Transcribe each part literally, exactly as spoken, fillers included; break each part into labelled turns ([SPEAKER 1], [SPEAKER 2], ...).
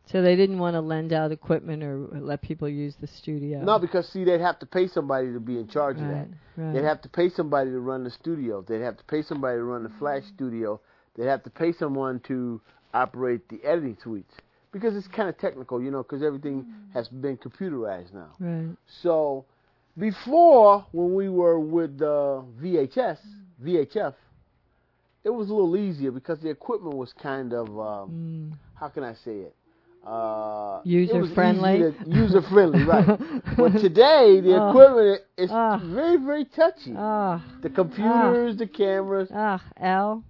[SPEAKER 1] So they didn't want to lend out equipment or let people use the studio.
[SPEAKER 2] No, because see, they'd have to pay somebody to be in charge
[SPEAKER 1] right,
[SPEAKER 2] of that.
[SPEAKER 1] Right.
[SPEAKER 2] They'd have to pay somebody to run the studio. They'd have to pay somebody to run the Flash studio. They'd have to pay someone to operate the editing suites. Because it's kind of technical, you know, because everything has been computerized now.
[SPEAKER 1] Right.
[SPEAKER 2] So before, when we were with uh, V H S, V H F, it was a little easier because the equipment was kind of, um,
[SPEAKER 1] mm.
[SPEAKER 2] how can I say it? Uh,
[SPEAKER 1] user friendly.
[SPEAKER 2] User friendly, right. But today, the
[SPEAKER 1] oh.
[SPEAKER 2] equipment is
[SPEAKER 1] oh.
[SPEAKER 2] very, very touchy.
[SPEAKER 1] Oh.
[SPEAKER 2] The computers,
[SPEAKER 1] oh.
[SPEAKER 2] the cameras.
[SPEAKER 1] Ah, L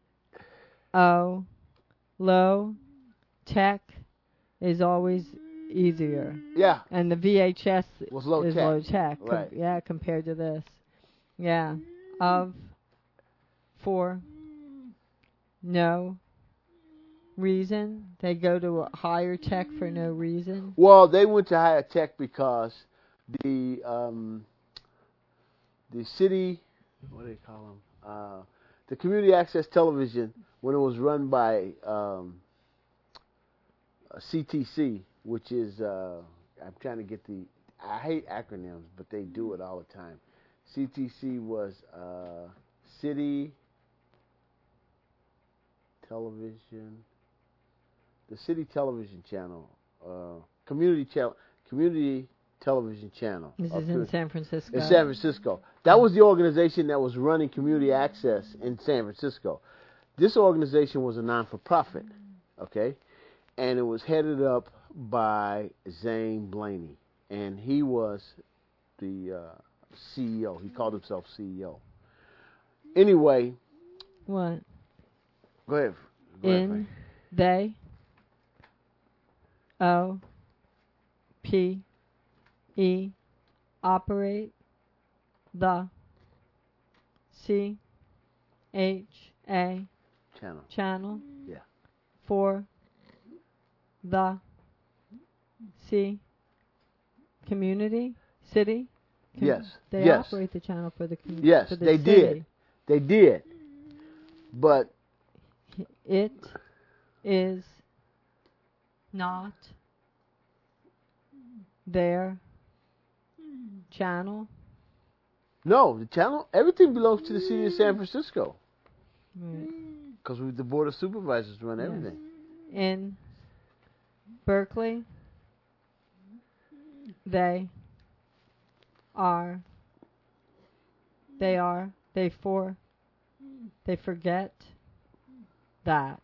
[SPEAKER 1] O low tech is always easier.
[SPEAKER 2] Yeah.
[SPEAKER 1] And the V H S
[SPEAKER 2] was low
[SPEAKER 1] is
[SPEAKER 2] tech.
[SPEAKER 1] low tech.
[SPEAKER 2] Right.
[SPEAKER 1] Com- yeah, compared to this. Yeah. Of for no reason. They go to a higher tech for no reason.
[SPEAKER 2] Well, they went to higher tech because the um, the city, what do they call them? Uh, the community access television, when it was run by um, C T C, which is uh, I'm trying to get the I hate acronyms, but they do it all the time. C T C was uh, City Television. The City Television Channel, uh, Community Channel, Community Television Channel.
[SPEAKER 1] This is in San Francisco.
[SPEAKER 2] In San Francisco. That was the organization that was running community access in San Francisco. This organization was a non-for-profit, okay? And it was headed up by Zane Blaney. And he was the uh, C E O. He called himself C E O. Anyway.
[SPEAKER 1] What?
[SPEAKER 2] Go ahead. Go
[SPEAKER 1] in
[SPEAKER 2] ahead,
[SPEAKER 1] they O P E operate the C H A
[SPEAKER 2] channel
[SPEAKER 1] channel
[SPEAKER 2] yeah
[SPEAKER 1] for the C community city Com-
[SPEAKER 2] yes
[SPEAKER 1] they
[SPEAKER 2] yes
[SPEAKER 1] operate the channel for the community
[SPEAKER 2] yes
[SPEAKER 1] for the
[SPEAKER 2] they
[SPEAKER 1] city.
[SPEAKER 2] did they did but
[SPEAKER 1] it is not their channel.
[SPEAKER 2] No, the channel, everything belongs to the city of San Francisco. Because
[SPEAKER 1] Right.
[SPEAKER 2] the board of supervisors run
[SPEAKER 1] yes.
[SPEAKER 2] everything.
[SPEAKER 1] In Berkeley, they are, they are, they for, they forget that.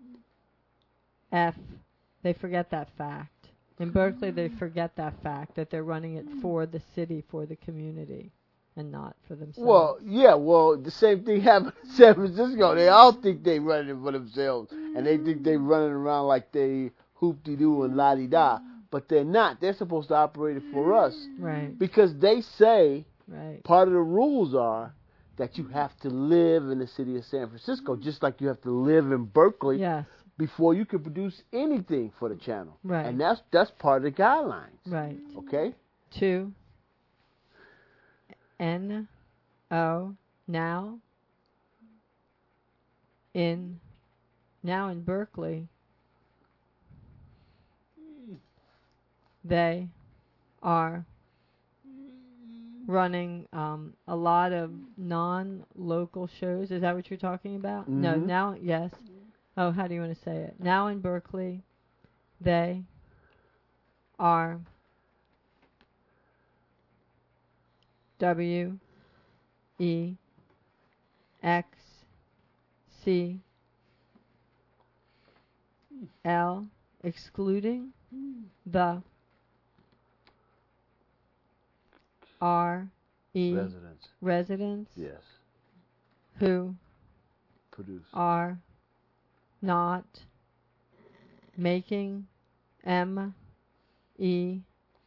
[SPEAKER 1] F, they forget that fact. In Berkeley, they forget that fact, that they're running it for the city, for the community, and not for themselves.
[SPEAKER 2] Well, yeah, well, the same thing happened in San Francisco. They all think they running it for themselves, and they think they running around like they hoop-de-doo and la-di-da, but they're not. They're supposed to operate it for us.
[SPEAKER 1] Right.
[SPEAKER 2] Because they say
[SPEAKER 1] right.
[SPEAKER 2] part of the rules are that you have to live in the city of San Francisco, just like you have to live in Berkeley.
[SPEAKER 1] Yes.
[SPEAKER 2] Before you can produce anything for the channel.
[SPEAKER 1] Right.
[SPEAKER 2] And that's that's part of the guidelines.
[SPEAKER 1] Right.
[SPEAKER 2] Okay?
[SPEAKER 1] Two. N O now in now in Berkeley they are running um, a lot of non-local shows. Is that what you're talking about?
[SPEAKER 2] Mm-hmm.
[SPEAKER 1] No, now yes. Oh, how do you want to say it? Now in Berkeley, they are W E X C L excluding the R E
[SPEAKER 2] residents.
[SPEAKER 1] residents
[SPEAKER 2] Yes.
[SPEAKER 1] who
[SPEAKER 2] produce
[SPEAKER 1] are not making M E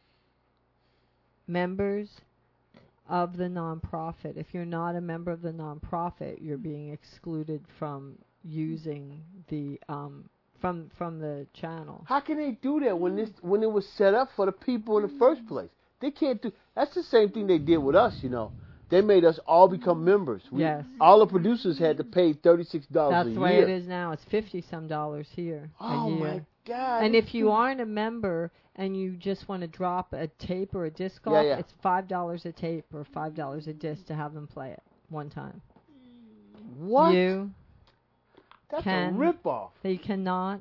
[SPEAKER 1] members of the nonprofit. If you're not a member of the nonprofit, you're being excluded from using the um from from the channel.
[SPEAKER 2] How can they do that when this when it was set up for the people in the first place? They can't do. That's the same thing they did with us, you know. They made us all become members. We,
[SPEAKER 1] Yes.
[SPEAKER 2] All the producers had to pay thirty-six dollars a year.
[SPEAKER 1] That's the way it is now. It's fifty some dollars here
[SPEAKER 2] Oh
[SPEAKER 1] a year.
[SPEAKER 2] my God!
[SPEAKER 1] And if you aren't a member and you just want to drop a tape or a disc off,
[SPEAKER 2] Yeah, yeah.
[SPEAKER 1] it's five dollars a tape or five dollars a disc to have them play it one time.
[SPEAKER 2] What?
[SPEAKER 1] You
[SPEAKER 2] That's
[SPEAKER 1] can,
[SPEAKER 2] a ripoff.
[SPEAKER 1] They cannot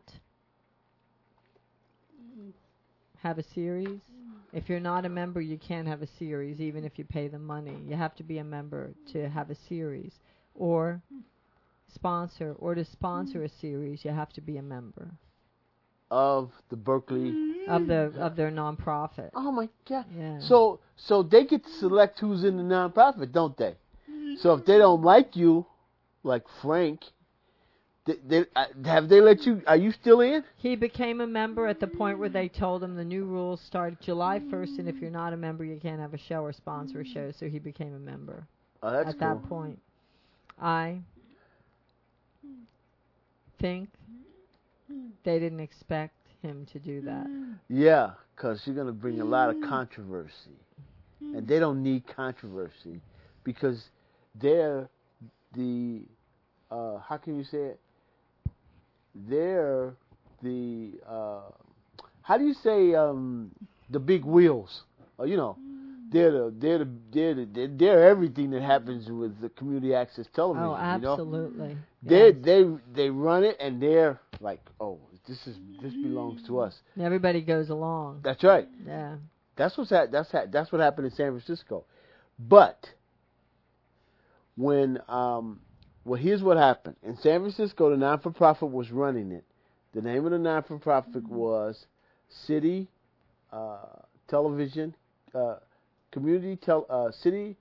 [SPEAKER 1] have a series. If you're not a member, you can't have a series, even if you pay them money. You have to be a member to have a series. Or sponsor, or to sponsor a series, you have to be a member.
[SPEAKER 2] Of the Berkeley.
[SPEAKER 1] Of the of their nonprofit.
[SPEAKER 2] Oh my God!
[SPEAKER 1] Yeah.
[SPEAKER 2] So so they get to select who's in the nonprofit, don't they? So if they don't like you, like Frank, they, they, uh, have they let you? Are you still in?
[SPEAKER 1] He became a member at the point where they told him the new rules start July first, and if you're not a member, you can't have a show or sponsor a show. So he became a member.
[SPEAKER 2] Oh, that's
[SPEAKER 1] at
[SPEAKER 2] cool.
[SPEAKER 1] that point. I think they didn't expect him to do that.
[SPEAKER 2] Yeah, because you're going to bring a lot of controversy. And they don't need controversy because they're the, uh, how can you say it? They're the, uh, how do you say um, the big wheels? Uh, you know, they're the, they're the, they're the, they're, they're everything that happens with the community access television.
[SPEAKER 1] Oh, absolutely.
[SPEAKER 2] You know? They
[SPEAKER 1] Yes.
[SPEAKER 2] they they run it and they're like, oh, this is this belongs to us.
[SPEAKER 1] Everybody goes along.
[SPEAKER 2] That's right.
[SPEAKER 1] Yeah.
[SPEAKER 2] That's what's ha- that's ha- that's what happened in San Francisco. But when um well here's what happened. In San Francisco, the non-for-profit was running it. The name of the non-for-profit was City uh, Television uh, Community Tel uh, City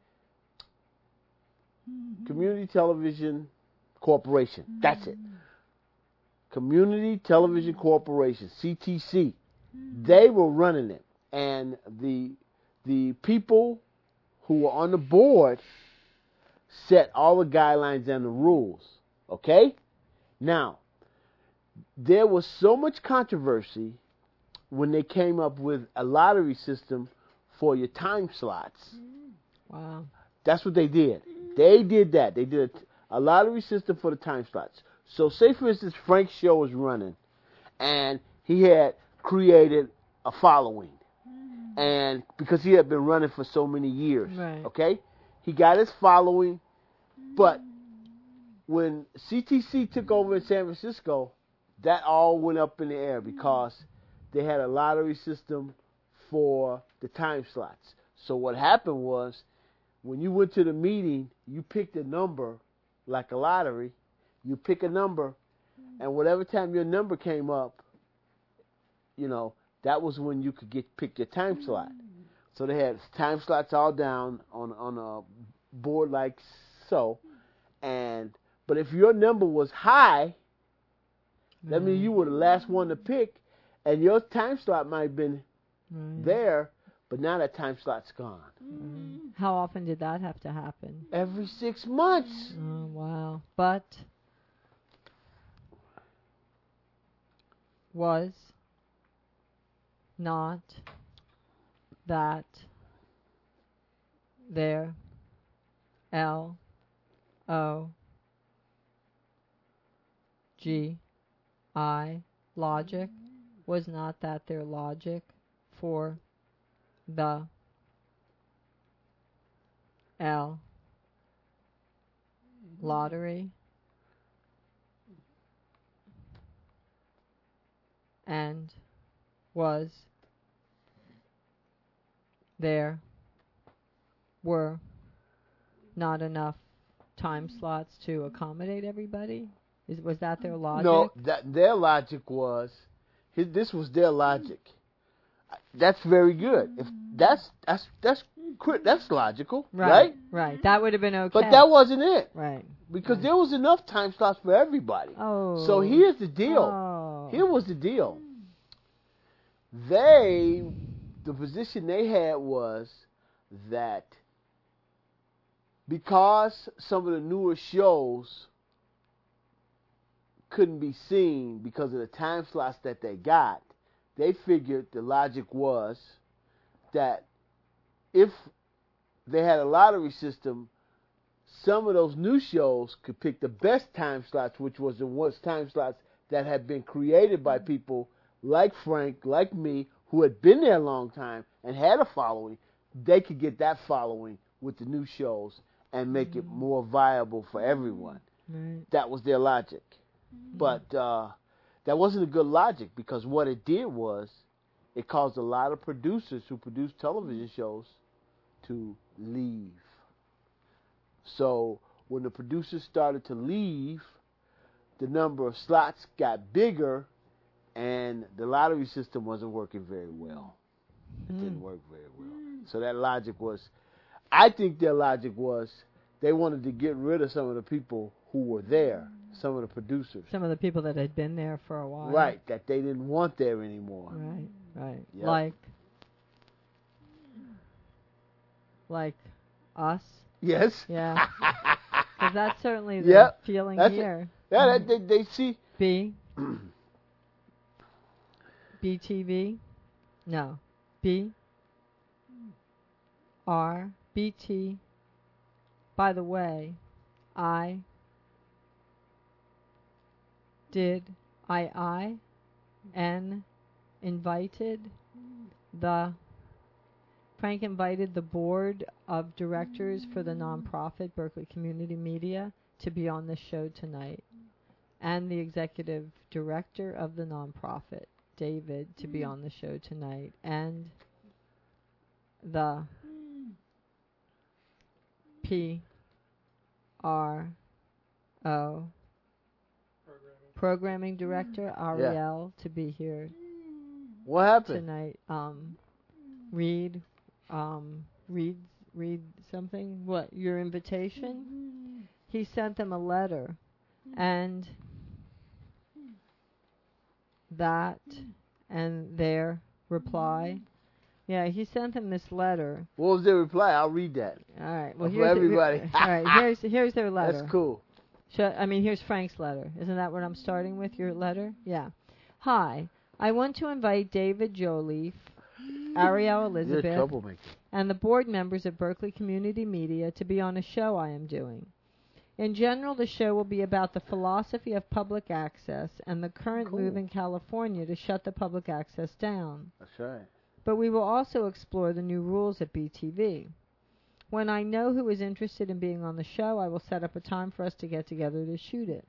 [SPEAKER 2] Community Television Corporation. That's it. Community Television Corporation, C T C. They were running it. And the the people who were on the board set all the guidelines and the rules. Okay? Now, there was so much controversy when they came up with a lottery system for your time slots.
[SPEAKER 1] Wow.
[SPEAKER 2] That's what they did. They did that. They did a, a lottery system for the time slots. So say, for instance, Frank's show was running, and he had created a following. And because he had been running for so many years,
[SPEAKER 1] Right.
[SPEAKER 2] okay? He got his following, but when C T C took over in San Francisco, that all went up in the air because they had a lottery system for the time slots. So what happened was, when you went to the meeting, you picked a number, like a lottery. You pick a number, and whatever time your number came up, you know, that was when you could get pick your time slot. So they had time slots all down on on a board like so, and but if your number was high, that means you were the last one to pick, and your time slot might have been
[SPEAKER 1] Right.
[SPEAKER 2] there, but now that time slot's gone.
[SPEAKER 1] Right. How often did that have to happen?
[SPEAKER 2] Every six months.
[SPEAKER 1] Oh, wow. But was not that their L O G I logic? Was not that their logic for the L lottery? And was there were not enough time slots to accommodate everybody? Is was that their logic?
[SPEAKER 2] No, that their logic was, his, this was their logic. That's very good. If that's that's that's cri- that's logical, right?
[SPEAKER 1] Right, right. That would have been okay.
[SPEAKER 2] But that wasn't it,
[SPEAKER 1] right.
[SPEAKER 2] because
[SPEAKER 1] right.
[SPEAKER 2] there was enough time slots for everybody.
[SPEAKER 1] Oh.
[SPEAKER 2] So here's the deal.
[SPEAKER 1] Oh.
[SPEAKER 2] Here was the deal. They, the position they had was that because some of the newer shows couldn't be seen because of the time slots that they got, they figured the logic was that if they had a lottery system. Some of those new shows could pick the best time slots, which was the ones time slots that had been created by people like Frank, like me, who had been there a long time and had a following. They could get that following with the new shows and make it more viable for everyone.
[SPEAKER 1] Right.
[SPEAKER 2] That was their logic. But uh, that wasn't a good logic, because what it did was it caused a lot of producers who produced television shows to leave. So when the producers started to leave, the number of slots got bigger, and the lottery system wasn't working very well. It
[SPEAKER 1] Mm.
[SPEAKER 2] didn't work very well. So that logic was, I think their logic was, they wanted to get rid of some of the people who were there, some of the producers.
[SPEAKER 1] Some of the people that had been there for a while.
[SPEAKER 2] Right, that they didn't want there anymore.
[SPEAKER 1] Right, right.
[SPEAKER 2] Yep.
[SPEAKER 1] Like, like us.
[SPEAKER 2] Yes.
[SPEAKER 1] Yeah. Because that's certainly the
[SPEAKER 2] Yep.
[SPEAKER 1] feeling
[SPEAKER 2] That's it.
[SPEAKER 1] here.
[SPEAKER 2] Yeah, that, they, they see.
[SPEAKER 1] B. B T V. No. B. R. B T. By the way, I did I I N invited the Frank invited the board of directors for the nonprofit Berkeley Community Media to be on the show tonight, and the executive director of the nonprofit, David, to be on the show tonight, and the P R O programming, programming director, Ariel, yeah. to be here
[SPEAKER 2] what happened
[SPEAKER 1] tonight. Um, read, um, read, read something. What, your invitation? Mm-hmm. He sent them a letter, and that, and their reply. Yeah, he sent them this letter.
[SPEAKER 2] What was their reply? I'll read that.
[SPEAKER 1] All right. Well,
[SPEAKER 2] for
[SPEAKER 1] here's
[SPEAKER 2] everybody.
[SPEAKER 1] The, all right. Here's here's their letter.
[SPEAKER 2] That's cool.
[SPEAKER 1] Should, I mean, here's Frank's letter. Isn't that what I'm starting with? Your letter? Yeah. Hi. I want to invite David Joliffe, Ariel Elizabeth,
[SPEAKER 2] You're a troublemaker.
[SPEAKER 1] and the board members of Berkeley Community Media to be on a show I am doing. In general, the show will be about the philosophy of public access and the current
[SPEAKER 2] Cool.
[SPEAKER 1] move in California to shut the public access down.
[SPEAKER 2] That's right.
[SPEAKER 1] But we will also explore the new rules at B T V. When I know who is interested in being on the show, I will set up a time for us to get together to shoot it.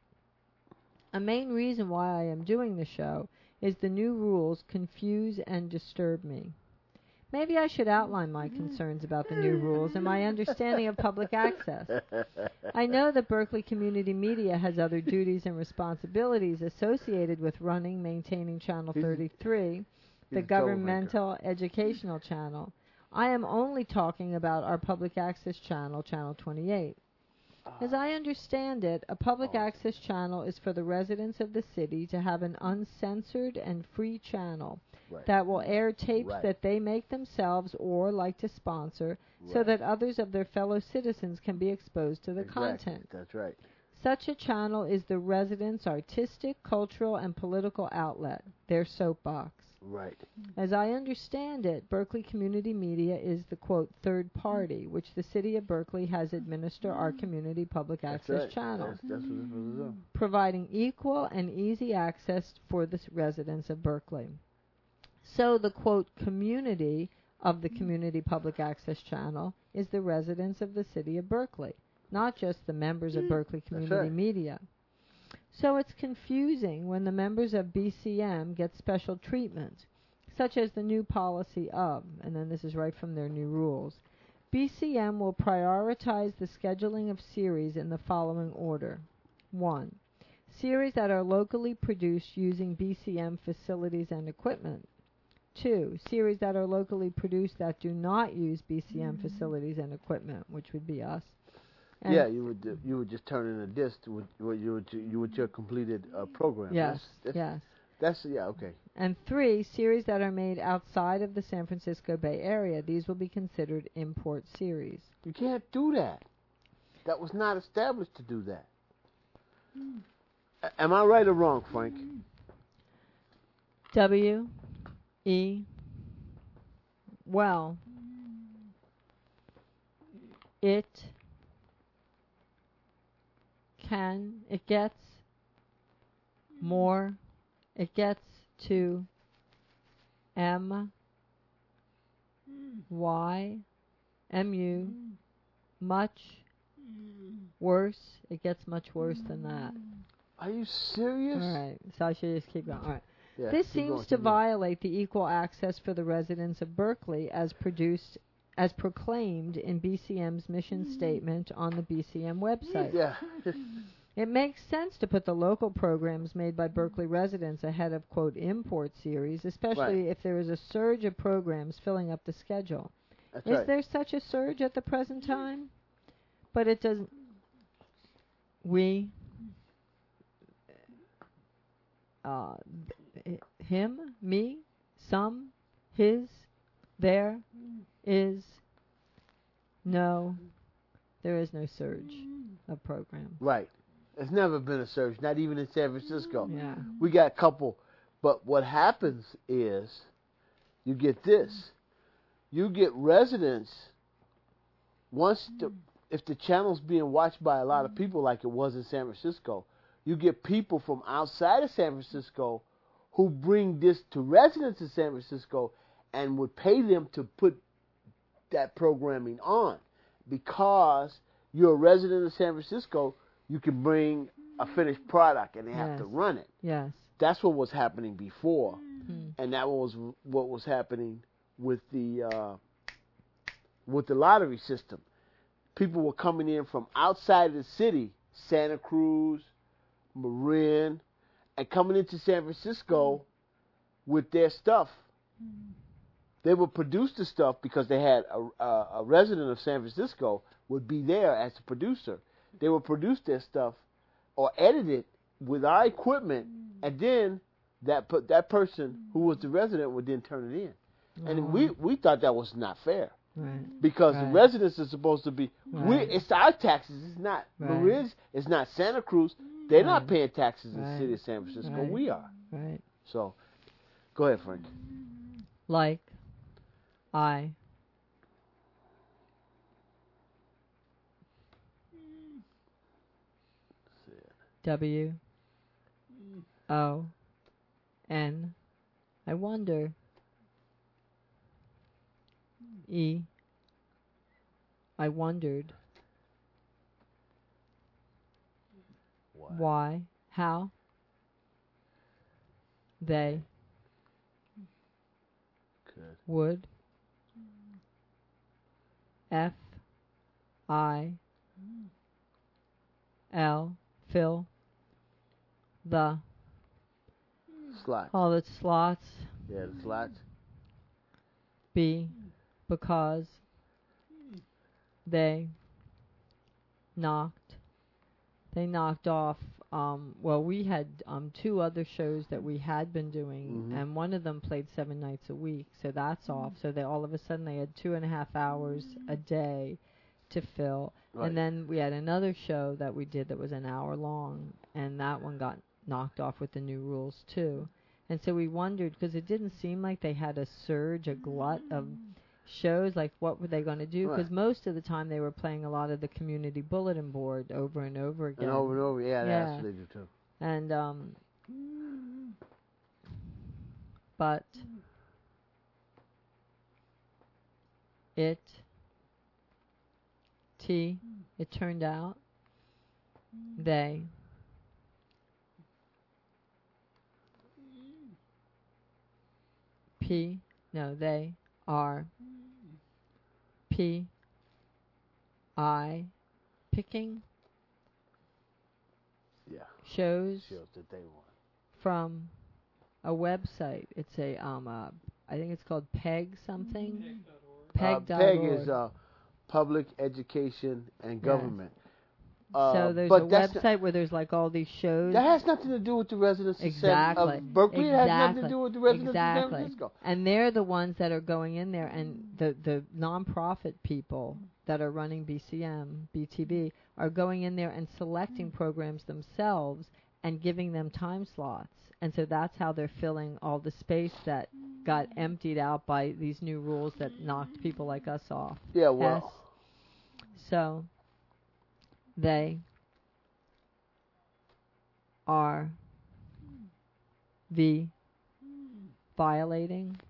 [SPEAKER 1] A main reason why I am doing the show is the new rules confuse and disturb me. Maybe I should outline my concerns about the new rules and my understanding of public access. I know that Berkeley Community Media has other duties and responsibilities associated with running, maintaining Channel thirty-three, the governmental educational channel. I am only talking about our public access channel, Channel twenty-eight. As I understand it, a public oh. access channel is for the residents of the city to have an uncensored and free channel right. that will air tapes right. that they make themselves or like to sponsor right. so that others of their fellow citizens can be exposed to the
[SPEAKER 2] exactly.
[SPEAKER 1] content.
[SPEAKER 2] That's right.
[SPEAKER 1] Such a channel is the residents' artistic, cultural, and political outlet, their soapbox.
[SPEAKER 2] Right.
[SPEAKER 1] As I understand it, Berkeley Community Media is the, quote, third party, which the city of Berkeley has administer our community public
[SPEAKER 2] that's
[SPEAKER 1] access
[SPEAKER 2] right.
[SPEAKER 1] channel,
[SPEAKER 2] that's, that's what it's supposed to do.
[SPEAKER 1] providing equal and easy access for the residents of Berkeley. So the, quote, community of the community public access channel is the residents of the city of Berkeley, not just the members of Berkeley Community
[SPEAKER 2] right.
[SPEAKER 1] Media. So it's confusing when the members of B C M get special treatment, such as the new policy of, and then this is right from their new rules. B C M will prioritize the scheduling of series in the following order. One, series that are locally produced using B C M facilities and equipment. Two, series that are locally produced that do not use B C M facilities and equipment, which would be us. And
[SPEAKER 2] yeah, you would uh, you would just turn in a disc with, with your you with your completed uh, program.
[SPEAKER 1] Yes,
[SPEAKER 2] that's, that's,
[SPEAKER 1] yes.
[SPEAKER 2] That's yeah, okay.
[SPEAKER 1] And three, series that are made outside of the San Francisco Bay Area. These will be considered import series.
[SPEAKER 2] You can't do that. That was not established to do that. Mm. A- am I right or wrong, Frank?
[SPEAKER 1] W, E, well. it can, it gets more, it gets to M, Y, M, U, much worse. It gets much worse than that.
[SPEAKER 2] Are you serious?
[SPEAKER 1] All right, so I should just keep going. All right.
[SPEAKER 2] Yeah,
[SPEAKER 1] This
[SPEAKER 2] keep
[SPEAKER 1] seems
[SPEAKER 2] going,
[SPEAKER 1] to
[SPEAKER 2] keep going.
[SPEAKER 1] violate the equal access for the residents of Berkeley as produced, as proclaimed in B C M's mission statement on the B C M website.
[SPEAKER 2] Yeah.
[SPEAKER 1] It makes sense to put the local programs made by Berkeley residents ahead of, quote, import series, especially
[SPEAKER 2] Right.
[SPEAKER 1] if there is a surge of programs filling up the schedule.
[SPEAKER 2] That's
[SPEAKER 1] Is
[SPEAKER 2] right.
[SPEAKER 1] there such a surge at the present time? But it doesn't. We, uh, th- him, me, some, his, there, is, no, there is no surge of programs.
[SPEAKER 2] Right. There's never been a surge, not even in San Francisco.
[SPEAKER 1] Yeah.
[SPEAKER 2] We got a couple, but what happens is, you get this. You get residents, once the, if the channel's being watched by a lot of people like it was in San Francisco, you get people from outside of San Francisco who bring this to residents in San Francisco and would pay them to put that programming on. Because you're a resident of San Francisco, you can bring a finished product and they have
[SPEAKER 1] Yes.
[SPEAKER 2] to run it.
[SPEAKER 1] Yes.
[SPEAKER 2] That's what was happening before,
[SPEAKER 1] Hmm.
[SPEAKER 2] and that was what was happening with the uh, with the lottery system. People were coming in from outside of the city, Santa Cruz, Marin, and coming into San Francisco with their stuff. They would produce the stuff because they had a, a, a resident of San Francisco would be there as the producer. They would produce their stuff or edit it with our equipment, and then that per- that person who was the resident would then turn it in. And
[SPEAKER 1] Oh,
[SPEAKER 2] we, we thought that was not fair
[SPEAKER 1] right.
[SPEAKER 2] because
[SPEAKER 1] Right.
[SPEAKER 2] the residents are supposed to be. We,
[SPEAKER 1] Right.
[SPEAKER 2] it's our taxes. It's not
[SPEAKER 1] Right.
[SPEAKER 2] Marin's. It's not Santa Cruz. They're not
[SPEAKER 1] Right.
[SPEAKER 2] paying taxes in the
[SPEAKER 1] Right.
[SPEAKER 2] city of San Francisco.
[SPEAKER 1] Right.
[SPEAKER 2] We are.
[SPEAKER 1] Right.
[SPEAKER 2] So, go ahead, Frank.
[SPEAKER 1] Like, I, W, O, N, I wonder, E, I wondered, why, how, they,
[SPEAKER 2] Good.
[SPEAKER 1] would, F, I, L, fill, the,
[SPEAKER 2] Slots.
[SPEAKER 1] all its slots,
[SPEAKER 2] Yeah, the slots.
[SPEAKER 1] B, because, they, knocked, they knocked off, um, well, we had um, two other shows that we had been doing,
[SPEAKER 2] Mhm.
[SPEAKER 1] and one of them played seven nights a week, so that's off. So they all of a sudden they had two and a half hours a day to fill.
[SPEAKER 2] Right.
[SPEAKER 1] And then we had another show that we did that was an hour long, and that one got knocked off with the new rules too. And so we wondered, because it didn't seem like they had a surge, a glut of shows, like what were they going to do? Because
[SPEAKER 2] Right.
[SPEAKER 1] most of the time they were playing a lot of the community bulletin board over and over again.
[SPEAKER 2] And over and over. Yeah,
[SPEAKER 1] Yeah.
[SPEAKER 2] that's what they do too.
[SPEAKER 1] And, um, but it, T, it turned out, they, P, no, they are, P, I, picking
[SPEAKER 2] Yeah.
[SPEAKER 1] shows
[SPEAKER 2] Shows that they want.
[SPEAKER 1] from a website. It's a um uh, I think it's called Peg something.
[SPEAKER 2] Uh,
[SPEAKER 1] Peg. dot
[SPEAKER 2] PEG
[SPEAKER 1] org.
[SPEAKER 2] is uh, Public Education and
[SPEAKER 1] Yes.
[SPEAKER 2] Government.
[SPEAKER 1] so
[SPEAKER 2] Uh,
[SPEAKER 1] there's
[SPEAKER 2] but
[SPEAKER 1] a
[SPEAKER 2] that's
[SPEAKER 1] website where there's like all these shows.
[SPEAKER 2] That has nothing to do with the residents of San-
[SPEAKER 1] Exactly.
[SPEAKER 2] of Berkeley. It has nothing to
[SPEAKER 1] Exactly.
[SPEAKER 2] do with the residents of San
[SPEAKER 1] Exactly.
[SPEAKER 2] Francisco.
[SPEAKER 1] And they're the ones that are going in there, and the the nonprofit people that are running B C M, B T B, are going in there and selecting programs themselves and giving them time slots. And so that's how they're filling all the space that got emptied out by these new rules that knocked people like us off.
[SPEAKER 2] Yeah, well,
[SPEAKER 1] S. So they are the violating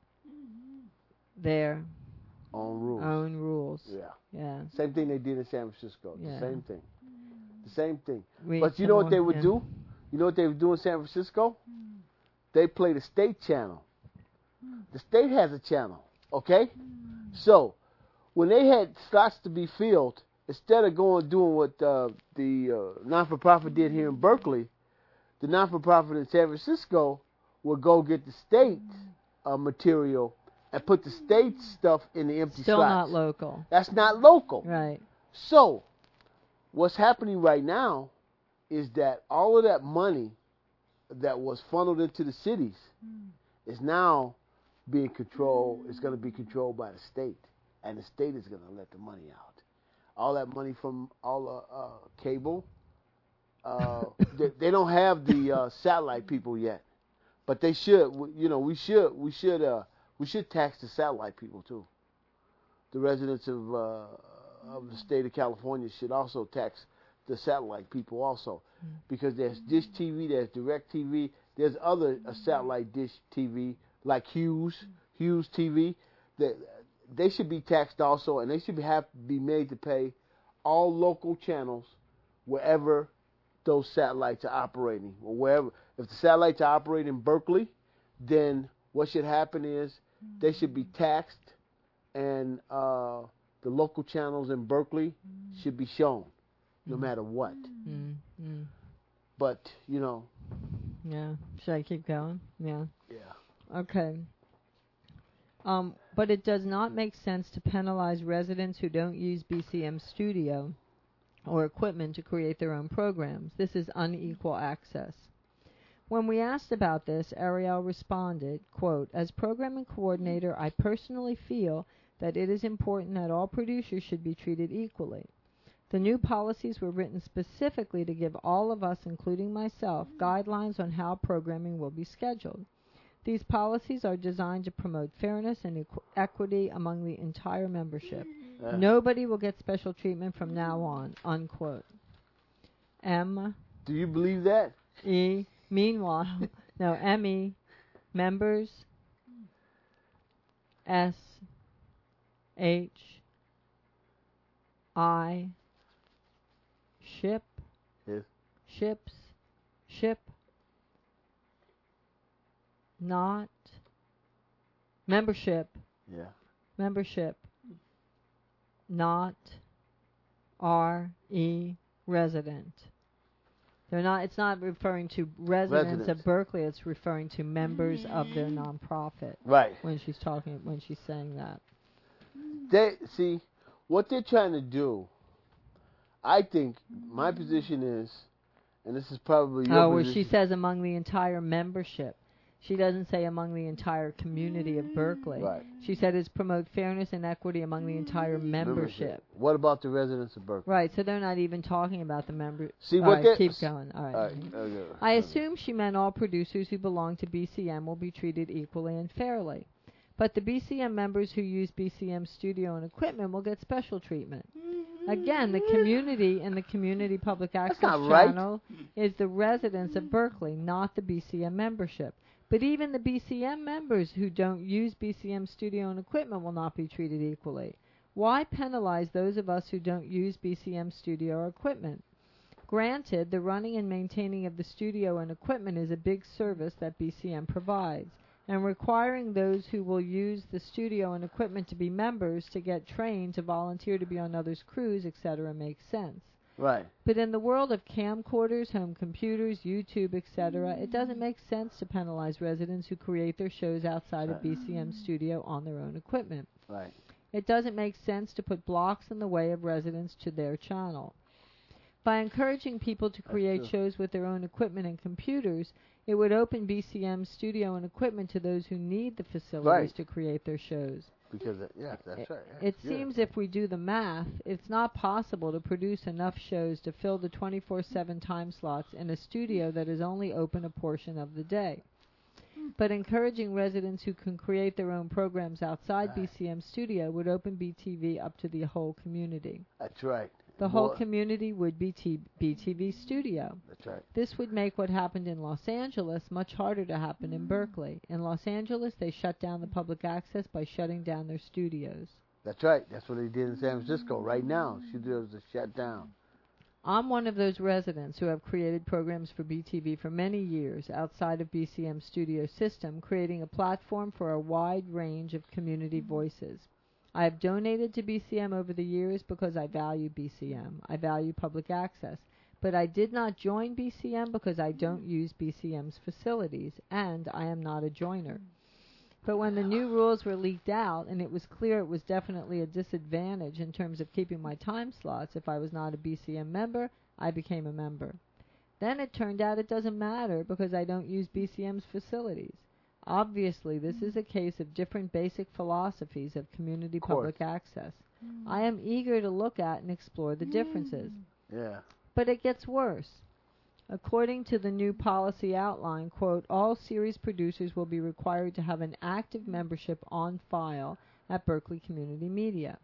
[SPEAKER 1] their
[SPEAKER 2] Own rules.
[SPEAKER 1] own rules.
[SPEAKER 2] Yeah.
[SPEAKER 1] Yeah.
[SPEAKER 2] Same thing they did in San Francisco.
[SPEAKER 1] Yeah.
[SPEAKER 2] The same thing. The same thing.
[SPEAKER 1] Read
[SPEAKER 2] But you
[SPEAKER 1] some
[SPEAKER 2] know what
[SPEAKER 1] more,
[SPEAKER 2] they would
[SPEAKER 1] yeah.
[SPEAKER 2] do? You know what they would do in San Francisco? They play the state channel. The state has a channel, okay? So when they had slots to be filled, instead of going doing what uh, the uh, non-for-profit did here in Berkeley, the non-for-profit in San Francisco would go get the state uh, material and put the state stuff in the empty
[SPEAKER 1] Still
[SPEAKER 2] slots.
[SPEAKER 1] not local.
[SPEAKER 2] That's not local.
[SPEAKER 1] Right.
[SPEAKER 2] So what's happening right now is that all of that money that was funneled into the cities is now being controlled. It's going to be controlled by the state, and the state is going to let the money out. All that money from all the uh, cable, uh, they, they don't have the uh, satellite people yet, but they should. You know, we should we should uh, we should tax the satellite people too. The residents of uh, of the state of California should also tax the satellite people also, because there's Dish T V, there's Direct T V, there's other uh, satellite Dish T V like Hughes, Hughes T V. That they should be taxed also, and they should be, have be made to pay all local channels wherever those satellites are operating, or wherever. If the satellites are operating in Berkeley, then what should happen is they should be taxed, and uh, the local channels in Berkeley should be shown, no matter what.
[SPEAKER 1] Mm, mm.
[SPEAKER 2] But, you know.
[SPEAKER 1] Yeah. Should I keep going? Yeah.
[SPEAKER 2] Yeah.
[SPEAKER 1] Okay. Um, but it does not make sense to penalize residents who don't use B C M Studio or equipment to create their own programs. This is unequal access. When we asked about this, Ariel responded, quote, "As programming coordinator, I personally feel that it is important that all producers should be treated equally. The new policies were written specifically to give all of us, including myself, guidelines on how programming will be scheduled. These policies are designed to promote fairness and equ- equity among the entire membership.
[SPEAKER 2] Uh,
[SPEAKER 1] Nobody will get special treatment from now on," unquote. M.
[SPEAKER 2] Do you believe that?
[SPEAKER 1] E. Meanwhile, no, M E. Members. S. H. I. Ship.
[SPEAKER 2] Yes.
[SPEAKER 1] Ships. Ship. Not. Membership.
[SPEAKER 2] Yeah.
[SPEAKER 1] Membership. Not. R. E. Resident. They're not. It's not referring to residents,
[SPEAKER 2] Residents.
[SPEAKER 1] of Berkeley. It's referring to members of their nonprofit.
[SPEAKER 2] Right.
[SPEAKER 1] When she's talking, when she's saying that.
[SPEAKER 2] They see what they're trying to do. I think my position is, and this is probably your
[SPEAKER 1] Oh, where
[SPEAKER 2] position.
[SPEAKER 1] she says among the entire membership. She doesn't say among the entire community of Berkeley.
[SPEAKER 2] Right.
[SPEAKER 1] She said is promote fairness and equity among the entire membership.
[SPEAKER 2] What about the residents of Berkeley?
[SPEAKER 1] Right, so they're not even talking about the member.
[SPEAKER 2] See
[SPEAKER 1] All
[SPEAKER 2] what
[SPEAKER 1] right,
[SPEAKER 2] they
[SPEAKER 1] keep going. All right.
[SPEAKER 2] All right. Okay.
[SPEAKER 1] I assume she meant all producers who belong to B C M will be treated equally and fairly. But the B C M members who use B C M Studio and equipment will get special treatment. Again, the community and the community public access
[SPEAKER 2] not right.
[SPEAKER 1] channel is the residents of Berkeley, not the B C M membership. But even the B C M members who don't use B C M Studio and equipment will not be treated equally. Why penalize those of us who don't use B C M Studio or equipment? Granted, the running and maintaining of the studio and equipment is a big service that B C M provides, and requiring those who will use the studio and equipment to be members to get trained to volunteer to be on others' crews, et cetera makes sense.
[SPEAKER 2] Right.
[SPEAKER 1] But in the world of camcorders, home computers, YouTube, et cetera, it doesn't make sense to penalize residents who create their shows outside of B C M Studio on their own equipment.
[SPEAKER 2] Right.
[SPEAKER 1] It doesn't make sense to put blocks in the way of residents to their channel. By encouraging people to create
[SPEAKER 2] true.
[SPEAKER 1] shows with their own equipment and computers, it would open B C M Studio and equipment to those who need the facilities
[SPEAKER 2] Right.
[SPEAKER 1] to create their shows.
[SPEAKER 2] Because it, yeah, that's
[SPEAKER 1] It,
[SPEAKER 2] right.
[SPEAKER 1] it
[SPEAKER 2] Yeah.
[SPEAKER 1] seems if we do the math, it's not possible to produce enough shows to fill the twenty-four seven time slots in a studio that is only open a portion of the day. but encouraging residents who can create their own programs outside
[SPEAKER 2] Right.
[SPEAKER 1] B C M Studio would open B T V up to the whole community.
[SPEAKER 2] That's right.
[SPEAKER 1] The
[SPEAKER 2] More-
[SPEAKER 1] whole community would be T- B T V Studio.
[SPEAKER 2] That's right.
[SPEAKER 1] This would make what happened in Los Angeles much harder to happen in Berkeley. In Los Angeles, they shut down the public access by shutting down their studios.
[SPEAKER 2] That's right. That's what they did in San Francisco. Right now, studios are shut down.
[SPEAKER 1] I'm one of those residents who have created programs for B T V for many years outside of B C M Studio system, creating a platform for a wide range of community voices. I have donated to B C M over the years because I value B C M. I value public access. But I did not join B C M because I don't use B C M's facilities, and I am not a joiner. But when the new rules were leaked out, and it was clear it was definitely a disadvantage in terms of keeping my time slots if I was not a B C M member, I became a member. Then it turned out it doesn't matter because I don't use B C M's facilities. Obviously, this is a case of different basic philosophies of community public access. I am eager to look at and explore the differences.
[SPEAKER 2] Yeah.
[SPEAKER 1] But it gets worse. According to the new policy outline, quote, all series producers will be required to have an active membership on file at Berkeley Community Media.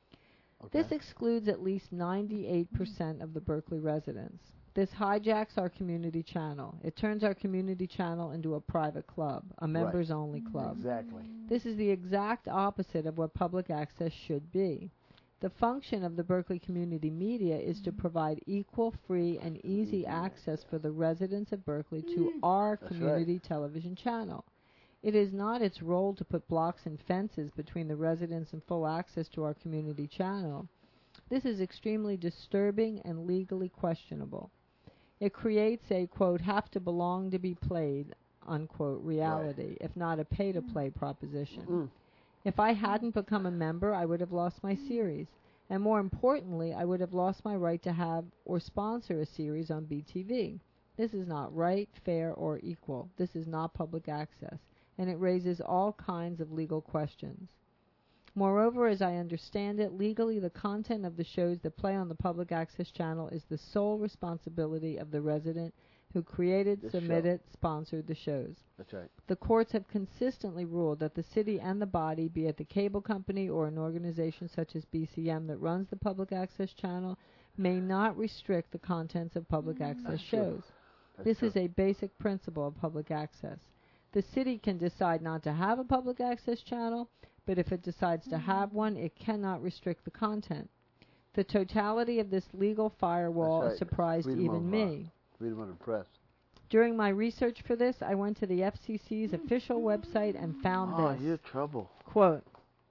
[SPEAKER 2] Okay.
[SPEAKER 1] This excludes at least ninety-eight percent of the Berkeley residents. This hijacks our community channel. It turns our community channel into a private club, a members-only club.
[SPEAKER 2] Exactly.
[SPEAKER 1] This is the exact opposite of what public access should be. The function of the Berkeley Community Media is to provide equal, free, and easy access for the residents of Berkeley to our
[SPEAKER 2] That's
[SPEAKER 1] community television channel. It is not its role to put blocks and fences between the residents and full access to our community channel. This is extremely disturbing and legally questionable. It creates a, quote, have to belong to be played, unquote, reality,
[SPEAKER 2] Right.
[SPEAKER 1] if not a pay-to-play proposition.
[SPEAKER 2] Mm.
[SPEAKER 1] If I hadn't become a member, I would have lost my series. And more importantly, I would have lost my right to have or sponsor a series on B T V. This is not right, fair, or equal. This is not public access. And it raises all kinds of legal questions. Moreover, as I understand it, legally the content of the shows that play on the public access channel is the sole responsibility of the resident who created,
[SPEAKER 2] The
[SPEAKER 1] submitted, sponsored the shows.
[SPEAKER 2] That's right.
[SPEAKER 1] The courts have consistently ruled that the city and the body, be it the cable company or an organization such as B C M that runs the public access channel, may not restrict the contents of public access
[SPEAKER 2] That's true.
[SPEAKER 1] shows.
[SPEAKER 2] That's
[SPEAKER 1] This
[SPEAKER 2] true.
[SPEAKER 1] is a basic principle of public access. The city can decide not to have a public access channel, but if it decides to have one, it cannot restrict the content. The totality of this legal firewall
[SPEAKER 2] That's right.
[SPEAKER 1] surprised
[SPEAKER 2] Freedom
[SPEAKER 1] even
[SPEAKER 2] of, uh,
[SPEAKER 1] me.
[SPEAKER 2] Freedom of the press.
[SPEAKER 1] During my research for this, I went to the F C C's official website and found
[SPEAKER 2] Oh,
[SPEAKER 1] this.
[SPEAKER 2] you're trouble.
[SPEAKER 1] Quote,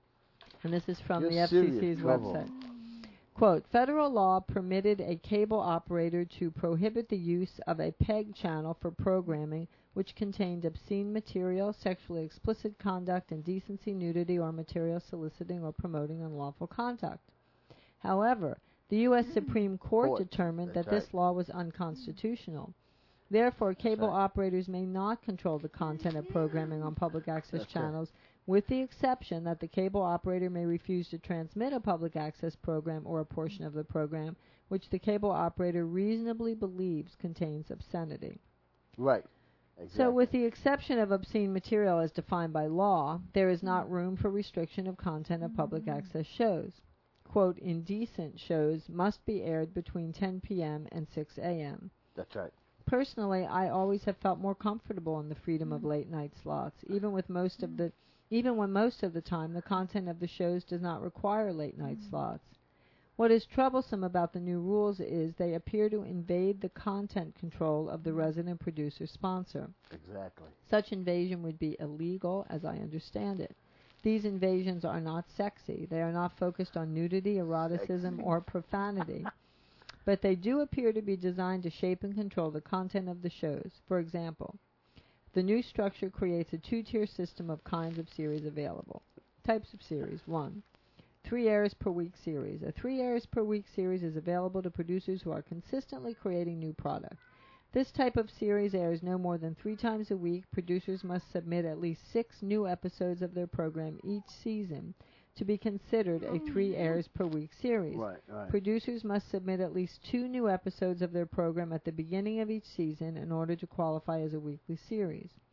[SPEAKER 1] and this is from
[SPEAKER 2] You're
[SPEAKER 1] the F C
[SPEAKER 2] serious
[SPEAKER 1] C's
[SPEAKER 2] trouble.
[SPEAKER 1] website. Quote, federal law permitted a cable operator to prohibit the use of a PEG channel for programming which contained obscene material, sexually explicit conduct, indecency, nudity, or material soliciting or promoting unlawful conduct. However, the U S Supreme Court
[SPEAKER 2] Court,
[SPEAKER 1] determined that
[SPEAKER 2] that's
[SPEAKER 1] this
[SPEAKER 2] right.
[SPEAKER 1] law was unconstitutional. Therefore, cable
[SPEAKER 2] right.
[SPEAKER 1] operators may not control the content of programming on public access
[SPEAKER 2] That's right.
[SPEAKER 1] channels, with the exception that the cable operator may refuse to transmit a public access program or a portion of the program which the cable operator reasonably believes contains obscenity.
[SPEAKER 2] Right. Exactly.
[SPEAKER 1] So with the exception of obscene material as defined by law, there is not room for restriction of content of public access shows. Quote, indecent shows must be aired between ten p.m. and six a.m.
[SPEAKER 2] That's right.
[SPEAKER 1] Personally, I always have felt more comfortable in the freedom of late night slots, even with most of the even when most of the time the content of the shows does not require late night slots. What is troublesome about the new rules is they appear to invade the content control of the resident producer sponsor.
[SPEAKER 2] Exactly.
[SPEAKER 1] Such invasion would be illegal, as I understand it. These invasions are not sexy. They are not focused on nudity, eroticism,
[SPEAKER 2] Sexy.
[SPEAKER 1] or profanity. But they do appear to be designed to shape and control the content of the shows. For example, the new structure creates a two-tier system of kinds of series available. Types of series. One, three airs per week series. A three airs per week series is available to producers who are consistently creating new product. This type of series airs no more than three times a week. Producers must submit at least six new episodes of their program each season to be considered a three airs per week series.
[SPEAKER 2] Right, right.
[SPEAKER 1] Producers must submit at least two new episodes of their program at the beginning of each season in order to qualify as a weekly series.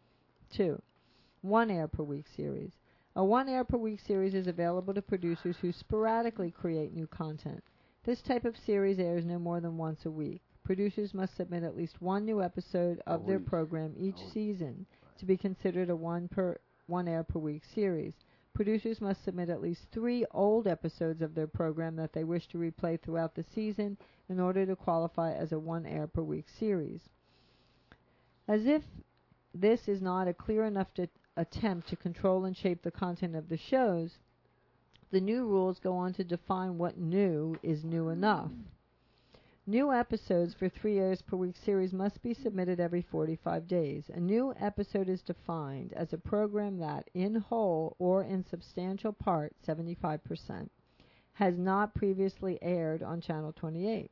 [SPEAKER 1] Two, one air per week series. A one air per week series is available to producers who sporadically create new content. This type of series airs no more than once a week. Producers must submit at least one new episode of their program each season to be considered a one per one air per week series. Producers must submit at least three old episodes of their program that they wish to replay throughout the season in order to qualify as a one air per week series. As if this is not a clear enough to attempt to control and shape the content of the shows, the new rules go on to define what new is new enough. New episodes for three airs per week series must be submitted every forty-five days. A new episode is defined as a program that, in whole or in substantial part, seventy-five percent, has not previously aired on Channel twenty-eight.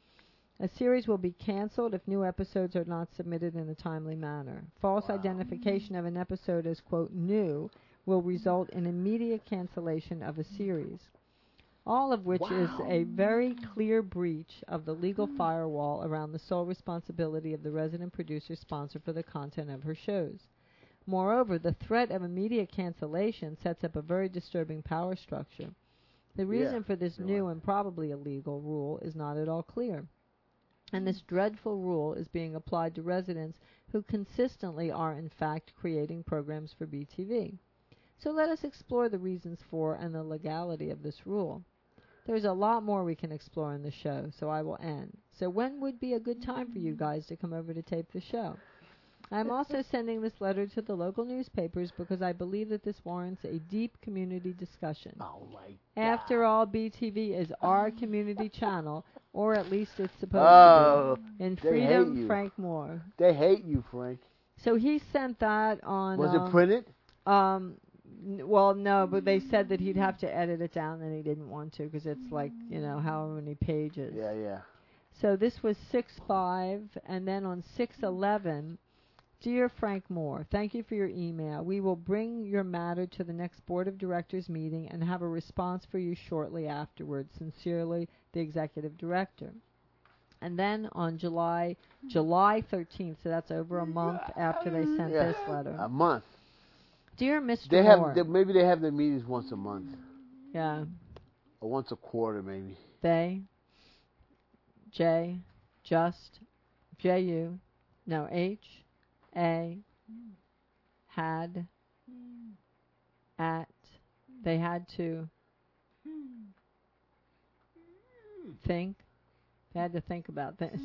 [SPEAKER 1] A series will be canceled if new episodes are not submitted in a timely manner. False wow. identification of an episode as, quote, new will result in immediate cancellation of a series. All of which wow. is a very clear breach of the legal firewall around the sole responsibility of the resident producer sponsor for the content of her shows. Moreover, the threat of immediate cancellation sets up a very disturbing power structure. The reason yeah, for this new right. and probably illegal rule is not at all clear. And this dreadful rule is being applied to residents who consistently are in fact creating programs for B T V. So let us explore the reasons for and the legality of this rule. There's a lot more we can explore in the show, so I will end. So when would be a good time for you guys to come over to tape the show? I'm also sending this letter to the local newspapers because I believe that this warrants a deep community discussion.
[SPEAKER 2] Oh my God.
[SPEAKER 1] After all, B T V is our community channel, or at least it's supposed
[SPEAKER 2] oh,
[SPEAKER 1] to be. In freedom,
[SPEAKER 2] you.
[SPEAKER 1] Frank Moore.
[SPEAKER 2] They hate you, Frank.
[SPEAKER 1] So he sent that on...
[SPEAKER 2] Was
[SPEAKER 1] um,
[SPEAKER 2] it printed?
[SPEAKER 1] Um, n- well, no, but they said that he'd have to edit it down, and he didn't want to because it's like, you know, however many pages.
[SPEAKER 2] Yeah, yeah.
[SPEAKER 1] So this was six five, and then on six eleven... Dear Frank Moore, thank you for your email. We will bring your matter to the next Board of Directors meeting and have a response for you shortly afterwards. Sincerely, the Executive Director. And then on July July thirteenth, so that's over a month after they sent
[SPEAKER 2] yeah,
[SPEAKER 1] this letter.
[SPEAKER 2] A month.
[SPEAKER 1] Dear Mister
[SPEAKER 2] They
[SPEAKER 1] Moore.
[SPEAKER 2] have they, maybe they have their meetings once a month.
[SPEAKER 1] Yeah.
[SPEAKER 2] Or once a quarter, maybe.
[SPEAKER 1] They, J, just, J U, no, H, A, had, at, they had to think, they had to think about this.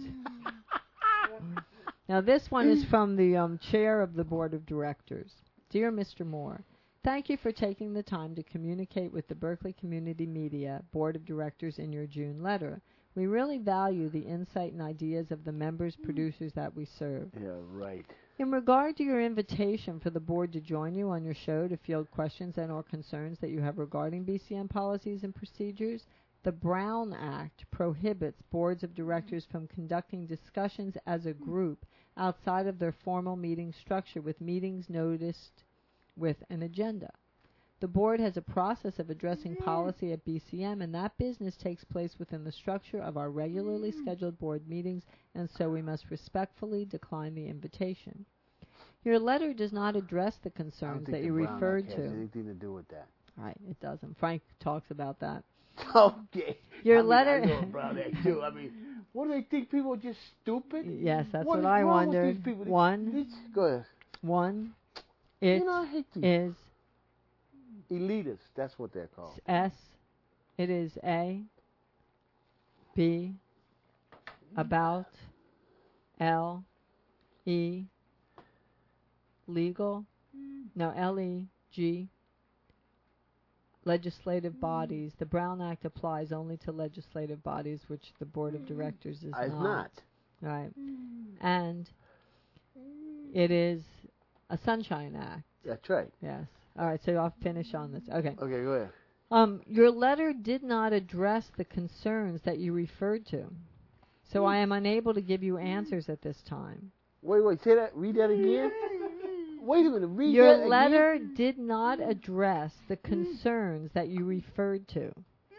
[SPEAKER 1] Now this one is from the um, chair of the Board of Directors. Dear Mister Moore, thank you for taking the time to communicate with the Berkeley Community Media Board of Directors in your June letter. We really value the insight and ideas of the members, producers that we serve.
[SPEAKER 2] Yeah, right.
[SPEAKER 1] In regard to your invitation for the board to join you on your show to field questions and or concerns that you have regarding B C M policies and procedures, the Brown Act prohibits boards of directors from conducting discussions as a group outside of their formal meeting structure with meetings noticed with an agenda. The board has a process of addressing policy at B C M, and that business takes place within the structure of our regularly scheduled board meetings, and so we must respectfully decline the invitation. Your letter does not address the concerns that you referred to.
[SPEAKER 2] I don't think the Brown Act has anything to do with that.
[SPEAKER 1] Right, it doesn't. Frank talks about that.
[SPEAKER 2] Okay.
[SPEAKER 1] Your
[SPEAKER 2] I mean,
[SPEAKER 1] letter...
[SPEAKER 2] I know about that too. I mean, what do they think? People are just stupid?
[SPEAKER 1] Yes, that's
[SPEAKER 2] what,
[SPEAKER 1] what I
[SPEAKER 2] wrong
[SPEAKER 1] wondered.
[SPEAKER 2] With these people?
[SPEAKER 1] One.
[SPEAKER 2] This, go ahead.
[SPEAKER 1] One. It
[SPEAKER 2] you know, I hate these.
[SPEAKER 1] is...
[SPEAKER 2] Elitists, that's what they're called.
[SPEAKER 1] S. It is A. B. About. L. E. Legal. No, L E G. Legislative bodies. The Brown Act applies only to legislative bodies, which the Board of Directors is
[SPEAKER 2] It's
[SPEAKER 1] not.
[SPEAKER 2] not.
[SPEAKER 1] Right. And it is a Sunshine Act.
[SPEAKER 2] That's right.
[SPEAKER 1] Yes. All right, so I'll finish on this. Okay.
[SPEAKER 2] Okay, go ahead.
[SPEAKER 1] Um, your letter did not address the concerns that you referred to, so I am unable to give you answers at this time.
[SPEAKER 2] Wait, wait, say that. Read that again. Wait a minute. Read
[SPEAKER 1] your
[SPEAKER 2] that again.
[SPEAKER 1] Your letter did not address the concerns that you referred to,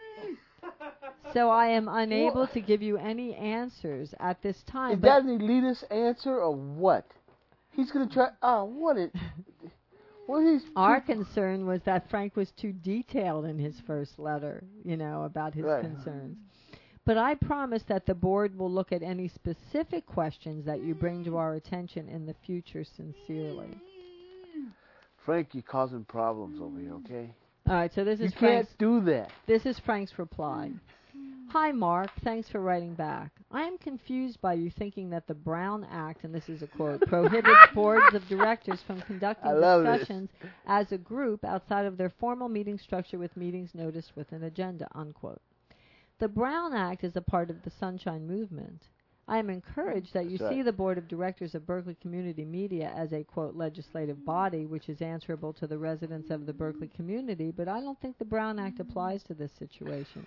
[SPEAKER 1] so I am unable
[SPEAKER 2] what?
[SPEAKER 1] to give you any answers at this time.
[SPEAKER 2] Is that an elitist answer or what? He's going to try. Oh, what it. What he's.
[SPEAKER 1] Our concern was that Frank was too detailed in his first letter, you know, about his
[SPEAKER 2] Right.
[SPEAKER 1] concerns. But I promise that the board will look at any specific questions that you bring to our attention in the future sincerely.
[SPEAKER 2] Frank, you're causing problems over here, okay?
[SPEAKER 1] All right, so this
[SPEAKER 2] You
[SPEAKER 1] is
[SPEAKER 2] can't
[SPEAKER 1] Frank's,
[SPEAKER 2] do that.
[SPEAKER 1] this is Frank's reply. Hi, Mark. Thanks for writing back. I am confused by you thinking that the Brown Act, and this is a quote, prohibits boards of directors from conducting
[SPEAKER 2] I love
[SPEAKER 1] discussions as a group outside of their formal meeting structure with meetings noticed with an agenda, unquote. The Brown Act is a part of the Sunshine Movement. I am encouraged that you
[SPEAKER 2] That's right.
[SPEAKER 1] see the Board of Directors of Berkeley Community Media as a, quote, legislative body which is answerable to the residents of the Berkeley community, but I don't think the Brown Act applies to this situation.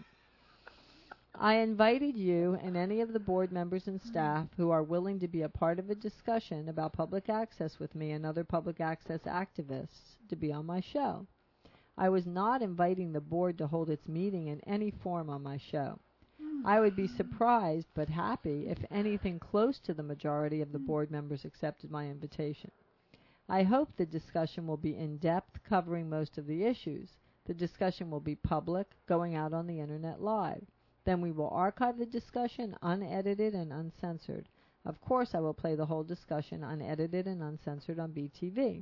[SPEAKER 1] I invited you and any of the board members and staff who are willing to be a part of a discussion about public access with me and other public access activists to be on my show. I was not inviting the board to hold its meeting in any form on my show. I would be surprised but happy if anything close to the majority of the board members accepted my invitation. I hope the discussion will be in-depth, covering most of the issues. The discussion will be public, going out on the internet live. Then we will archive the discussion unedited and uncensored. Of course, I will play the whole discussion unedited and uncensored on B T V.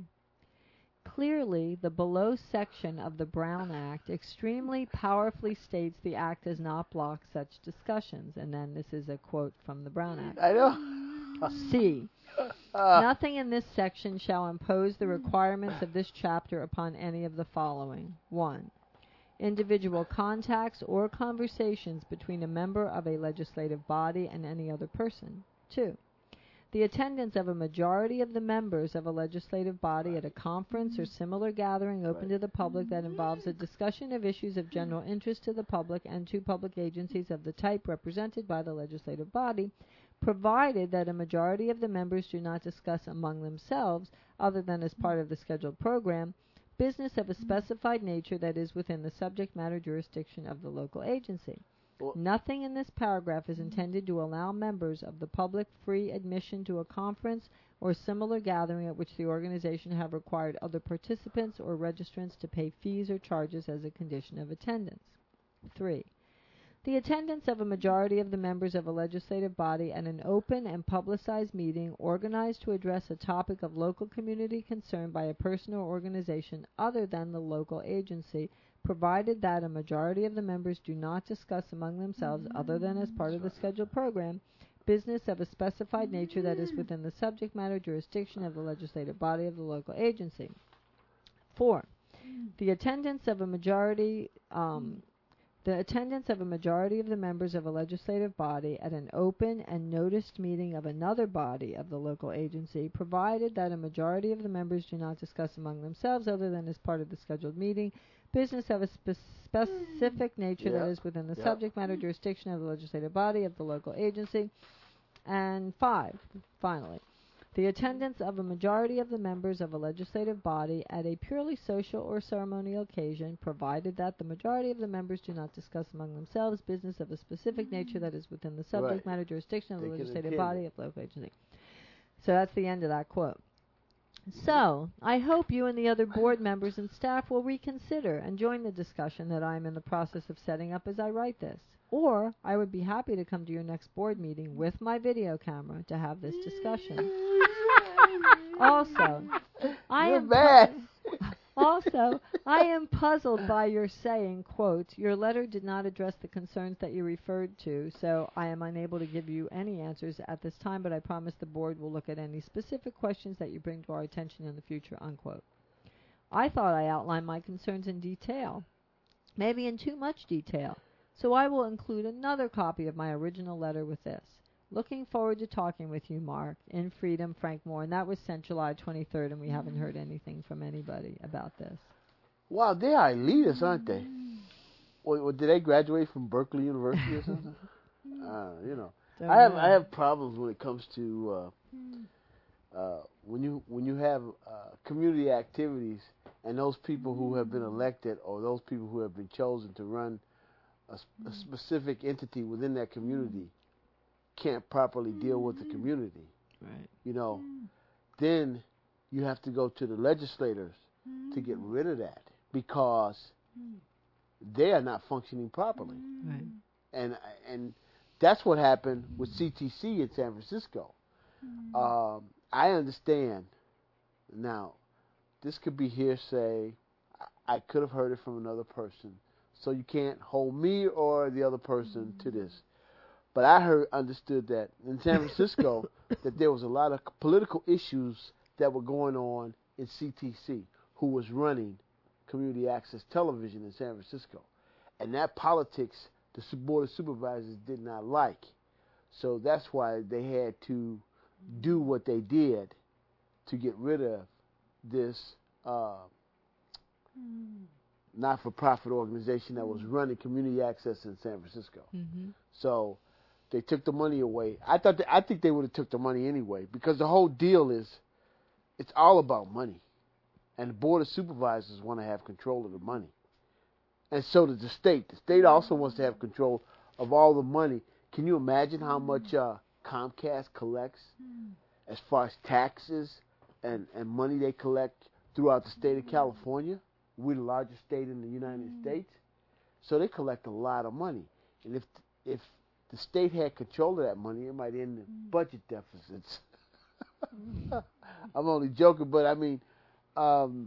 [SPEAKER 1] Clearly, the below section of the Brown Act extremely powerfully states the Act does not block such discussions. And then this is a quote from the Brown Act.
[SPEAKER 2] I know.
[SPEAKER 1] C.
[SPEAKER 2] Uh,
[SPEAKER 1] Nothing in this section shall impose the requirements of this chapter upon any of the following. one. Individual contacts or conversations between a member of a legislative body and any other person. two. The attendance of a majority of the members of a legislative body at a conference or similar gathering open to the public that involves a discussion of issues of general interest to the public and to public agencies of the type represented by the legislative body, provided that a majority of the members do not discuss among themselves, other than as part of the scheduled program, business of a specified nature that is within the subject matter jurisdiction of the local agency.
[SPEAKER 2] Well,
[SPEAKER 1] Nothing in this paragraph is intended to allow members of the public free admission to a conference or similar gathering at which the organization have required other participants or registrants to pay fees or charges as a condition of attendance. three. The attendance of a majority of the members of a legislative body at an open and publicized meeting organized to address a topic of local community concern by a person or organization other than the local agency, provided that a majority of the members do not discuss among themselves, other than as part of the scheduled program, business of a specified nature that is within the subject matter jurisdiction of the legislative body of the local agency. Four. The attendance of a majority um, the attendance of a majority of the members of a legislative body at an open and noticed meeting of another body of the local agency, provided that a majority of the members do not discuss among themselves, other than as part of the scheduled meeting, business of a spe- specific nature
[SPEAKER 2] Yep.
[SPEAKER 1] that is within the
[SPEAKER 2] Yep.
[SPEAKER 1] subject matter jurisdiction of the legislative body of the local agency. And five, finally, the attendance of a majority of the members of a legislative body at a purely social or ceremonial occasion, provided that the majority of the members do not discuss among themselves business of a specific nature that is within the subject
[SPEAKER 2] Right.
[SPEAKER 1] matter jurisdiction of the
[SPEAKER 2] They can
[SPEAKER 1] legislative
[SPEAKER 2] attend
[SPEAKER 1] body
[SPEAKER 2] it.
[SPEAKER 1] of the local agency. So that's the end of that quote. So, I hope you and the other board members and staff will reconsider and join the discussion that I am in the process of setting up as I write this. Or, I would be happy to come to your next board meeting with my video camera to have this discussion. Also, I
[SPEAKER 2] You're
[SPEAKER 1] am
[SPEAKER 2] bad.
[SPEAKER 1] Also, I am puzzled by your saying, quote, your letter did not address the concerns that you referred to, so I am unable to give you any answers at this time, but I promise the board will look at any specific questions that you bring to our attention in the future, unquote. I thought I outlined my concerns in detail, maybe in too much detail, so I will include another copy of my original letter with this. Looking forward to talking with you, Mark. In Freedom, Frank Moore. And that was sent July twenty-third, and we haven't heard anything from anybody about this.
[SPEAKER 2] Wow, they are elitists, aren't they? Or, or did they graduate from Berkeley University or something? uh, you know,
[SPEAKER 1] Don't
[SPEAKER 2] I have
[SPEAKER 1] know.
[SPEAKER 2] I have problems when it comes to uh, uh, when you when you have uh, community activities and those people who have been elected or those people who have been chosen to run a, sp- a specific entity within that community can't properly deal with the community.
[SPEAKER 1] Right.
[SPEAKER 2] You know, then you have to go to the legislators to get rid of that because they are not functioning properly.
[SPEAKER 1] Right.
[SPEAKER 2] And and that's what happened with C T C in San Francisco. Um, I understand. Now, this could be hearsay. I, I could have heard it from another person. So you can't hold me or the other person to this. But I heard, understood that in San Francisco, that there was a lot of political issues that were going on in C T C, who was running community access television in San Francisco. And that politics, the board of supervisors did not like. So that's why they had to do what they did to get rid of this uh, not-for-profit organization that was running community access in San Francisco.
[SPEAKER 1] Mm-hmm.
[SPEAKER 2] So they took the money away. I thought that, I think they would have took the money anyway, because the whole deal is it's all about money, and the board of supervisors want to have control of the money, and so does the state. The state also wants to have control of all the money. Can you imagine how much uh, Comcast collects as far as taxes and, and money they collect throughout the state of California? We're the largest state in the United States, so they collect a lot of money. And if if the state had control of that money, it might end in budget deficits. I'm only joking, but I mean, um,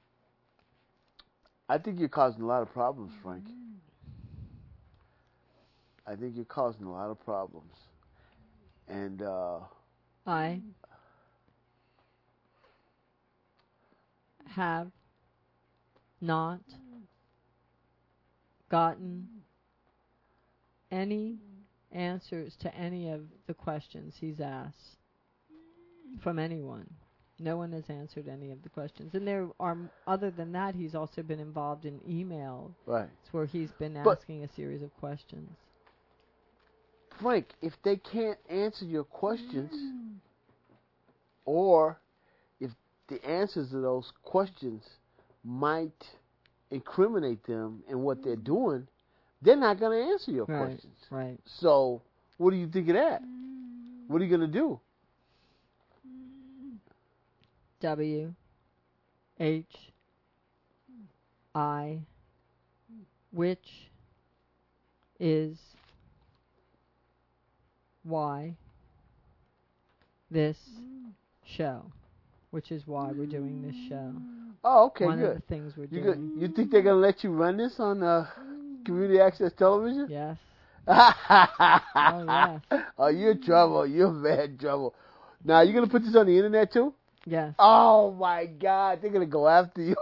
[SPEAKER 2] I think you're causing a lot of problems, Frank. I think you're causing a lot of problems. And uh,
[SPEAKER 1] I have not gotten any answers to any of the questions he's asked from anyone. No one has answered any of the questions. And there are, other than that, he's also been involved in email.
[SPEAKER 2] Right.
[SPEAKER 1] Where he's been
[SPEAKER 2] But
[SPEAKER 1] asking a series of questions.
[SPEAKER 2] Frank, if they can't answer your questions, or if the answers to those questions might incriminate them in what they're doing, they're not going to answer your
[SPEAKER 1] Right,
[SPEAKER 2] questions.
[SPEAKER 1] right.
[SPEAKER 2] So, what do you think of that? What are you going to do?
[SPEAKER 1] W H I which is why this show, which is why we're doing this show.
[SPEAKER 2] Oh, okay,
[SPEAKER 1] One
[SPEAKER 2] good.
[SPEAKER 1] of the things we're
[SPEAKER 2] You,
[SPEAKER 1] doing.
[SPEAKER 2] go, you think they're going to let you run this on uh, community access television?
[SPEAKER 1] Yes.
[SPEAKER 2] oh,
[SPEAKER 1] yes.
[SPEAKER 2] Oh, you're in trouble. You're in bad trouble. Now, you going to put this on the internet, too?
[SPEAKER 1] Yes.
[SPEAKER 2] Oh, my God. They're going to go after you.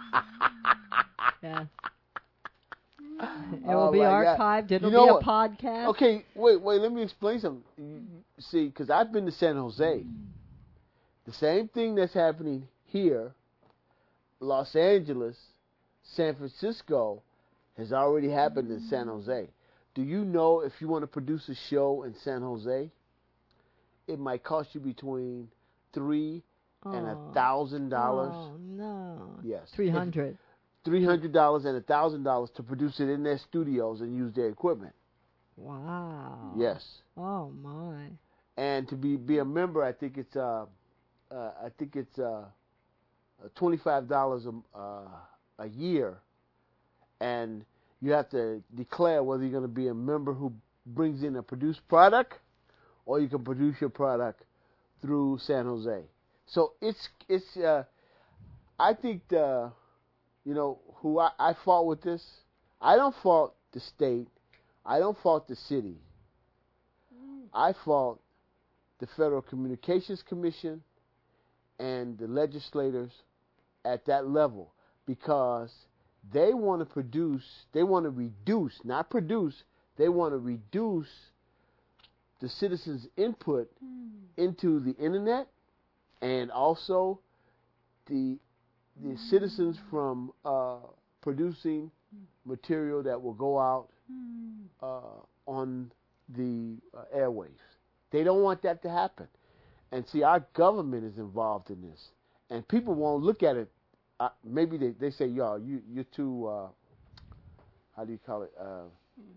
[SPEAKER 1] Yes. It
[SPEAKER 2] Oh
[SPEAKER 1] will be archived.
[SPEAKER 2] God.
[SPEAKER 1] It'll
[SPEAKER 2] you know
[SPEAKER 1] be a
[SPEAKER 2] what?
[SPEAKER 1] podcast.
[SPEAKER 2] Okay, wait, wait. Let me explain something. See, because I've been to San Jose. The same thing that's happening here, Los Angeles, San Francisco, has already happened in San Jose. Do you know if you want to produce a show in San Jose, it might cost you between three
[SPEAKER 1] oh.
[SPEAKER 2] and a thousand dollars?
[SPEAKER 1] Oh no.
[SPEAKER 2] Yes.
[SPEAKER 1] Three hundred.
[SPEAKER 2] Three hundred dollars and a thousand dollars to produce it in their studios and use their equipment.
[SPEAKER 1] Wow.
[SPEAKER 2] Yes.
[SPEAKER 1] Oh my.
[SPEAKER 2] And to be be a member, I think it's uh, uh I think it's uh, twenty five dollars a uh, a year, and you have to declare whether you're going to be a member who brings in a produced product, or you can produce your product through San Jose. So it's it's uh, I think the you know who I, I fault with this. I don't fault the state. I don't fault the city. I fault the Federal Communications Commission and the legislators at that level, because they want to produce, they want to reduce, not produce, they want to reduce the citizens' input into the internet, and also the the citizens from uh, producing material that will go out uh, on the uh, airwaves. They don't want that to happen. And see, our government is involved in this. And people won't look at it. Uh, maybe they, they say, yo, you, you're too, uh, how do you call it? Uh,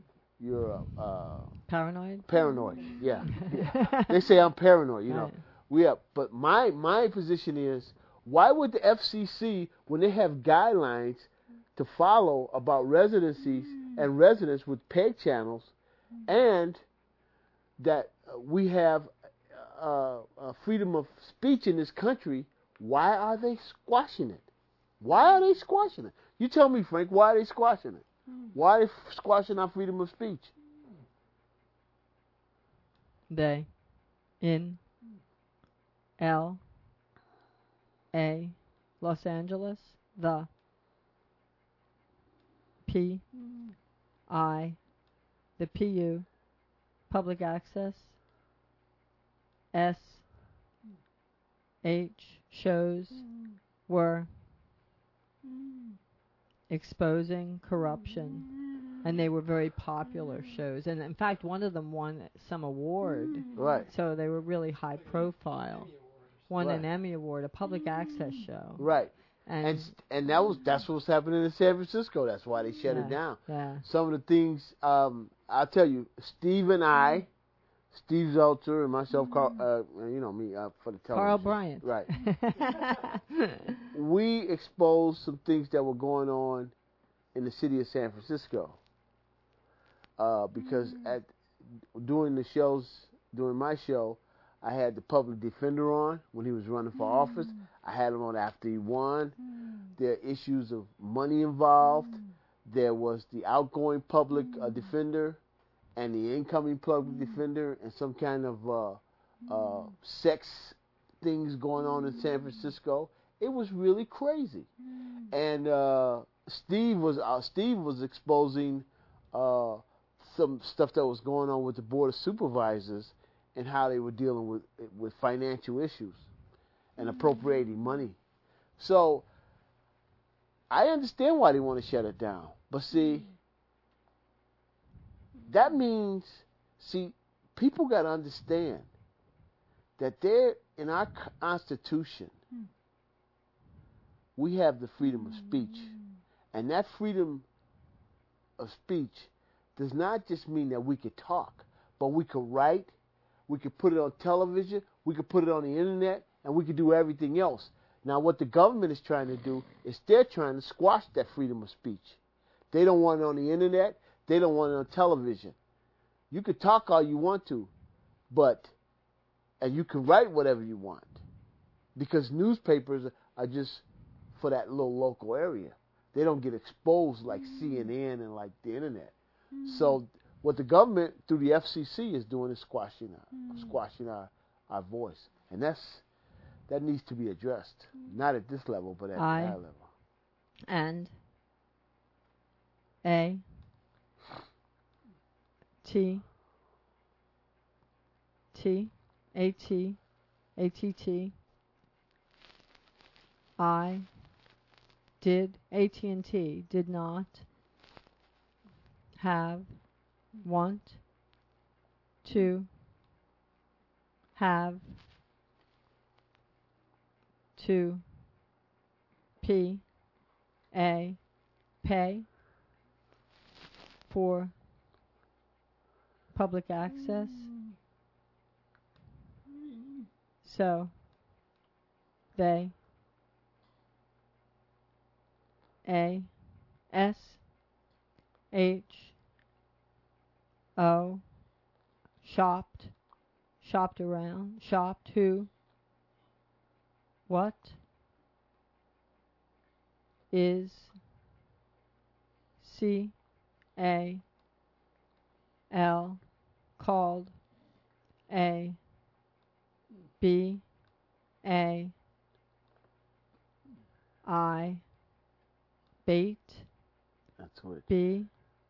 [SPEAKER 2] you're uh,
[SPEAKER 1] paranoid?
[SPEAKER 2] Paranoid, yeah. yeah. They say I'm paranoid, you know.
[SPEAKER 1] Right.
[SPEAKER 2] We are. But my my position is, why would the F C C, when they have guidelines to follow about residencies and residents with peg channels, and that we have uh, uh, freedom of speech in this country, why are they squashing it? Why are they squashing it? You tell me, Frank, why are they squashing it? Why are they squashing our freedom of speech?
[SPEAKER 1] They, in L A, Los Angeles, the P I, the P U, public access, S H, shows, were exposing corruption. And they were very popular shows. And in fact, one of them won some award.
[SPEAKER 2] Right.
[SPEAKER 1] So they were really high profile. Won
[SPEAKER 2] Right.
[SPEAKER 1] an Emmy Award, a public access show.
[SPEAKER 2] Right.
[SPEAKER 1] And
[SPEAKER 2] And and that was that's what's happening in San Francisco. That's why they shut
[SPEAKER 1] yeah,
[SPEAKER 2] it down.
[SPEAKER 1] Yeah.
[SPEAKER 2] Some of the things, um, I'll tell you, Steve and I, Steve Zelter and myself, Carl, uh, you know me, uh, for the television.
[SPEAKER 1] Carl Bryant.
[SPEAKER 2] Right. We exposed some things that were going on in the city of San Francisco. Uh, because at during the shows, during my show, I had the public defender on when he was running for office. I had him on after he won. There are issues of money involved. There was the outgoing public uh, defender and the incoming public defender, and some kind of uh, uh, sex things going on in San Francisco. It was really crazy. And uh, Steve was uh, Steve was exposing uh, some stuff that was going on with the board of supervisors and how they were dealing with with financial issues and appropriating money. So I understand why they want to shut it down. But see, that means, see, people got to understand that they're in our Constitution, we have the freedom of speech. And that freedom of speech does not just mean that we could talk, but we could write, we could put it on television, we could put it on the internet, and we could do everything else. Now, what the government is trying to do is they're trying to squash that freedom of speech. They don't want it on the internet. They don't want it on television. You could talk all you want to, but, and you can write whatever you want, because newspapers are just for that little local area. They don't get exposed like C N N and like the internet. So what the government through the F C C is doing is squashing our, squashing our, our voice, and that's that needs to be addressed. Not at this level, but at
[SPEAKER 1] I,
[SPEAKER 2] the high level.
[SPEAKER 1] And A T T A T A T T I did A T and T did not have want to have to P A pay for public access. So they A S H O shopped shopped around shopped who what is C A L called A B A I bait
[SPEAKER 2] That's what.
[SPEAKER 1] B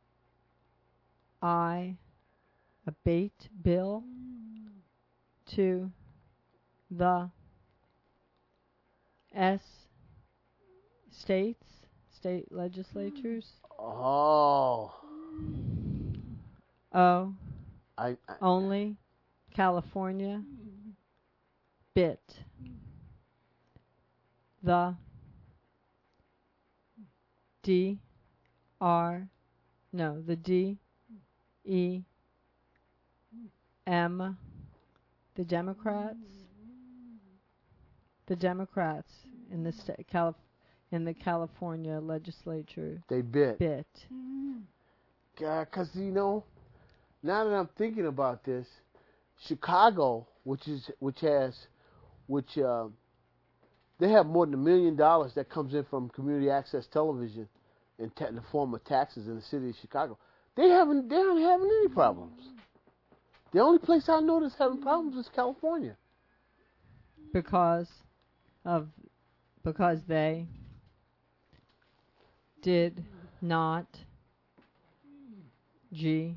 [SPEAKER 1] I a bait bill to the S states state legislatures
[SPEAKER 2] Oh,
[SPEAKER 1] O
[SPEAKER 2] I, I
[SPEAKER 1] only California bit the D R no the D E M the Democrats the Democrats in the sta- Calif- in the California legislature
[SPEAKER 2] They bit.
[SPEAKER 1] bit.
[SPEAKER 2] God, because, you know, now that I'm thinking about this, Chicago, which is which has, which uh, they have more than a million dollars that comes in from community access television in, ta- in the form of taxes in the city of Chicago. They haven't, they aren't having any problems. The only place I know that's having problems is California.
[SPEAKER 1] because of because they did not G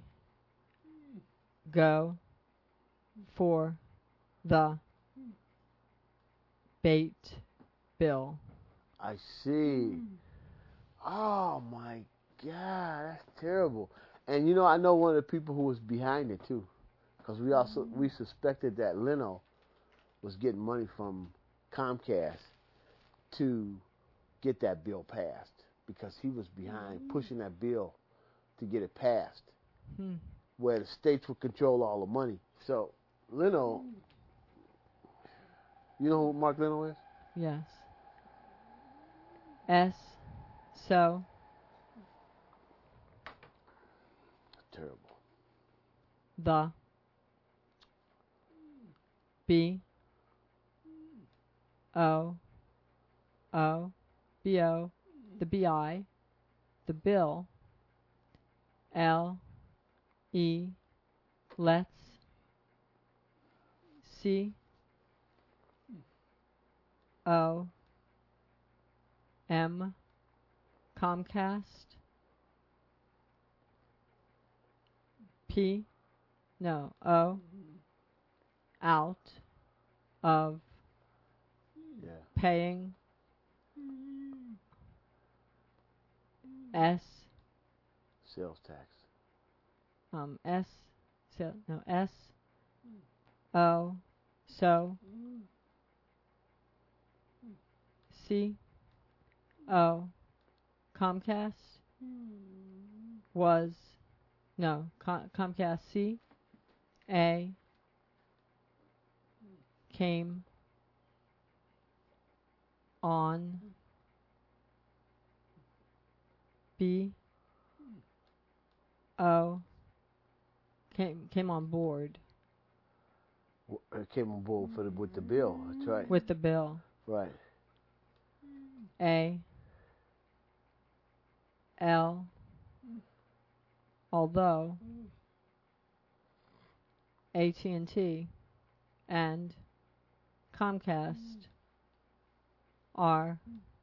[SPEAKER 1] go for the bait bill.
[SPEAKER 2] I see. Oh my God, that's terrible. And you know, I know one of the people who was behind it too, because we also we suspected that Leno was getting money from Comcast to get that bill passed, because he was behind pushing that bill to get it passed,
[SPEAKER 1] Hmm.
[SPEAKER 2] where the states would control all the money. So Leno, you know who Mark Leno is?
[SPEAKER 1] Yes. S. So
[SPEAKER 2] Terrible.
[SPEAKER 1] the B O O B O the B I the bill L E let's C O M Comcast P no O out of
[SPEAKER 2] Yeah.
[SPEAKER 1] paying S
[SPEAKER 2] Sales tax.
[SPEAKER 1] um S so no S O so C O Comcast was no Com- Comcast C A came on B O came came on board
[SPEAKER 2] It came on board for the, with the bill. That's right.
[SPEAKER 1] with the bill.
[SPEAKER 2] Right.
[SPEAKER 1] A L although A T and T and Comcast are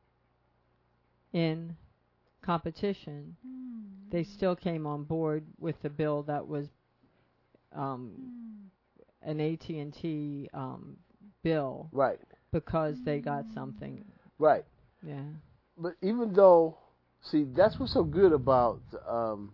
[SPEAKER 1] in competition, they still came on board with the bill that was um, an A T and T um, bill
[SPEAKER 2] Right.
[SPEAKER 1] because they got something.
[SPEAKER 2] Right.
[SPEAKER 1] Yeah.
[SPEAKER 2] But even though, see, that's what's so good about, um,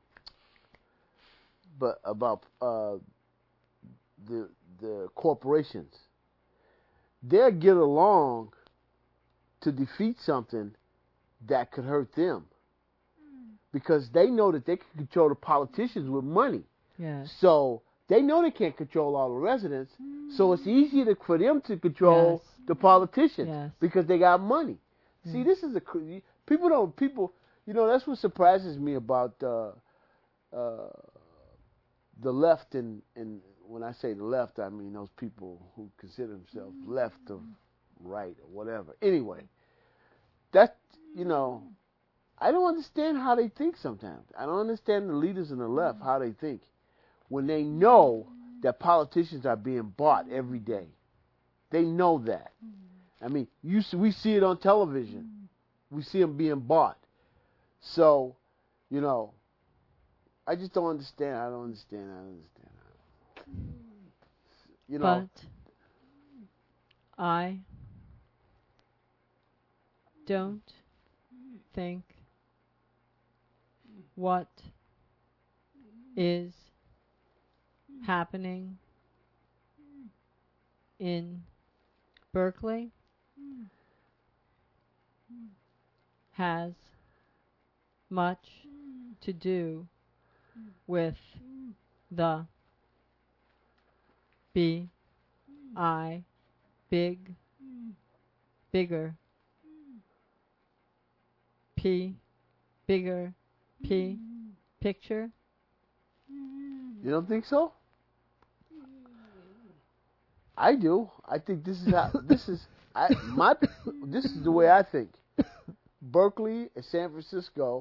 [SPEAKER 2] but about uh, the the corporations. They'll get along to defeat something that could hurt them, because they know that they can control the politicians with money.
[SPEAKER 1] Yes.
[SPEAKER 2] So they know they can't control all the residents. So it's easier to, for them to control
[SPEAKER 1] Yes.
[SPEAKER 2] the politicians
[SPEAKER 1] Yes.
[SPEAKER 2] because they got money. See,
[SPEAKER 1] Yes.
[SPEAKER 2] this is a cr- people don't people. You know, that's what surprises me about uh, uh, the left. And and when I say the left, I mean those people who consider themselves left of right or whatever. Anyway, that you know. I don't understand how they think sometimes. I don't understand the leaders in the left, how they think, when they know that politicians are being bought every day. They know that. I mean, you see, we see it on television. We see them being bought. So, you know, I just don't understand. I don't understand. I don't understand. You know.
[SPEAKER 1] But I don't think what is happening in Berkeley has much to do with the B I big bigger. P, bigger. P, picture.
[SPEAKER 2] You don't think so? I do. I think this is how this is. I my this is the way I think. Berkeley and San Francisco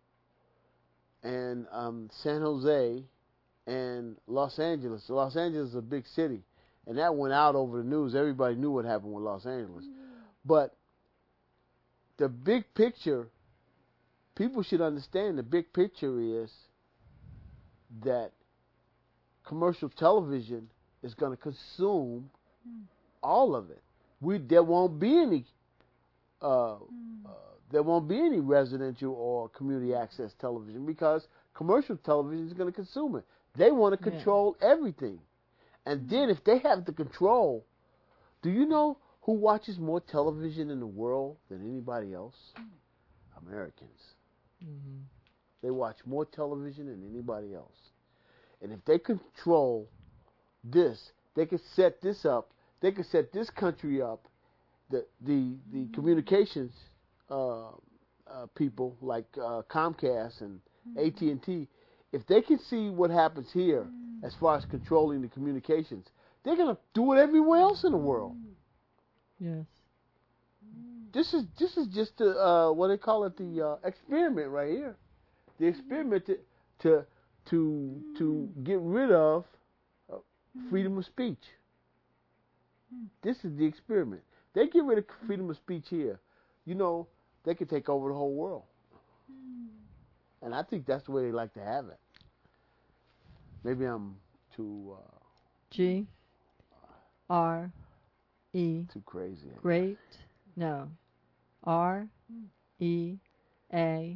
[SPEAKER 2] and um, San Jose and Los Angeles. Los Angeles is a big city, and that went out over the news. Everybody knew what happened with Los Angeles. But the big picture, people should understand the big picture is that commercial television is going to consume all of it. We there won't be any uh, uh, there won't be any residential or community access television because commercial television is going to consume it. They want to control yeah. everything. And then if they have the control, do you know who watches more television in the world than anybody else? Americans. Mm-hmm. They watch more television than anybody else. And if they control this, they could set this up. They could set this country up. The the the communications uh, uh, people like uh, Comcast and A T and T, if they can see what happens here as far as controlling the communications, they're gonna do it everywhere else in the world.
[SPEAKER 1] Yes.
[SPEAKER 2] This is this is just the uh, what they call it the uh, experiment right here. The experiment to to to, to get rid of uh, freedom of speech. This is the experiment. They get rid of freedom of speech here. You know, they could take over the whole world. And I think that's the way they like to have it. Maybe I'm too... Uh,
[SPEAKER 1] G. R. E.
[SPEAKER 2] Too crazy.
[SPEAKER 1] Great. No. R. E. A.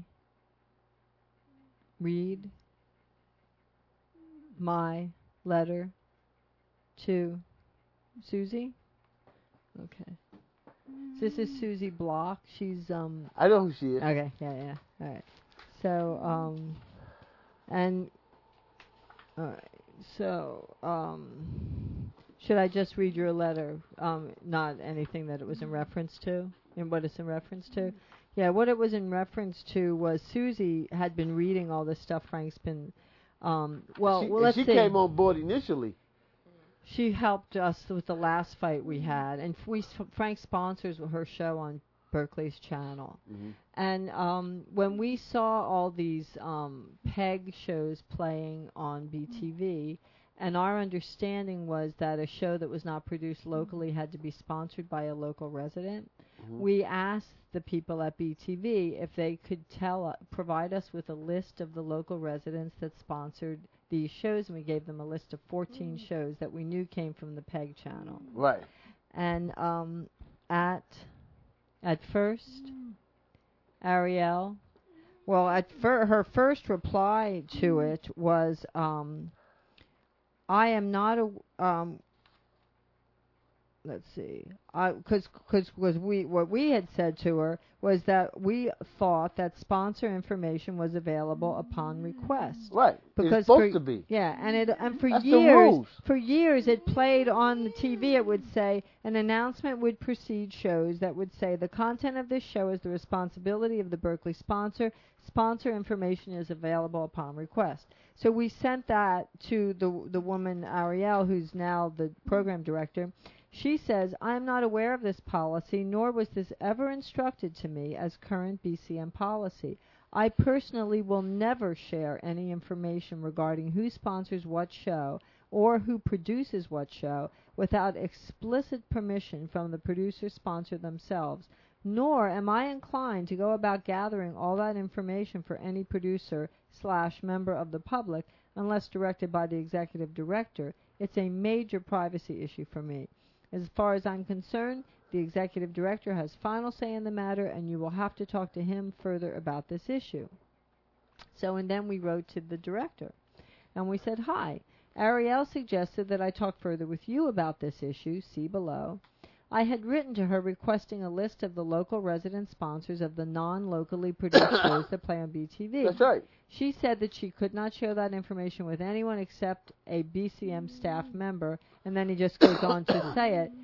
[SPEAKER 1] Read my letter to Susie. Okay. So this is Susie Block. She's um.
[SPEAKER 2] I know who she is.
[SPEAKER 1] Okay. Yeah. Yeah. All right. So um, and all right. So um, should I just read your letter? Um, not anything that it was in reference to, and what it's in reference to. Yeah. What it was in reference to was Susie had been reading all this stuff Frank's been. Um, well,
[SPEAKER 2] she,
[SPEAKER 1] well, let's
[SPEAKER 2] she
[SPEAKER 1] see.
[SPEAKER 2] came on board initially.
[SPEAKER 1] She helped us with the last fight we had, and we Frank sponsors her show on Berkeley's channel. Mm-hmm. And um, when we saw all these um, PEG shows playing on B T V, and our understanding was that a show that was not produced locally had to be sponsored by a local resident, mm-hmm. we asked the people at B T V if they could tell, uh, provide us with a list of the local residents that sponsored these shows, and we gave them a list of fourteen mm. shows that we knew came from the PEG channel.
[SPEAKER 2] Right.
[SPEAKER 1] And um, at at first, mm. Ariel, well, at fir- her first reply to mm. it was, um, "I am not a." Um, let's see, because because because we what we had said to her was that we thought that sponsor information was available upon request.
[SPEAKER 2] Right.
[SPEAKER 1] Because
[SPEAKER 2] it's supposed
[SPEAKER 1] for,
[SPEAKER 2] to be.
[SPEAKER 1] Yeah, and it and for
[SPEAKER 2] That's
[SPEAKER 1] years for years it played on the T V. It would say an announcement would precede shows that would say the content of this show is the responsibility of the Berkeley sponsor. Sponsor information is available upon request. So we sent that to the the woman Ariel, who's now the program director. She says, I am not aware of this policy, nor was this ever instructed to me as current B C M policy. I personally will never share any information regarding who sponsors what show or who produces what show without explicit permission from the producer-sponsor themselves, nor am I inclined to go about gathering all that information for any producer slash member of the public unless directed by the executive director. It's a major privacy issue for me. As far as I'm concerned, the executive director has final say in the matter, and you will have to talk to him further about this issue. So, and then we wrote to the director, and we said, hi, Ariel suggested that I talk further with you about this issue, see below. I had written to her requesting a list of the local resident sponsors of the non-locally produced shows that play on B T V.
[SPEAKER 2] That's right.
[SPEAKER 1] She said that she could not share that information with anyone except a B C M staff member, and then he just goes on to say it.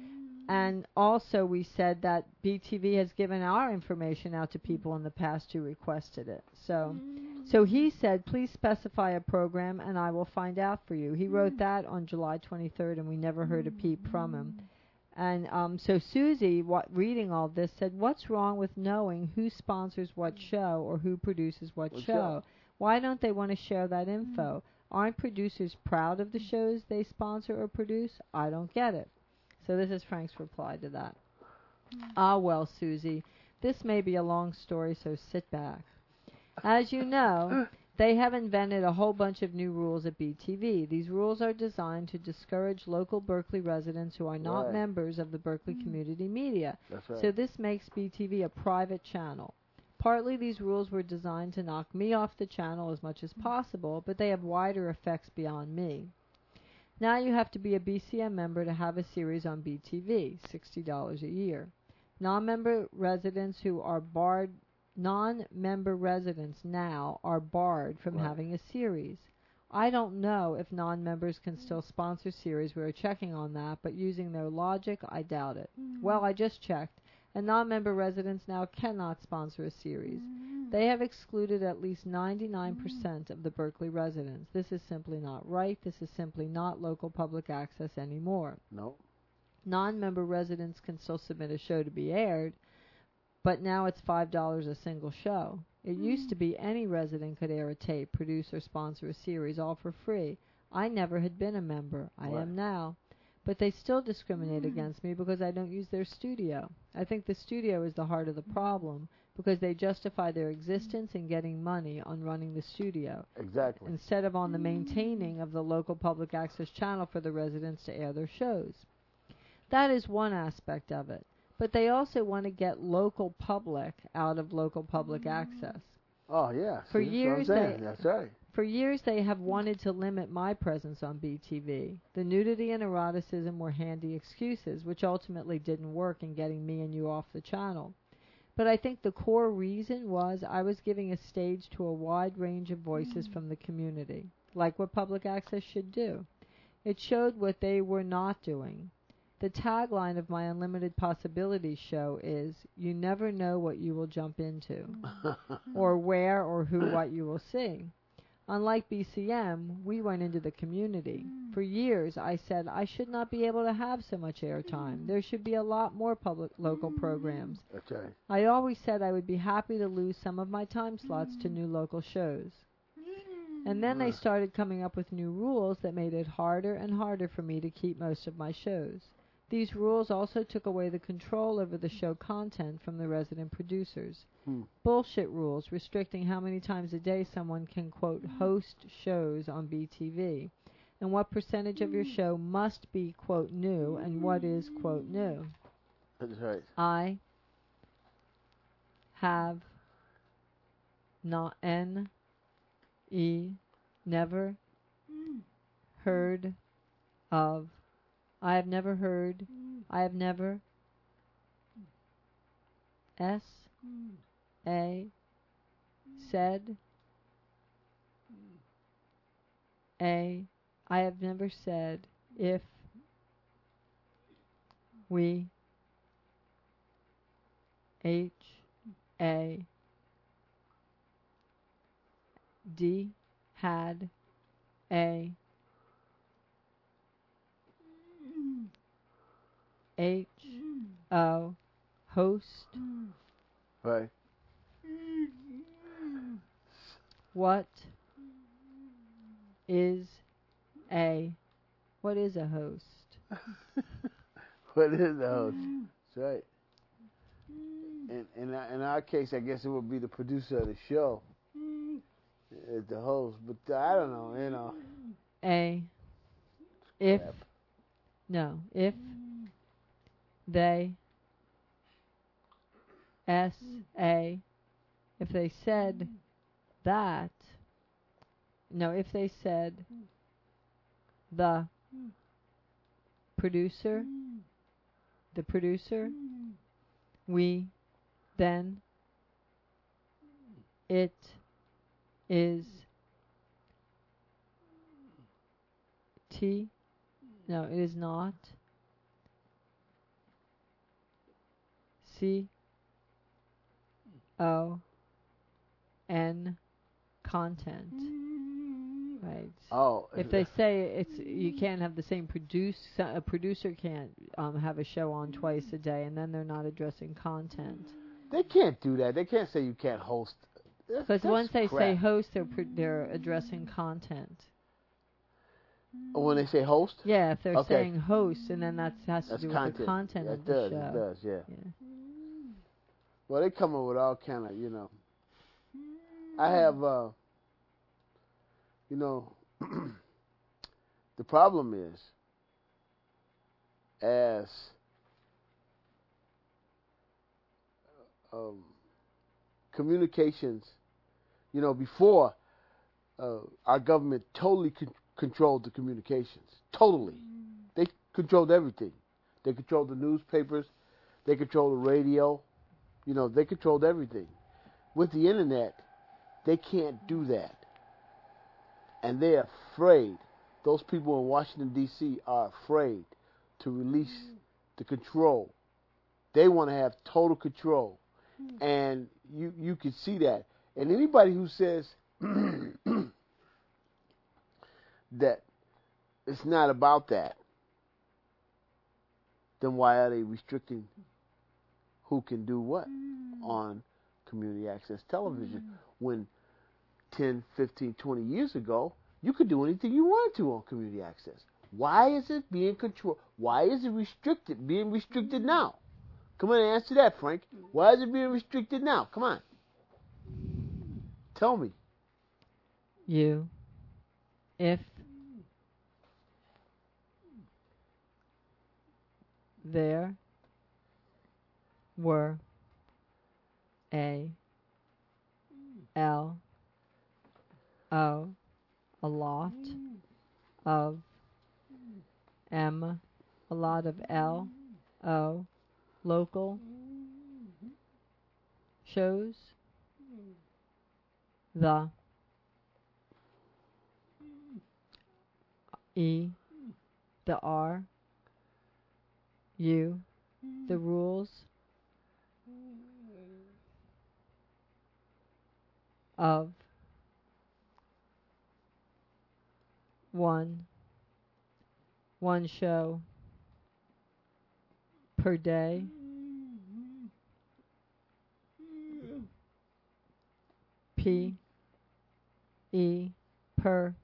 [SPEAKER 1] And also we said that B T V has given our information out to people in the past who requested it. So so he said, please specify a program and I will find out for you. He wrote that on July twenty-third and we never heard a peep from him. And um, so Susie, what, reading all this, said, what's wrong with knowing who sponsors what show or who produces what,
[SPEAKER 2] What
[SPEAKER 1] show?
[SPEAKER 2] show?
[SPEAKER 1] Why don't they want to share that info? Aren't producers proud of the shows they sponsor or produce? I don't get it. So this is Frank's reply to that. Ah, well, Susie, this may be a long story, so sit back. As you know, they have invented a whole bunch of new rules at B T V. These rules are designed to discourage local Berkeley residents who are not
[SPEAKER 2] Right.
[SPEAKER 1] members of the Berkeley Community Media.
[SPEAKER 2] That's right.
[SPEAKER 1] So this makes B T V a private channel. Partly these rules were designed to knock me off the channel as much as possible, but they have wider effects beyond me. Now you have to be a B C M member to have a series on B T V, sixty dollars a year. Non-member residents who are barred, non-member residents now are barred from
[SPEAKER 2] Right.
[SPEAKER 1] having a series. I don't know if non-members can still sponsor series. We are checking on that, but using their logic, I doubt it. Well, I just checked, and non-member residents now cannot sponsor a series. They have excluded at least ninety-nine percent of the Berkeley residents. This is simply not right. This is simply not local public access anymore.
[SPEAKER 2] No.
[SPEAKER 1] Non-member residents can still submit a show to be aired, but now it's five dollars a single show. It used to be any resident could air a tape, produce or sponsor a series, all for free. I never had been a member. I
[SPEAKER 2] Right.
[SPEAKER 1] am now. But they still discriminate against me because I don't use their studio. I think the studio is the heart of the problem because they justify their existence in getting money on running the studio
[SPEAKER 2] Exactly.
[SPEAKER 1] instead of on the maintaining of the local public access channel for the residents to air their shows. That is one aspect of it. But they also want to get local public out of local public access.
[SPEAKER 2] Oh yeah.
[SPEAKER 1] For
[SPEAKER 2] See, that's
[SPEAKER 1] years
[SPEAKER 2] what I'm saying.
[SPEAKER 1] they-
[SPEAKER 2] That's right.
[SPEAKER 1] For years they have wanted to limit my presence on B T V. The nudity and eroticism were handy excuses, which ultimately didn't work in getting me and you off the channel. But I think the core reason was I was giving a stage to a wide range of voices from the community, like what public access should do. It showed what they were not doing. The tagline of my Unlimited Possibilities show is, you never know what you will jump into, or where or who what you will see. Unlike B C M, we went into the community. For years I said I should not be able to have so much airtime. There should be a lot more public local programs.
[SPEAKER 2] That's right.
[SPEAKER 1] I always said I would be happy to lose some of my time slots to new local shows. And then they started coming up with new rules that made it harder and harder for me to keep most of my shows. These rules also took away the control over the show content from the resident producers.
[SPEAKER 2] Hmm.
[SPEAKER 1] Bullshit rules restricting how many times a day someone can, quote, host shows on B T V, and what percentage of your show must be, quote, new, and what is, quote, new.
[SPEAKER 2] That's right.
[SPEAKER 1] I have not, N, E, never heard of, I have never heard, I have never, S, A, said, A, I have never said, if, we, H, A, D, had, A, H, O, host,
[SPEAKER 2] Right.
[SPEAKER 1] what is a, what is a host?
[SPEAKER 2] What is the host? That's right. In in our, in our case, I guess it would be the producer of the show, is the host. But uh, I don't know. You know.
[SPEAKER 1] A, if,
[SPEAKER 2] Crap.
[SPEAKER 1] no, if, they, S, A, if they said that, no, if they said the producer, the producer, we, then, it is T, no, it is not, C O N content. Right.
[SPEAKER 2] Oh,
[SPEAKER 1] If they say it's you can't have the same produce, a producer can't um, have a show on twice a day, and then they're not addressing content.
[SPEAKER 2] they can't do that. They can't say you can't host. That's-
[SPEAKER 1] Because
[SPEAKER 2] that's
[SPEAKER 1] once they
[SPEAKER 2] crap.
[SPEAKER 1] say host, they're pro- they're addressing content.
[SPEAKER 2] When they say host,
[SPEAKER 1] Yeah, if they're
[SPEAKER 2] Okay.
[SPEAKER 1] saying host, and then that has to
[SPEAKER 2] that's
[SPEAKER 1] do
[SPEAKER 2] content.
[SPEAKER 1] with the content
[SPEAKER 2] Yeah,
[SPEAKER 1] of
[SPEAKER 2] it
[SPEAKER 1] the
[SPEAKER 2] does.
[SPEAKER 1] show.
[SPEAKER 2] It does. Yeah.
[SPEAKER 1] Yeah.
[SPEAKER 2] Well, they come up with all kind of, you know. I have, uh, you know, the problem is, as um, communications, you know, before uh, our government totally con- controlled the communications. Totally. They controlled everything. They controlled the newspapers. They controlled the radio. You know, they controlled everything. With the internet, they can't do that. And they're afraid. Those people in Washington, D C are afraid to release the control. They want to have total control. And you, you can see that. And anybody who says that it's not about that, then why are they restricting who can do what on community access television when ten, fifteen, twenty years ago you could do anything you wanted to on community access? Why is it being controlled? Why is it restricted, being restricted now? Come on and answer that, Frank. Why is it being restricted now? Come on. Tell me.
[SPEAKER 1] You, if there were a L O a lot of M a lot of L O local shows, the E the R U the rules of one one show per day P E per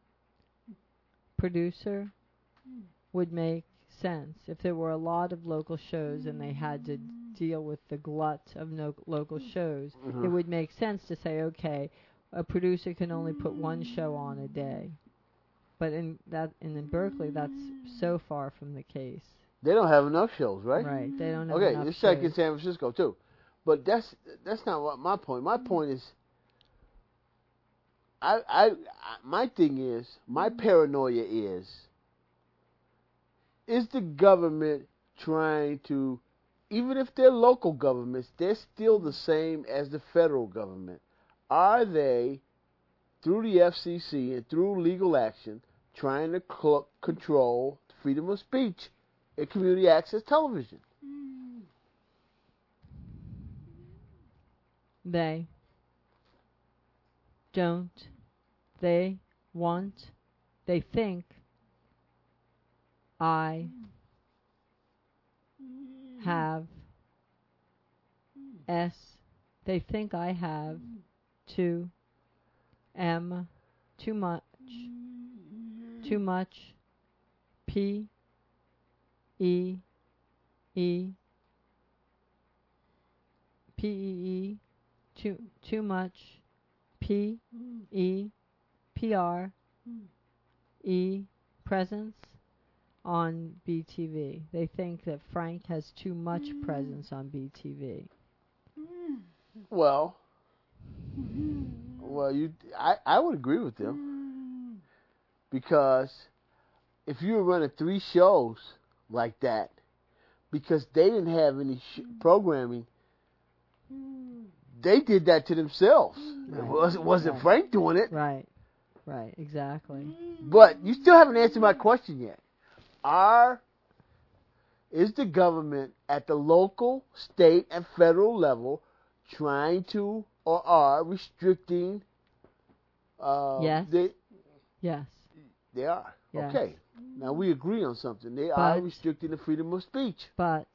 [SPEAKER 1] producer would make sense. If there were a lot of local shows and they had to deal with the glut of no local shows,
[SPEAKER 2] Mhm.
[SPEAKER 1] it would make sense to say, okay, a producer can only put one show on a day. But in that and in Berkeley, that's so far from the case.
[SPEAKER 2] They don't have enough shows, right?
[SPEAKER 1] Right. They don't have
[SPEAKER 2] Okay,
[SPEAKER 1] enough
[SPEAKER 2] it's
[SPEAKER 1] shows.
[SPEAKER 2] like in San Francisco too. But that's that's not what my point. My point is, I, I, I my thing is, my paranoia is, is the government trying to, even if they're local governments, they're still the same as the federal government. Are they, through the F C C and through legal action, trying to cl- control freedom of speech in community access television?
[SPEAKER 1] They don't. They want. They think. I have. S. They think I have. Too. M. Too much. Too much. P. E. E. P E E. Too too much. P E P R E presence on B T V. They think that Frank has too much presence on B T V.
[SPEAKER 2] Well, well, you, I, I would agree with them, because if you were running three shows like that, because they didn't have any sh- programming, they did that to themselves.
[SPEAKER 1] Right.
[SPEAKER 2] It wasn't, wasn't
[SPEAKER 1] Right.
[SPEAKER 2] Frank doing it.
[SPEAKER 1] Right. Right. Exactly.
[SPEAKER 2] But you still haven't answered my question yet. Are is the government at the local, state, and federal level trying to or are restricting? Uh,
[SPEAKER 1] Yes.
[SPEAKER 2] They,
[SPEAKER 1] Yes.
[SPEAKER 2] they are.
[SPEAKER 1] Yes.
[SPEAKER 2] Okay. Now we agree on something. They
[SPEAKER 1] But-
[SPEAKER 2] are restricting the freedom of speech.
[SPEAKER 1] But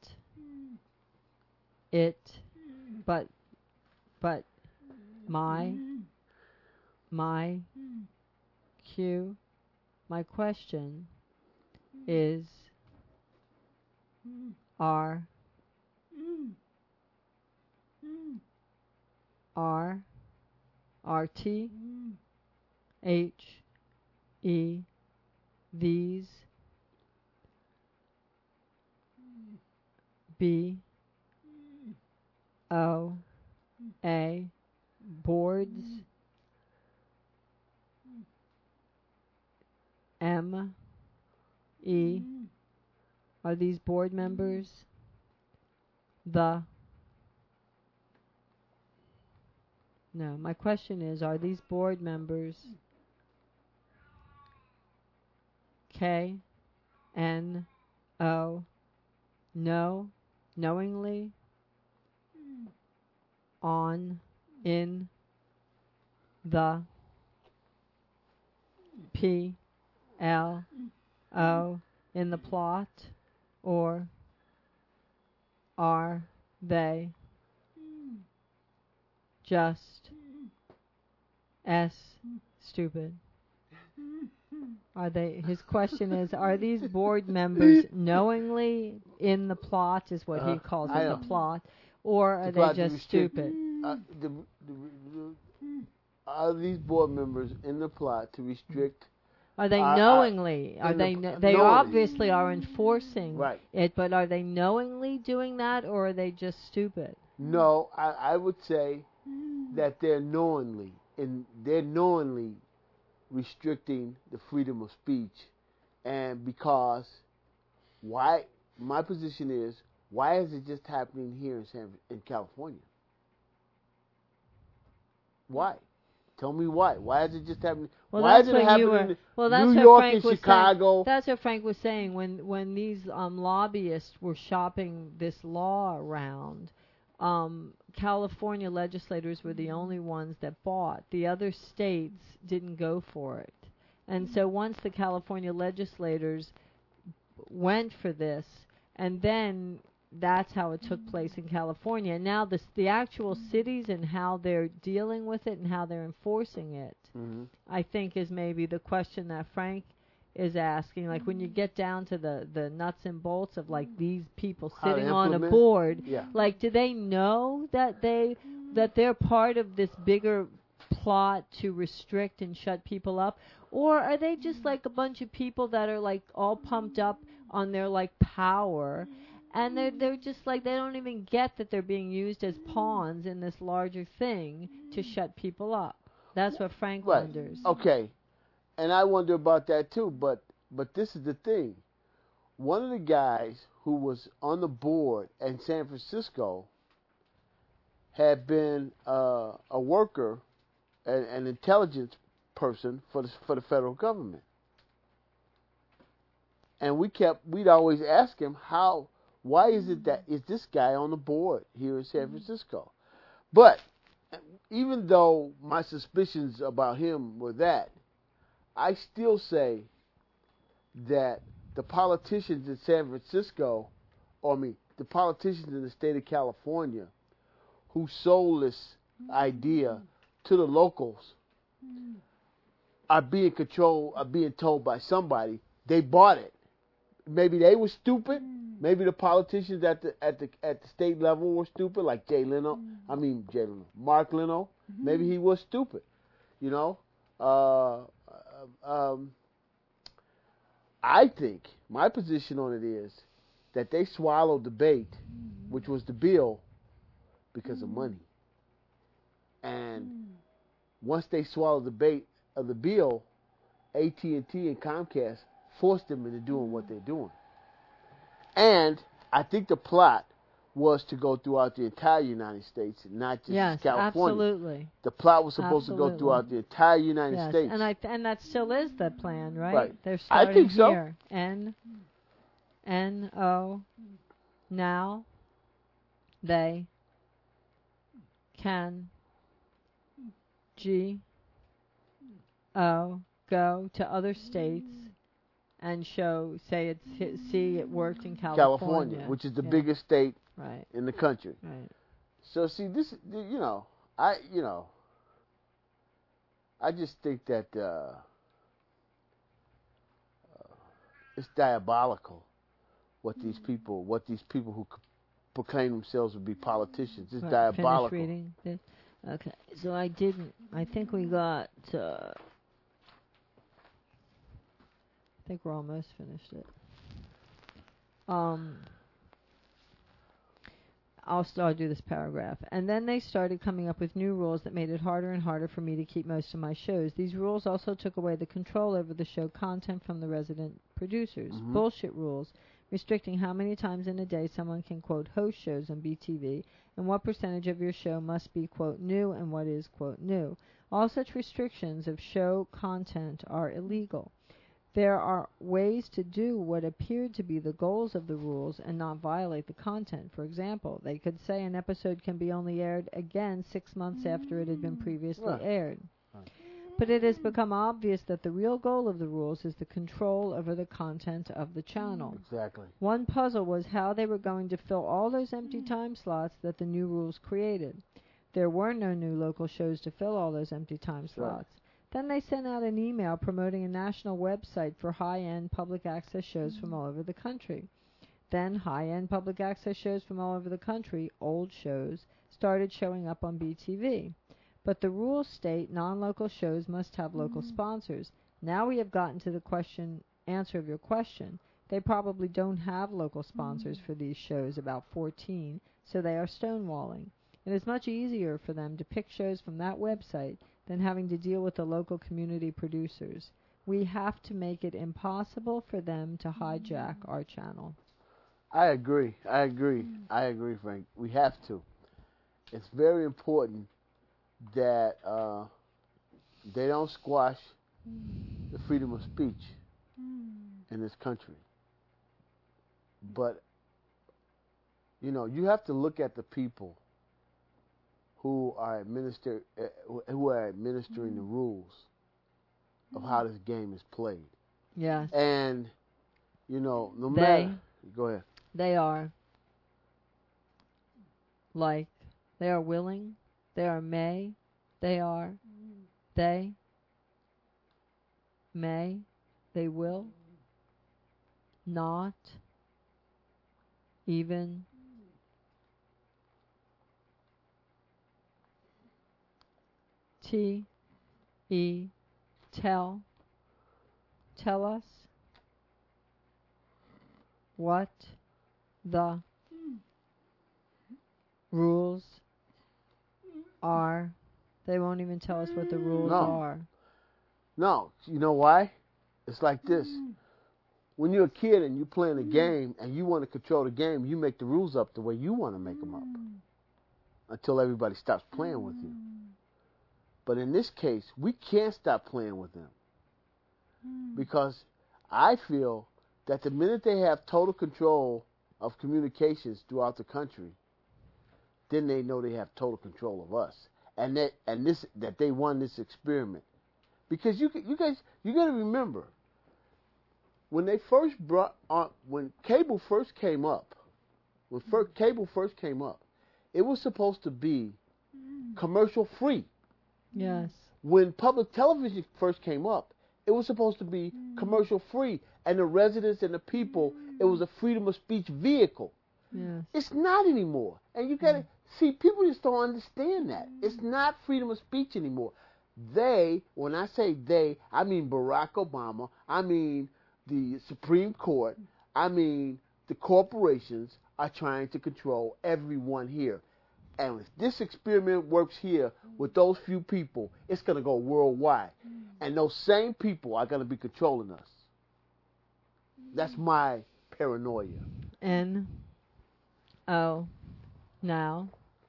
[SPEAKER 1] it, but, but my, my cue, my question is, are, R, R T, H, E, these, B, O, A, boards, M, E, are these board members? The, no, my question is, are these board members K, N, O, no, knowingly, on, in, the, P, L, O, in the plot, or are they just S, stupid? Are they, his question is, are these board members knowingly in the plot, is what
[SPEAKER 2] Uh-huh.
[SPEAKER 1] he calls
[SPEAKER 2] I
[SPEAKER 1] it, the
[SPEAKER 2] know.
[SPEAKER 1] plot, or are
[SPEAKER 2] The
[SPEAKER 1] they
[SPEAKER 2] plot to
[SPEAKER 1] just
[SPEAKER 2] restrict-
[SPEAKER 1] stupid?
[SPEAKER 2] Uh, the, the, the, are these board members in the plot to restrict?
[SPEAKER 1] Are they
[SPEAKER 2] Are- are
[SPEAKER 1] knowingly? Are
[SPEAKER 2] in
[SPEAKER 1] they?
[SPEAKER 2] the-
[SPEAKER 1] kn- they
[SPEAKER 2] knowingly.
[SPEAKER 1] obviously are enforcing
[SPEAKER 2] Right.
[SPEAKER 1] it, but are they knowingly doing that, or are they just stupid?
[SPEAKER 2] No, I, I would say that they're knowingly in they're knowingly restricting the freedom of speech, and because why? My position is, why is it just happening here in San in California? Why? Tell me why. Why is it just happening?
[SPEAKER 1] Well,
[SPEAKER 2] why
[SPEAKER 1] that's
[SPEAKER 2] is it
[SPEAKER 1] what
[SPEAKER 2] happening
[SPEAKER 1] you were.
[SPEAKER 2] in
[SPEAKER 1] Well, that's
[SPEAKER 2] New
[SPEAKER 1] what
[SPEAKER 2] York
[SPEAKER 1] Frank
[SPEAKER 2] and
[SPEAKER 1] was
[SPEAKER 2] Chicago?
[SPEAKER 1] saying. That's what Frank was saying when when these um, lobbyists were shopping this law around. Um, California legislators were the only ones that bought. The other states didn't go for it, and so once the California legislators went for this, and then that's how it took place in California. And now the the actual cities and how they're dealing with it and how they're enforcing it,
[SPEAKER 2] Mhm.
[SPEAKER 1] I think, is maybe the question that Frank is asking. Like when you get down to the the nuts and bolts of like these people
[SPEAKER 2] How to
[SPEAKER 1] sitting on a
[SPEAKER 2] implement?
[SPEAKER 1] board,
[SPEAKER 2] Yeah.
[SPEAKER 1] like do they know that they that they're part of this bigger plot to restrict and shut people up, or are they just like a bunch of people that are like all pumped up on their like power, and they're they're just like they don't even get that they're being used as pawns in this larger thing to shut people up? That's what Frank
[SPEAKER 2] Right.
[SPEAKER 1] wonders.
[SPEAKER 2] Okay. And I wonder about that too, but but this is the thing. One of the guys who was on the board in San Francisco had been uh, a worker, an, an intelligence person for the for the federal government. And we kept we'd always ask him how why is it that is this guy on the board here in San Francisco? But even though my suspicions about him were that, I still say that the politicians in San Francisco, or I mean, the politicians in the state of California, who sold this idea to the locals, are being controlled, are being told by somebody they bought it. Maybe they were stupid. Maybe the politicians at the at the at the state level were stupid, like Jay Leno. I mean Jay Leno, Mark Leno. Maybe he was stupid. You know. Uh, um, I think my position on it is that they swallowed the bait, which was the bill, because of money. And once they swallowed the bait of the bill, A T and T and Comcast forced them into doing what they're doing. And I think the plot was to go throughout the entire United States, not just
[SPEAKER 1] Yes,
[SPEAKER 2] California.
[SPEAKER 1] absolutely.
[SPEAKER 2] The plot was supposed
[SPEAKER 1] Absolutely.
[SPEAKER 2] to go throughout the entire United
[SPEAKER 1] Yes,
[SPEAKER 2] States.
[SPEAKER 1] and I th- and that still is the plan, right?
[SPEAKER 2] Right.
[SPEAKER 1] They're
[SPEAKER 2] I
[SPEAKER 1] starting
[SPEAKER 2] think so.
[SPEAKER 1] here, and N O, now they can. G O, go to other states and show, say it's hit, see it worked in California,
[SPEAKER 2] California, which is the
[SPEAKER 1] yeah.
[SPEAKER 2] biggest state
[SPEAKER 1] right.
[SPEAKER 2] in the country.
[SPEAKER 1] Right.
[SPEAKER 2] So see, this, you know, I, you know, I just think that uh, uh, it's diabolical what these people, what these people who c- proclaim themselves to be politicians. It's
[SPEAKER 1] right.
[SPEAKER 2] diabolical.
[SPEAKER 1] Finish reading this. Okay, so I didn't. I think we got. Uh, I think we're almost finished it. Um. I'll start do this paragraph. And then they started coming up with new rules that made it harder and harder for me to keep most of my shows. These rules also took away the control over the show content from the resident producers.
[SPEAKER 2] Mhm.
[SPEAKER 1] Bullshit rules restricting how many times in a day someone can, quote, host shows on B T V and what percentage of your show must be, quote, new and what is, quote, new. All such restrictions of show content are illegal. There are ways to do what appeared to be the goals of the rules and not violate the content. For example, they could say an episode can be only aired again six months after it had been previously
[SPEAKER 2] Right.
[SPEAKER 1] aired.
[SPEAKER 2] Right.
[SPEAKER 1] But it has become obvious that the real goal of the rules is the control over the content of the channel.
[SPEAKER 2] Exactly.
[SPEAKER 1] One puzzle was how they were going to fill all those empty time slots that the new rules created. There were no new local shows to fill all those empty time
[SPEAKER 2] That's right.
[SPEAKER 1] slots. Then they sent out an email promoting a national website for high-end public access shows from all over the country. Then high-end public access shows from all over the country, old shows, started showing up on B T V. But the rules state non-local shows must have local sponsors. Now we have gotten to the question, answer of your question. They probably don't have local sponsors for these shows, about fourteen, so they are stonewalling. It is much easier for them to pick shows from that website than having to deal with the local community producers. We have to make it impossible for them to hijack our channel.
[SPEAKER 2] I agree. I agree. I agree, Frank. We have to. It's very important that uh, they don't squash the freedom of speech in this country. But, you know, you have to look at the people who are administer uh, who are administering the rules of how this game is played.
[SPEAKER 1] Yes.
[SPEAKER 2] And, you know, no
[SPEAKER 1] They-
[SPEAKER 2] matter... Go ahead.
[SPEAKER 1] They are like, they are willing, they are may, they are, they, may, they will, not, even, T, E, tell, tell us, what, the, rules are. They won't even tell us what the rules
[SPEAKER 2] No.
[SPEAKER 1] are.
[SPEAKER 2] No, you know why? It's like this. When you're a kid and you're playing a game and you want to control the game, you make the rules up the way you want to make them up until everybody stops playing with you. But in this case, we can't stop playing with them because I feel that the minute they have total control of communications throughout the country, then they know they have total control of us, and that and this that they won this experiment. Because you you guys you got to remember when they first brought on when cable first came up, when fir- cable first came up, it was supposed to be commercial free.
[SPEAKER 1] Yes.
[SPEAKER 2] When public television first came up, it was supposed to be commercial free, and the residents and the people, it was a freedom of speech vehicle.
[SPEAKER 1] Yes.
[SPEAKER 2] It's not anymore. And you gotta see, people just don't understand that. It's not freedom of speech anymore. They, when I say they, I mean Barack Obama, I mean the Supreme Court, I mean the corporations are trying to control everyone here. And if this experiment works here with those few people, it's going to go worldwide. And those same people are going to be controlling us. That's my paranoia.
[SPEAKER 1] N O now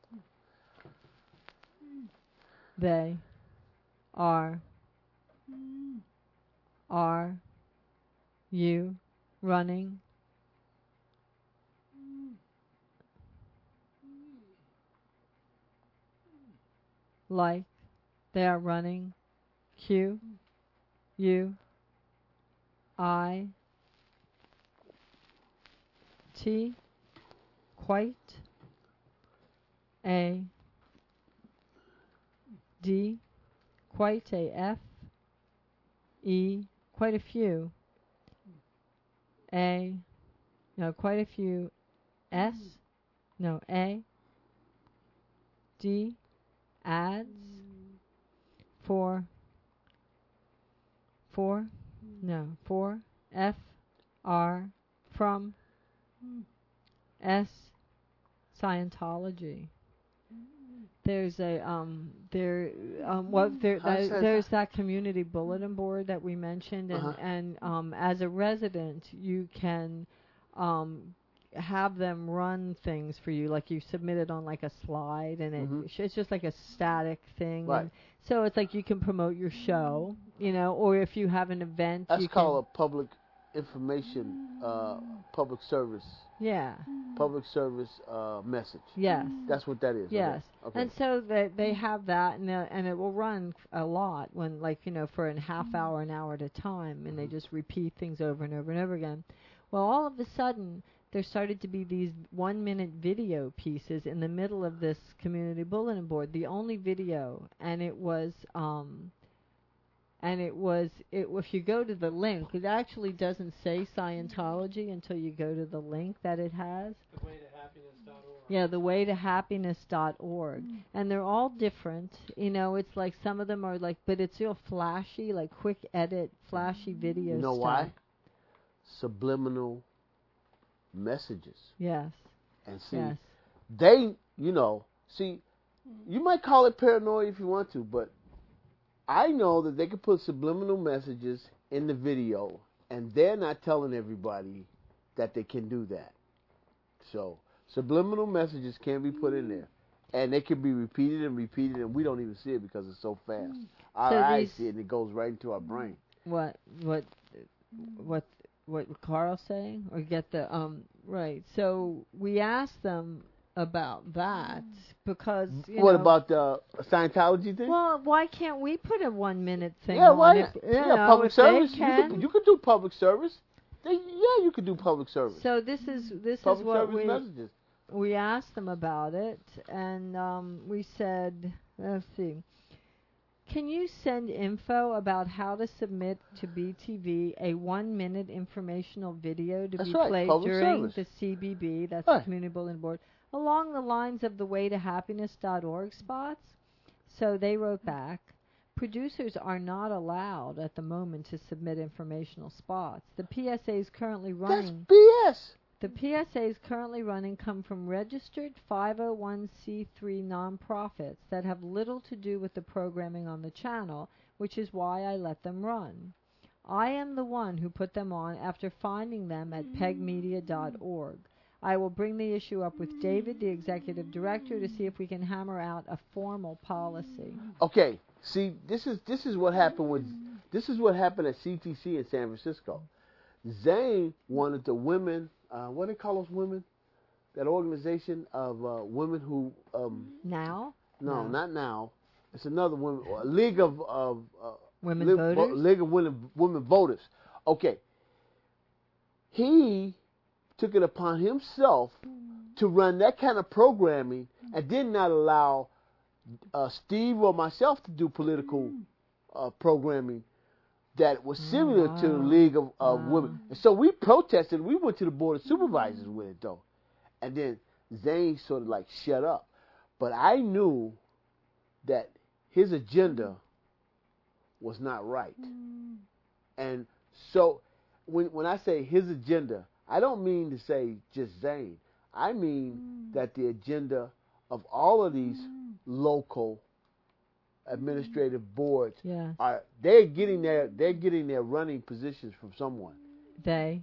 [SPEAKER 1] they are are you running like they are running Q U I T quite a D quite a F E quite a few A no quite a few S no A D ads four four no four F R from S Scientology. There's a um there um what there
[SPEAKER 2] How
[SPEAKER 1] th-
[SPEAKER 2] says-
[SPEAKER 1] there's that community bulletin board that we mentioned, and
[SPEAKER 2] Uh-huh.
[SPEAKER 1] and um as a resident you can um have them run things for you, like you submit it on like a slide, and it
[SPEAKER 2] Mhm.
[SPEAKER 1] sh- it's just like a static thing.
[SPEAKER 2] Right.
[SPEAKER 1] And so it's like you can promote your show, you know, or if you have an event,
[SPEAKER 2] That's
[SPEAKER 1] you
[SPEAKER 2] called a public information, uh, public service,
[SPEAKER 1] can yeah
[SPEAKER 2] public service uh, message.
[SPEAKER 1] yes.
[SPEAKER 2] That's what that is. okay.
[SPEAKER 1] Yes,
[SPEAKER 2] Okay.
[SPEAKER 1] and so they they have that, and uh, and it will run a lot when, like, you know, for a half hour, an hour at a time, and they just repeat things over and over and over again. Well, all of a sudden, there started to be these one-minute video pieces in the middle of this community bulletin board, the only video, and it was um, and it was it. If you go to the link, it actually doesn't say Scientology until you go to the link that it has.
[SPEAKER 3] The way to happiness dot org.
[SPEAKER 1] Yeah, the way to happiness dot org. And they're all different. You know, it's like some of them are like, but it's real flashy, like quick edit, flashy video
[SPEAKER 2] You know
[SPEAKER 1] stuff.
[SPEAKER 2] why? Subliminal messages.
[SPEAKER 1] Yes.
[SPEAKER 2] And see,
[SPEAKER 1] Yes.
[SPEAKER 2] they, you know, see, you might call it paranoia if you want to, but I know that they can put subliminal messages in the video, and they're not telling everybody that they can do that. So, subliminal messages can be put in there, and they can be repeated and repeated, and we don't even see it because it's so fast. Our
[SPEAKER 1] So
[SPEAKER 2] eyes
[SPEAKER 1] these-
[SPEAKER 2] see it, and it goes right into our brain.
[SPEAKER 1] What what what what Carl's saying? Or get the um right. So we asked them about that because you
[SPEAKER 2] What
[SPEAKER 1] know,
[SPEAKER 2] about the Scientology thing?
[SPEAKER 1] well, why can't we put a one minute thing
[SPEAKER 2] yeah,
[SPEAKER 1] on
[SPEAKER 2] why?
[SPEAKER 1] it? You
[SPEAKER 2] Yeah,
[SPEAKER 1] know,
[SPEAKER 2] public
[SPEAKER 1] if they
[SPEAKER 2] service. You
[SPEAKER 1] can.
[SPEAKER 2] could, you could do public service. They, yeah, you could do public service.
[SPEAKER 1] So this is this
[SPEAKER 2] public
[SPEAKER 1] is what
[SPEAKER 2] service
[SPEAKER 1] we
[SPEAKER 2] messages.
[SPEAKER 1] we asked them about it, and um, we said, let's see, can you send info about how to submit to B T V a one-minute informational video to
[SPEAKER 2] That's
[SPEAKER 1] be
[SPEAKER 2] right,
[SPEAKER 1] played
[SPEAKER 2] public
[SPEAKER 1] during
[SPEAKER 2] service.
[SPEAKER 1] the C B B, that's
[SPEAKER 2] Right.
[SPEAKER 1] the Community Bulletin Board, along the lines of the way to happiness dot org spots? So they wrote back, producers are not allowed at the moment to submit informational spots. The P S As currently
[SPEAKER 2] That's
[SPEAKER 1] running...
[SPEAKER 2] B S.
[SPEAKER 1] The P S As currently running come from registered five oh one c three nonprofits that have little to do with the programming on the channel, which is why I let them run. I am the one who put them on after finding them at peg media dot org. I will bring the issue up with David, the executive director, to see if we can hammer out a formal policy.
[SPEAKER 2] Okay, see, this is this is what happened with this is what happened at C T C in San Francisco. Zane wanted the women. Uh, what do they call those women? That organization of uh, women who. Um,
[SPEAKER 1] Now?
[SPEAKER 2] no,
[SPEAKER 1] No.
[SPEAKER 2] not now. It's another women. A League of of uh,
[SPEAKER 1] Women
[SPEAKER 2] League,
[SPEAKER 1] voters?
[SPEAKER 2] League of Women Women Voters. Okay. He took it upon himself to run that kind of programming and did not allow uh, Steve or myself to do political uh, programming that was similar to the
[SPEAKER 1] Wow.
[SPEAKER 2] League of, of
[SPEAKER 1] Wow.
[SPEAKER 2] Women. And so we protested. We went to the Board of Supervisors with it, though. And then Zane sort of like shut up. But I knew that his agenda was not right. And so when when I say his agenda, I don't mean to say just Zane. I mean that the agenda of all of these local administrative boards
[SPEAKER 1] Yeah.
[SPEAKER 2] are they're getting their they're getting their running positions from someone.
[SPEAKER 1] They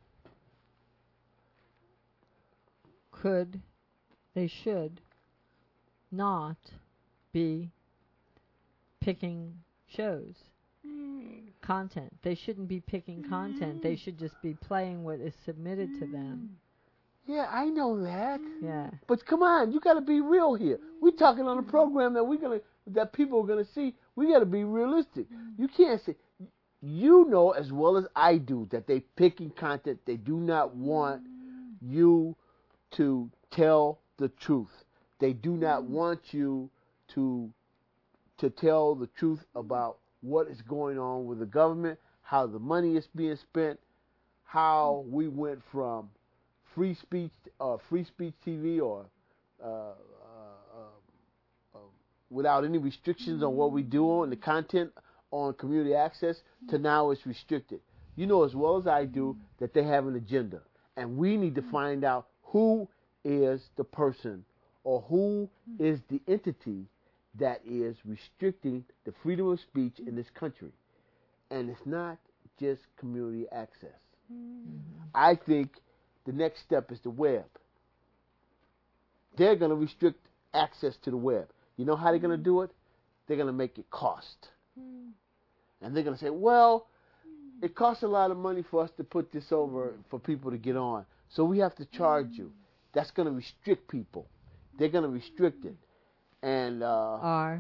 [SPEAKER 1] could, they should not be picking shows, content. They shouldn't be picking content. They should just be playing what is submitted to them.
[SPEAKER 2] Yeah, I know that.
[SPEAKER 1] Yeah.
[SPEAKER 2] But come on, you got to be real here. We're talking on a program that we're gonna that people are going to see. We got to be realistic. You can't say, you know as well as I do that they picking content. They do not want you to tell the truth. They do not want you to to tell the truth about what is going on with the government, how the money is being spent, how we went from free speech, uh, free speech T V, or uh, uh, uh, uh, without any restrictions on what we do on the content on community access, to now it's restricted. You know as well as I do that they have an agenda, and we need to find out who is the person or who is the entity that is restricting the freedom of speech in this country. And it's not just community access. Mm-hmm. I think the next step is the web. They're going to restrict access to the web. You know how they're going to do it? They're going to make it cost. Mm-hmm. And they're going to say, well, it costs a lot of money for us to put this over for people to get on, so we have to charge you. That's going to restrict people. They're going to restrict it. And uh,
[SPEAKER 1] R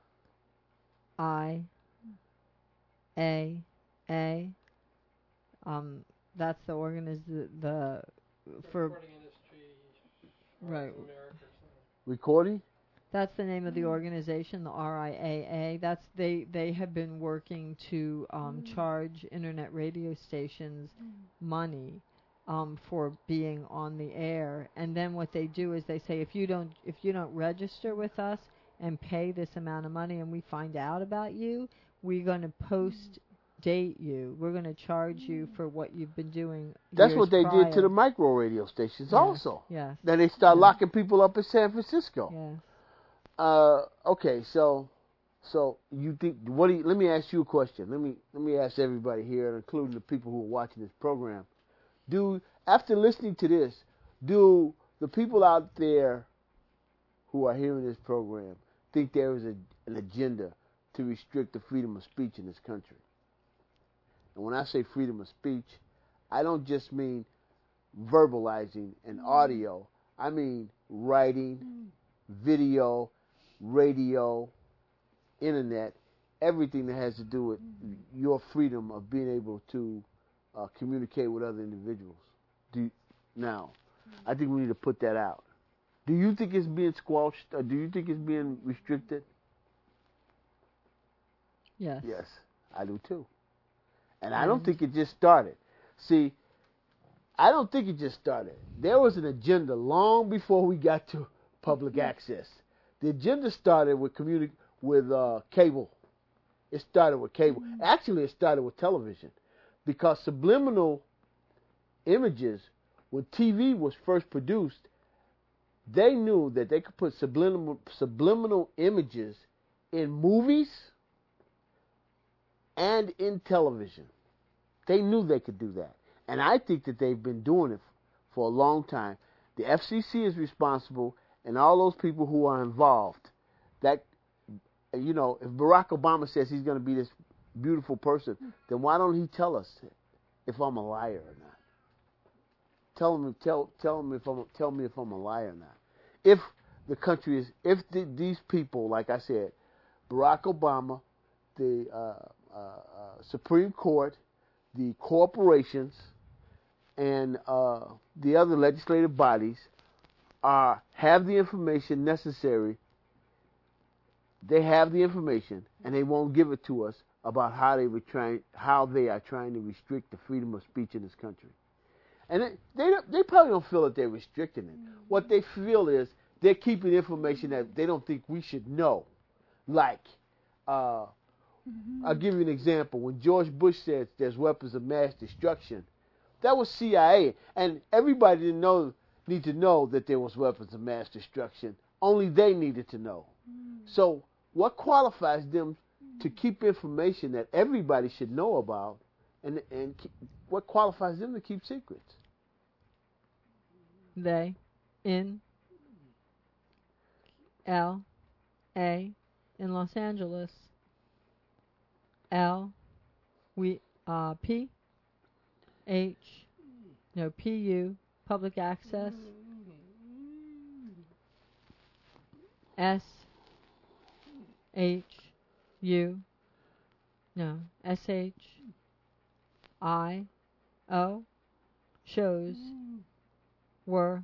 [SPEAKER 1] I A A. Um, that's the organiz the for
[SPEAKER 3] recording industry,
[SPEAKER 1] right.
[SPEAKER 2] Recording.
[SPEAKER 1] That's the name of the organization, the R I A A. That's they they have been working to um, charge internet radio stations money um, for being on the air, and then what they do is they say if you don't if you don't register with us and pay this amount of money, and we find out about you, we're going to post date you. We're going to charge you for what you've been doing.
[SPEAKER 2] That's what they
[SPEAKER 1] prior.
[SPEAKER 2] did to the micro radio stations,
[SPEAKER 1] yes.
[SPEAKER 2] also.
[SPEAKER 1] Yes.
[SPEAKER 2] Then they start
[SPEAKER 1] yes.
[SPEAKER 2] locking people up in San Francisco.
[SPEAKER 1] Yes.
[SPEAKER 2] Uh, okay, so, so you think? What do you, let me ask you a question. Let me let me ask everybody here, including the people who are watching this program. Do after listening to this, do the people out there who are hearing this program think there is a, an agenda to restrict the freedom of speech in this country? And when I say freedom of speech, I don't just mean verbalizing and audio. I mean writing, video, radio, internet, everything that has to do with your freedom of being able to uh, communicate with other individuals. Do, now, I think we need to put that out. Do you think it's being squelched, or do you think it's being restricted?
[SPEAKER 1] Yes.
[SPEAKER 2] Yes, I do too. And I don't think it just started. See, I don't think it just started. There was an agenda long before we got to public access. The agenda started with communi- with uh, cable. It started with cable. Actually, it started with television, because subliminal images, when T V was first produced, they knew that they could put subliminal subliminal images in movies and in television. They knew they could do that. And I think that they've been doing it for a long time. The F C C is responsible, and all those people who are involved. That, you know, if Barack Obama says he's going to be this beautiful person, then why don't he tell us if I'm a liar or not? Tell him, tell, tell him if I'm, tell me if I'm a liar or not. If the country is, if the, these people, like I said, Barack Obama, the uh, uh, uh, Supreme Court, the corporations, and uh, the other legislative bodies are have the information necessary. They have the information, and they won't give it to us about how they were trying, how they are trying to restrict the freedom of speech in this country. And it, they don't, they probably don't feel that they're restricting it. Mm-hmm. What they feel is they're keeping information that they don't think we should know. Like, uh, mm-hmm. I'll give you an example. When George Bush said there's weapons of mass destruction, that was C I A, and everybody didn't know need to know that there was weapons of mass destruction. Only they needed to know. Mm-hmm. So, what qualifies them to keep information that everybody should know about, and and keep, what qualifies them to keep secrets?
[SPEAKER 1] They, in L A in Los Angeles. L we uh P H no P U public access. S H U no S H I O shows were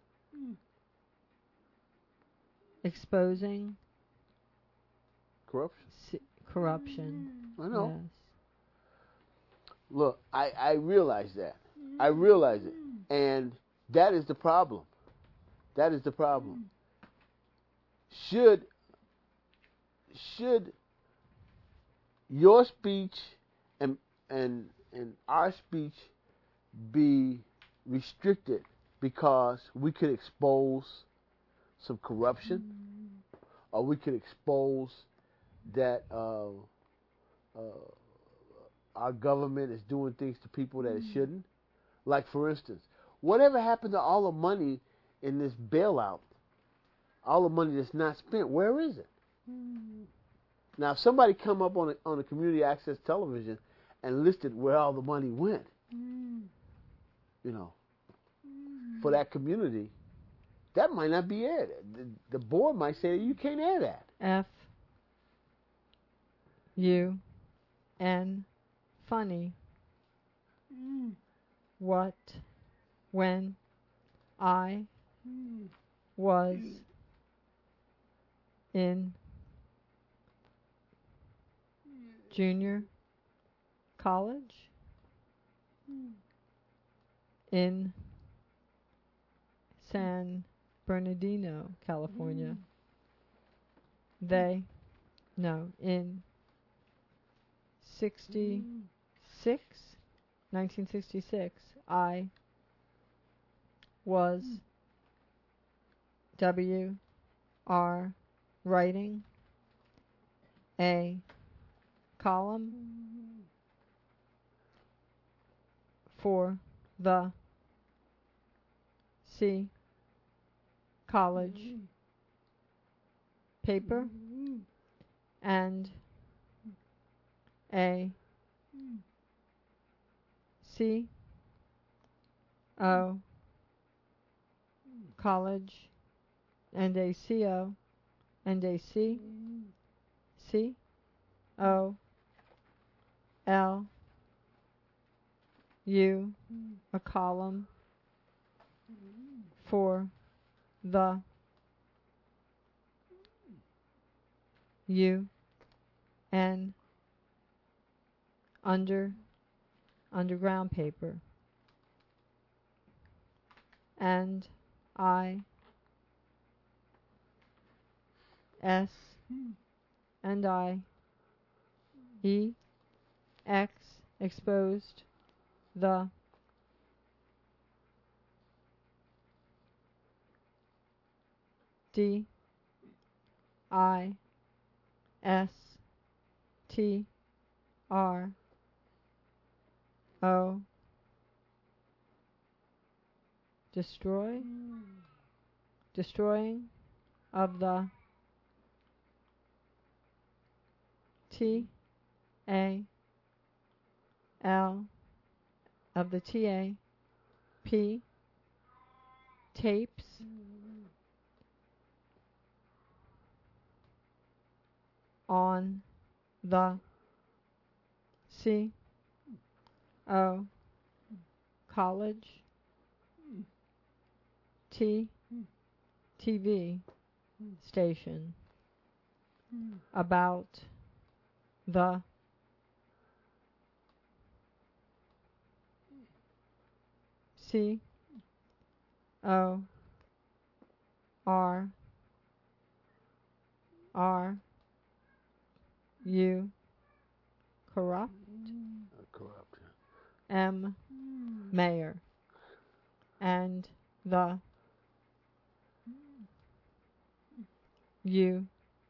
[SPEAKER 1] exposing
[SPEAKER 2] Corruption.
[SPEAKER 1] si- corruption.
[SPEAKER 2] I know.
[SPEAKER 1] Yes.
[SPEAKER 2] Look, I, I realize that. I realize it. And that is the problem. That is the problem. Should should your speech and and and our speech be restricted because we could expose some corruption, or we could expose that uh, uh, our government is doing things to people that it shouldn't? Like, for instance, whatever happened to all the money in this bailout? All the money that's not spent, where is it? Now, if somebody come up on a, on a community access television and listed where all the money went, you know, for that community, that might not be aired. The, the board might say you can't air that.
[SPEAKER 1] F U N funny. What when I was in junior college in San Bernardino, California. They, no, in sixty-six, nineteen sixty-six, I was W R writing a column for the C college paper and a C O college and a C O and a C C O L U a column for the U N under underground paper, and I S and I E X exposed the D I S T R O destroy destroying of the T A L of the T A P tapes on the C O college T TV station about the C O R R U corrupt
[SPEAKER 2] Uh, corrupt.
[SPEAKER 1] M mayor and the U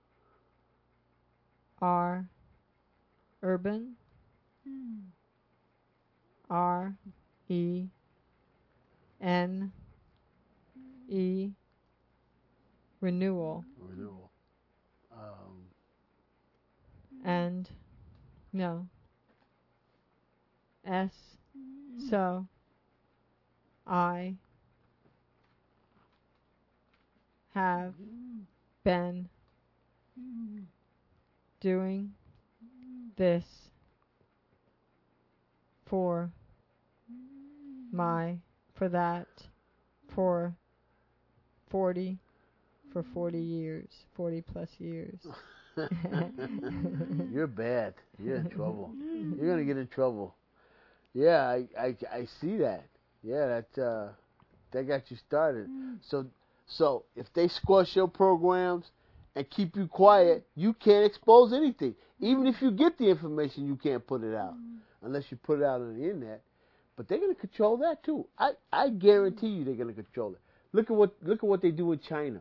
[SPEAKER 1] R urban R E N E renewal
[SPEAKER 2] Renewal. Um,
[SPEAKER 1] and no S so I have been doing this for my, for that, for forty, for forty years, forty plus years.
[SPEAKER 2] You're bad. You're in trouble. You're gonna get in trouble. Yeah, I, I, I see that. Yeah, that uh, that got you started. So so if they squash your programs and keep you quiet, you can't expose anything. Even if you get the information, you can't put it out unless you put it out on the internet. But they're gonna control that too. I, I guarantee you they're gonna control it. Look at what look at what they do in China.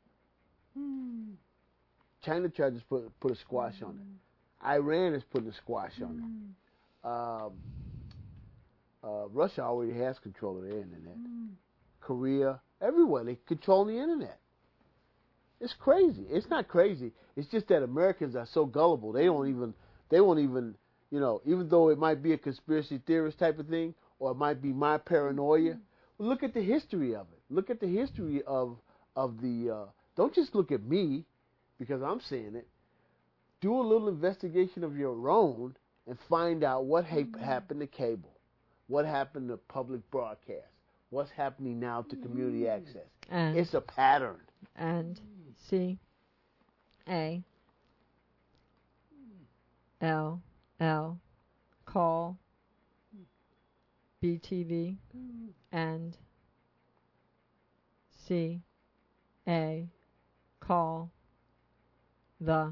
[SPEAKER 2] China tried to put put a squash on it. Iran is putting a squash on it. Um, uh, Russia already has control of the internet. Korea, everywhere they control the internet. It's crazy. It's not crazy. It's just that Americans are so gullible. They don't even. They won't even. You know, even though it might be a conspiracy theorist type of thing, or it might be my paranoia. Look at the history of it. Look at the history of of the. Uh, don't just look at me, because I'm saying it. Do a little investigation of your own and find out what ha- happened to cable, what happened to public broadcast, what's happening now to community access.
[SPEAKER 1] And
[SPEAKER 2] It's a pattern.
[SPEAKER 1] and C A L L call B T V and C A call the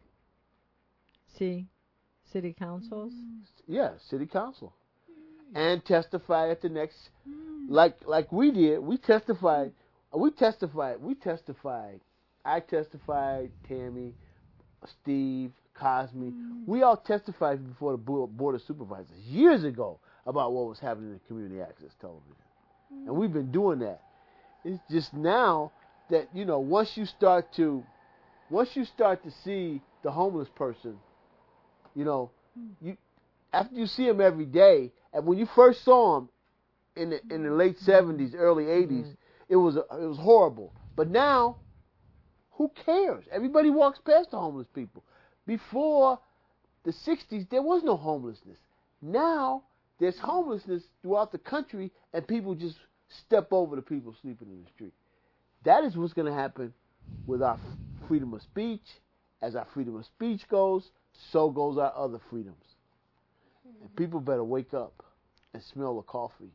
[SPEAKER 1] C city councils.
[SPEAKER 2] Yeah, city council, and testify at the next, like like we did. We testified. We testified. We testified. I testified. Tammy, Steve, Cosme. We all testified before the Bo- board of supervisors years ago about what was happening in community access television, and we've been doing that. It's just now that, you know, once you start to, once you start to see the homeless person, you know, you after you see him every day, and when you first saw him in the in the late seventies, early eighties,
[SPEAKER 1] Mm.
[SPEAKER 2] it was a, it was horrible. But now, who cares? Everybody walks past the homeless people. Before the sixties, there was no homelessness. Now there's homelessness throughout the country, and people just step over the people sleeping in the street. That is what's going to happen with our f- freedom of speech. As our freedom of speech goes, so goes our other freedoms. And people better wake up and smell the coffee.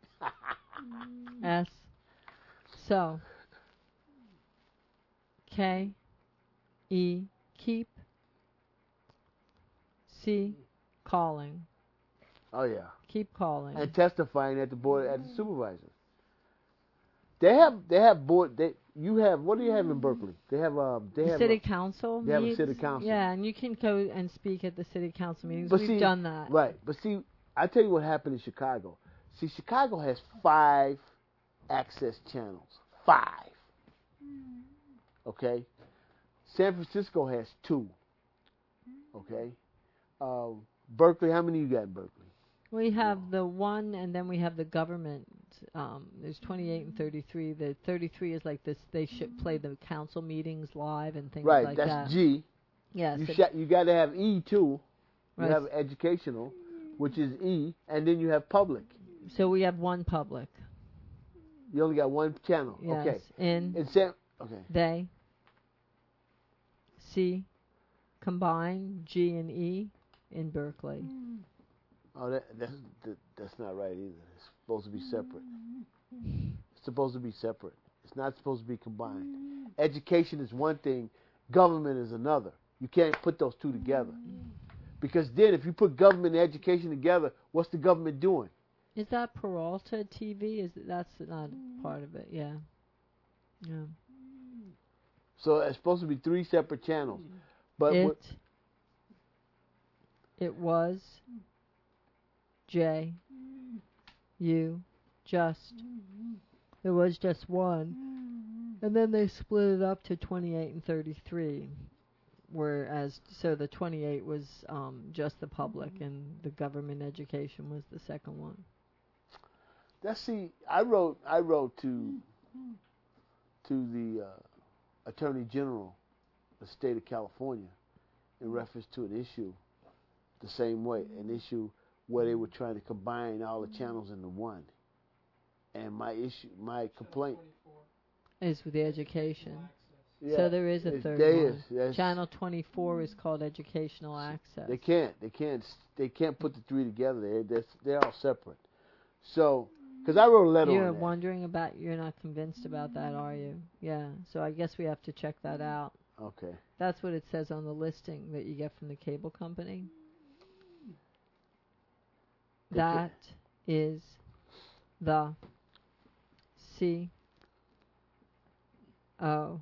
[SPEAKER 1] S. So. K. E. Keep. C. Calling.
[SPEAKER 2] Oh yeah,
[SPEAKER 1] Keep calling.
[SPEAKER 2] and testifying at the board at the supervisor. They have they have board. They you have what do you have in Berkeley? They have um they
[SPEAKER 1] the
[SPEAKER 2] have
[SPEAKER 1] city
[SPEAKER 2] a,
[SPEAKER 1] council
[SPEAKER 2] they have a
[SPEAKER 1] meets.
[SPEAKER 2] city council.
[SPEAKER 1] Yeah, and you can go and speak at the city council meetings.
[SPEAKER 2] But
[SPEAKER 1] We've
[SPEAKER 2] see,
[SPEAKER 1] done that.
[SPEAKER 2] right. But see, I tell you what happened in Chicago. See, Chicago has five access channels. Five. Okay. San Francisco has two. Okay. Um, Berkeley, how many you got in Berkeley?
[SPEAKER 1] We have the one, and then we have the government. Um, there's twenty-eight and thirty-three. The thirty-three is like this. They should play the council meetings live and things
[SPEAKER 2] Right.
[SPEAKER 1] like
[SPEAKER 2] That's
[SPEAKER 1] that.
[SPEAKER 2] G.
[SPEAKER 1] Yes.
[SPEAKER 2] You
[SPEAKER 1] it-
[SPEAKER 2] sh- you got to have E too. You
[SPEAKER 1] right.
[SPEAKER 2] have educational, which is E, and then you have public.
[SPEAKER 1] So we have one public.
[SPEAKER 2] You only got one channel.
[SPEAKER 1] Yes.
[SPEAKER 2] Okay.
[SPEAKER 1] In
[SPEAKER 2] In San. Okay.
[SPEAKER 1] they. C. Combine G and E in Berkeley.
[SPEAKER 2] Oh, that, that's that, that's not right either. It's supposed to be separate. It's supposed to be separate. It's not supposed to be combined. Education is one thing, government is another. You can't put those two together. Because then if you put government and education together, what's the government doing?
[SPEAKER 1] Is that Peralta T V? Is that's not part of it? Yeah. Yeah.
[SPEAKER 2] So it's supposed to be three separate channels. But
[SPEAKER 1] it.
[SPEAKER 2] what,
[SPEAKER 1] It was. J. U. Just. There was just one. And then they split it up to twenty-eight and thirty-three. Whereas, so the twenty-eight was um, just the public, and the government education was the second one.
[SPEAKER 2] That's see, I wrote I wrote to to the uh, Attorney General of the state of California, in reference to an issue the same way, an issue where they were trying to combine all the channels into one. And my issue, my complaint
[SPEAKER 1] is with the education.
[SPEAKER 2] Yeah,
[SPEAKER 1] So there is a
[SPEAKER 2] it's-
[SPEAKER 1] third
[SPEAKER 2] there
[SPEAKER 1] one.
[SPEAKER 2] is, yes.
[SPEAKER 1] Channel twenty-four is called educational access.
[SPEAKER 2] They can't. They can't. They can't put the three together. They they're, they're all separate. So, because I wrote a letter
[SPEAKER 1] You're
[SPEAKER 2] on that.
[SPEAKER 1] wondering about. You're not convinced about that, are you? Yeah. So I guess we have to check that out.
[SPEAKER 2] Okay.
[SPEAKER 1] That's what it says on the listing that you get from the cable company.
[SPEAKER 2] They
[SPEAKER 1] That is the C O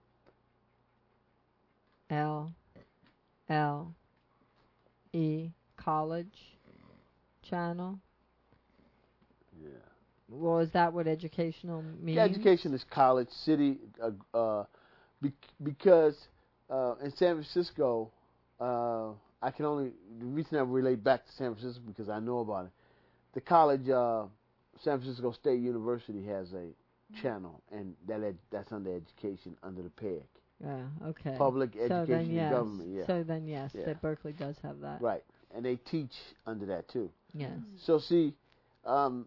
[SPEAKER 1] L L E college channel.
[SPEAKER 2] Yeah.
[SPEAKER 1] Well, is that what educational means?
[SPEAKER 2] Education is college, city, uh, uh, be, because uh, in San Francisco, uh, I can only, the reason I relate back to San Francisco because I know about it. The college, uh, San Francisco State University has a channel, and that ed, that's under education, under the P E C.
[SPEAKER 1] Yeah, okay.
[SPEAKER 2] Public
[SPEAKER 1] so then,
[SPEAKER 2] education
[SPEAKER 1] yes.
[SPEAKER 2] and government, yeah.
[SPEAKER 1] So then, yes,
[SPEAKER 2] Yeah.
[SPEAKER 1] that Berkeley does have that.
[SPEAKER 2] Right, and they teach under that too.
[SPEAKER 1] Yes.
[SPEAKER 2] So see, um,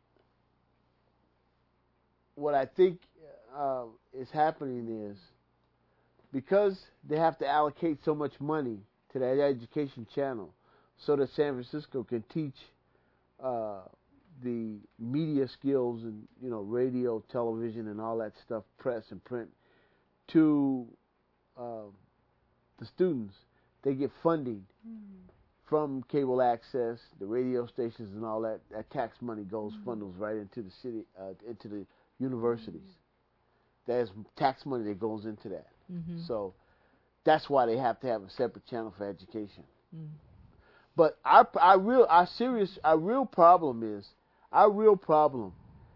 [SPEAKER 2] what I think uh, is happening is because they have to allocate so much money to that education channel, so that San Francisco can teach uh, the media skills and you know radio, television, and all that stuff, press and print, to uh, the students. They get funding from cable access, the radio stations, and all that. That tax money goes funnels right into the city, uh, into the universities. There's tax money that goes into that.
[SPEAKER 1] Mm-hmm.
[SPEAKER 2] So that's why they have to have a separate channel for education.
[SPEAKER 1] Mm.
[SPEAKER 2] But our, our real, our serious, our real problem is, our real problem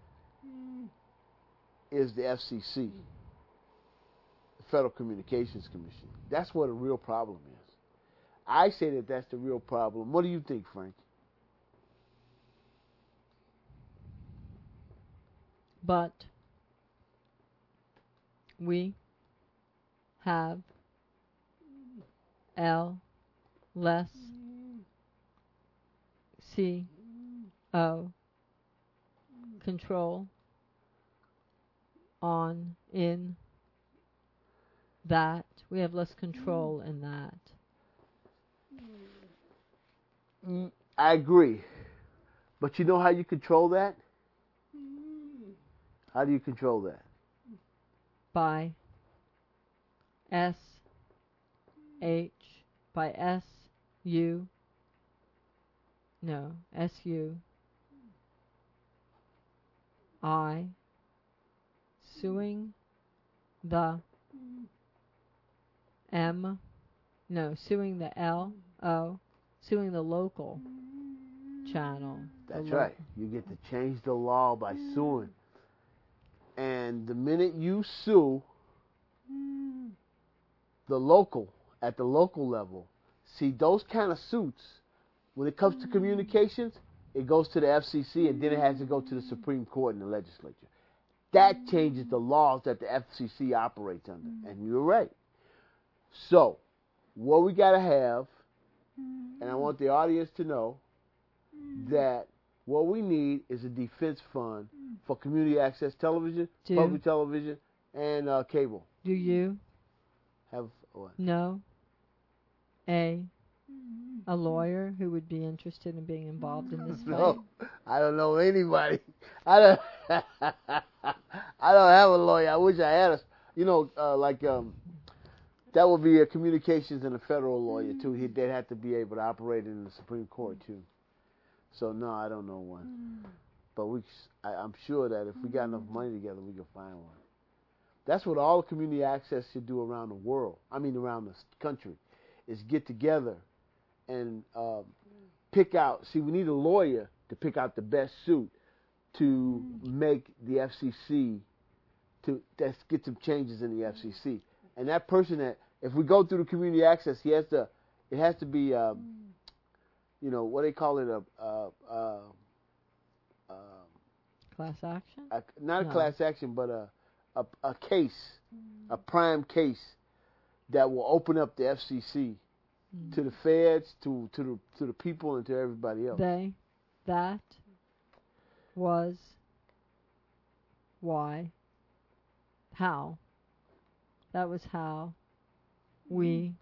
[SPEAKER 2] is the F C C, the Federal Communications Commission. That's what a real problem is. I say that that's the real problem. What do you think, Frank?
[SPEAKER 1] But we have L less C O control on in that. We have less control in that.
[SPEAKER 2] Mm, I agree. But you know how you control that? How do you control that?
[SPEAKER 1] By S H by S U no S U I suing the M no suing the L O suing the local channel.
[SPEAKER 2] That's
[SPEAKER 1] the lo-
[SPEAKER 2] right. You get to change the law by suing. And the minute you sue the local, at the local level, see those kind of suits, when it comes to communications, it goes to the F C C and then it has to go to the Supreme Court and the legislature. That changes the laws that the F C C operates under. And you're right. So, what we got to have, and I want the audience to know, that what we need is a defense fund for community access television,
[SPEAKER 1] Do-
[SPEAKER 2] public television, and uh, cable.
[SPEAKER 1] Do you
[SPEAKER 2] Have what?
[SPEAKER 1] know a a lawyer who would be interested in being involved in this fight?
[SPEAKER 2] No, I don't know anybody. I don't. I don't have a lawyer. I wish I had a. You know, uh, like um, that would be a communications and a federal lawyer too. He, they'd have to be able to operate in the Supreme Court too. So no, I don't know one. But we, I, I'm sure that if we got enough money together, we could find one. That's what all community access should do around the world. I mean, around the country, is get together and um, pick out. See, we need a lawyer to pick out the best suit to make the F C C to let's get some changes in the F C C. And that person that, if we go through the community access, he has to. It has to be, um, you know, what they call it a. a, a, a
[SPEAKER 1] Class action?
[SPEAKER 2] a, not a
[SPEAKER 1] No.
[SPEAKER 2] class action, but a, a a case, a prime case that will open up the F C C
[SPEAKER 1] Mm.
[SPEAKER 2] to the feds, to to the to the people, and to everybody else.
[SPEAKER 1] They, that was why, how, that was how we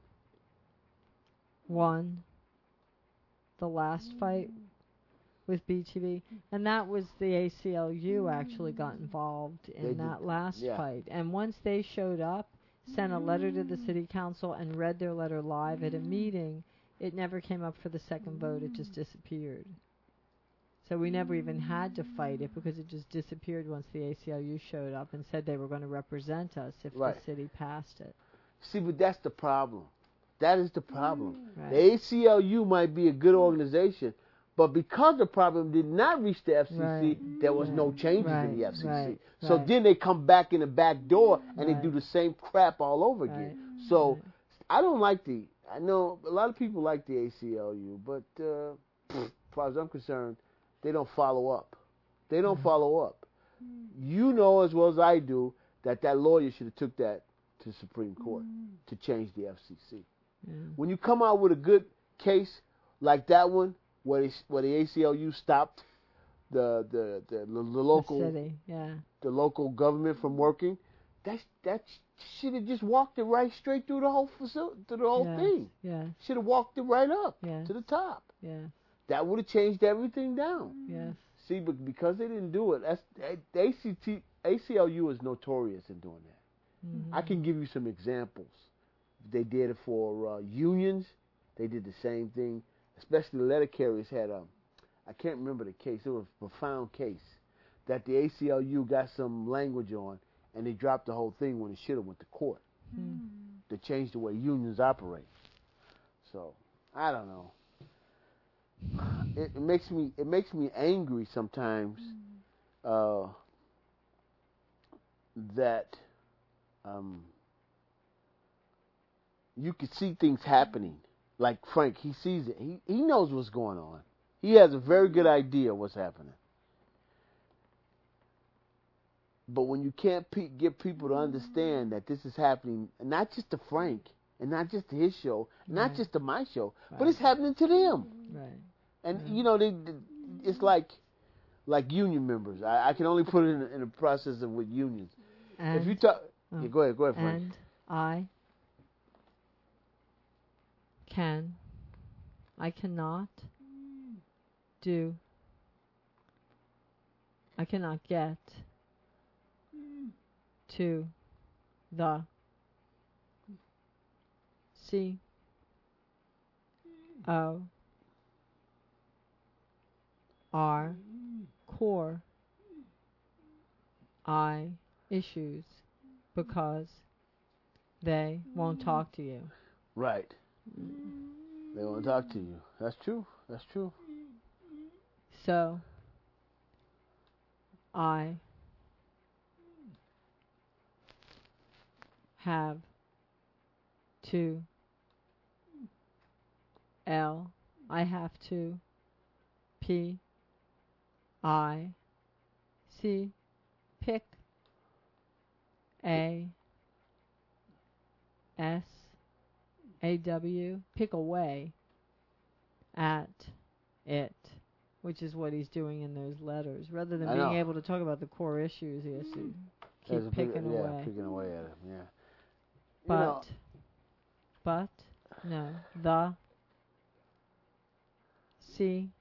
[SPEAKER 1] won the last fight with B T V, and that was the A C L U actually got involved in
[SPEAKER 2] They
[SPEAKER 1] that
[SPEAKER 2] did,
[SPEAKER 1] last
[SPEAKER 2] yeah.
[SPEAKER 1] fight. And once they showed up, sent a letter to the city council and read their letter live at a meeting, it never came up for the second vote. It just disappeared. So we never even had to fight it because it just disappeared once the A C L U showed up and said they were going to represent us if
[SPEAKER 2] Right.
[SPEAKER 1] the city passed it.
[SPEAKER 2] See, but that's the problem. That is the problem.
[SPEAKER 1] Right.
[SPEAKER 2] The A C L U might be a good organization, but because the problem did not reach the F C C,
[SPEAKER 1] Right.
[SPEAKER 2] there was
[SPEAKER 1] Right.
[SPEAKER 2] no changes
[SPEAKER 1] Right.
[SPEAKER 2] in the F C C.
[SPEAKER 1] Right.
[SPEAKER 2] So
[SPEAKER 1] Right.
[SPEAKER 2] then they come back in the back door and
[SPEAKER 1] Right.
[SPEAKER 2] they do the same crap all over
[SPEAKER 1] Right.
[SPEAKER 2] again. So
[SPEAKER 1] Right.
[SPEAKER 2] I don't like the. I know a lot of people like the A C L U, but uh, as far as I'm concerned, they don't follow up. They don't
[SPEAKER 1] Mm.
[SPEAKER 2] follow up. You know as well as I do that that lawyer should have took that to the Supreme Court to change the F C C.
[SPEAKER 1] Yeah.
[SPEAKER 2] When you come out with a good case like that one, where they, where the A C L U stopped the the the, the local
[SPEAKER 1] The city, yeah.
[SPEAKER 2] the local government from working, that that should have just walked it right straight through the whole facility, through the whole
[SPEAKER 1] Yes.
[SPEAKER 2] thing.
[SPEAKER 1] Yes.
[SPEAKER 2] Should have walked it right up
[SPEAKER 1] Yes.
[SPEAKER 2] to the top.
[SPEAKER 1] Yes.
[SPEAKER 2] That would have changed everything down.
[SPEAKER 1] Yes.
[SPEAKER 2] See, but because they didn't do it, that's the A C T, A C L U is notorious in doing that.
[SPEAKER 1] Mm-hmm.
[SPEAKER 2] I can give you some examples. They did it for uh, unions. They did the same thing. Especially the letter carriers had a, I can't remember the case. It was a profound case that the A C L U got some language on, and they dropped the whole thing when it should have went to court
[SPEAKER 1] Mm.
[SPEAKER 2] to change the way unions operate. So I don't know. It, it makes me it makes me angry sometimes uh, that um, you could see things happening. Like Frank, he sees it. He he knows what's going on. He has a very good idea what's happening. But when you can't pe- get people to understand that this is happening, not just to Frank, and not just to his show, not
[SPEAKER 1] Right.
[SPEAKER 2] just to my show, but
[SPEAKER 1] Right.
[SPEAKER 2] it's happening to them.
[SPEAKER 1] Right.
[SPEAKER 2] And
[SPEAKER 1] Yeah.
[SPEAKER 2] you know, they, they, it's like like union members. I, I can only put it in, in a process of with unions.
[SPEAKER 1] And
[SPEAKER 2] If you talk,
[SPEAKER 1] oh,
[SPEAKER 2] yeah, go ahead, go ahead, Frank.
[SPEAKER 1] and I can, I cannot do, I cannot get to the C O R core I issues because they won't talk to you.
[SPEAKER 2] Right. They want to talk to you. That's true. That's true.
[SPEAKER 1] So I have to L I have to P I C pick A S A W pick away at it, which is what he's doing in those letters. Rather than
[SPEAKER 2] I
[SPEAKER 1] being
[SPEAKER 2] know.
[SPEAKER 1] able to talk about the core issues, he has to
[SPEAKER 2] There's
[SPEAKER 1] keep
[SPEAKER 2] a big-
[SPEAKER 1] picking
[SPEAKER 2] yeah,
[SPEAKER 1] away.
[SPEAKER 2] picking away at him. Yeah. You
[SPEAKER 1] But,
[SPEAKER 2] know,
[SPEAKER 1] but, no, the C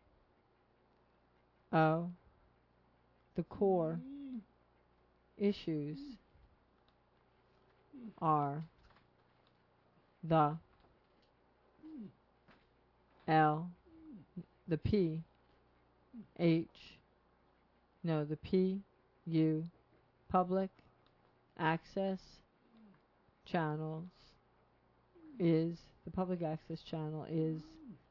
[SPEAKER 1] O, the core issues are the L, the P, H, no, the P, U, public access channels is, the public access channel is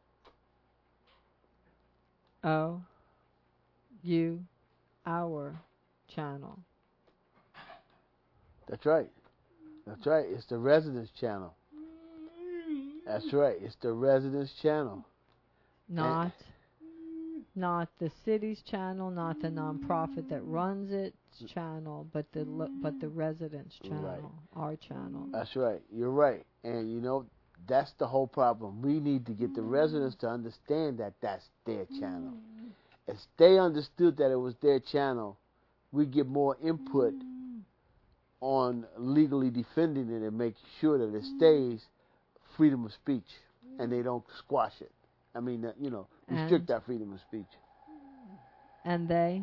[SPEAKER 1] O, U, our channel.
[SPEAKER 2] that's right. That's right. It's the residence channel. That's right. It's the residence channel.
[SPEAKER 1] Not, not the city's channel, not the nonprofit that runs its channel, but the lo- but the residents' channel, our channel.
[SPEAKER 2] That's right. You're right. And you know, That's the whole problem. We need to get the residents to understand that that's their channel. If they understood that it was their channel, we get more input on legally defending it and making sure that it stays freedom of speech and they don't squash it. I mean, uh, you know, restrict
[SPEAKER 1] And-
[SPEAKER 2] that freedom of speech.
[SPEAKER 1] And they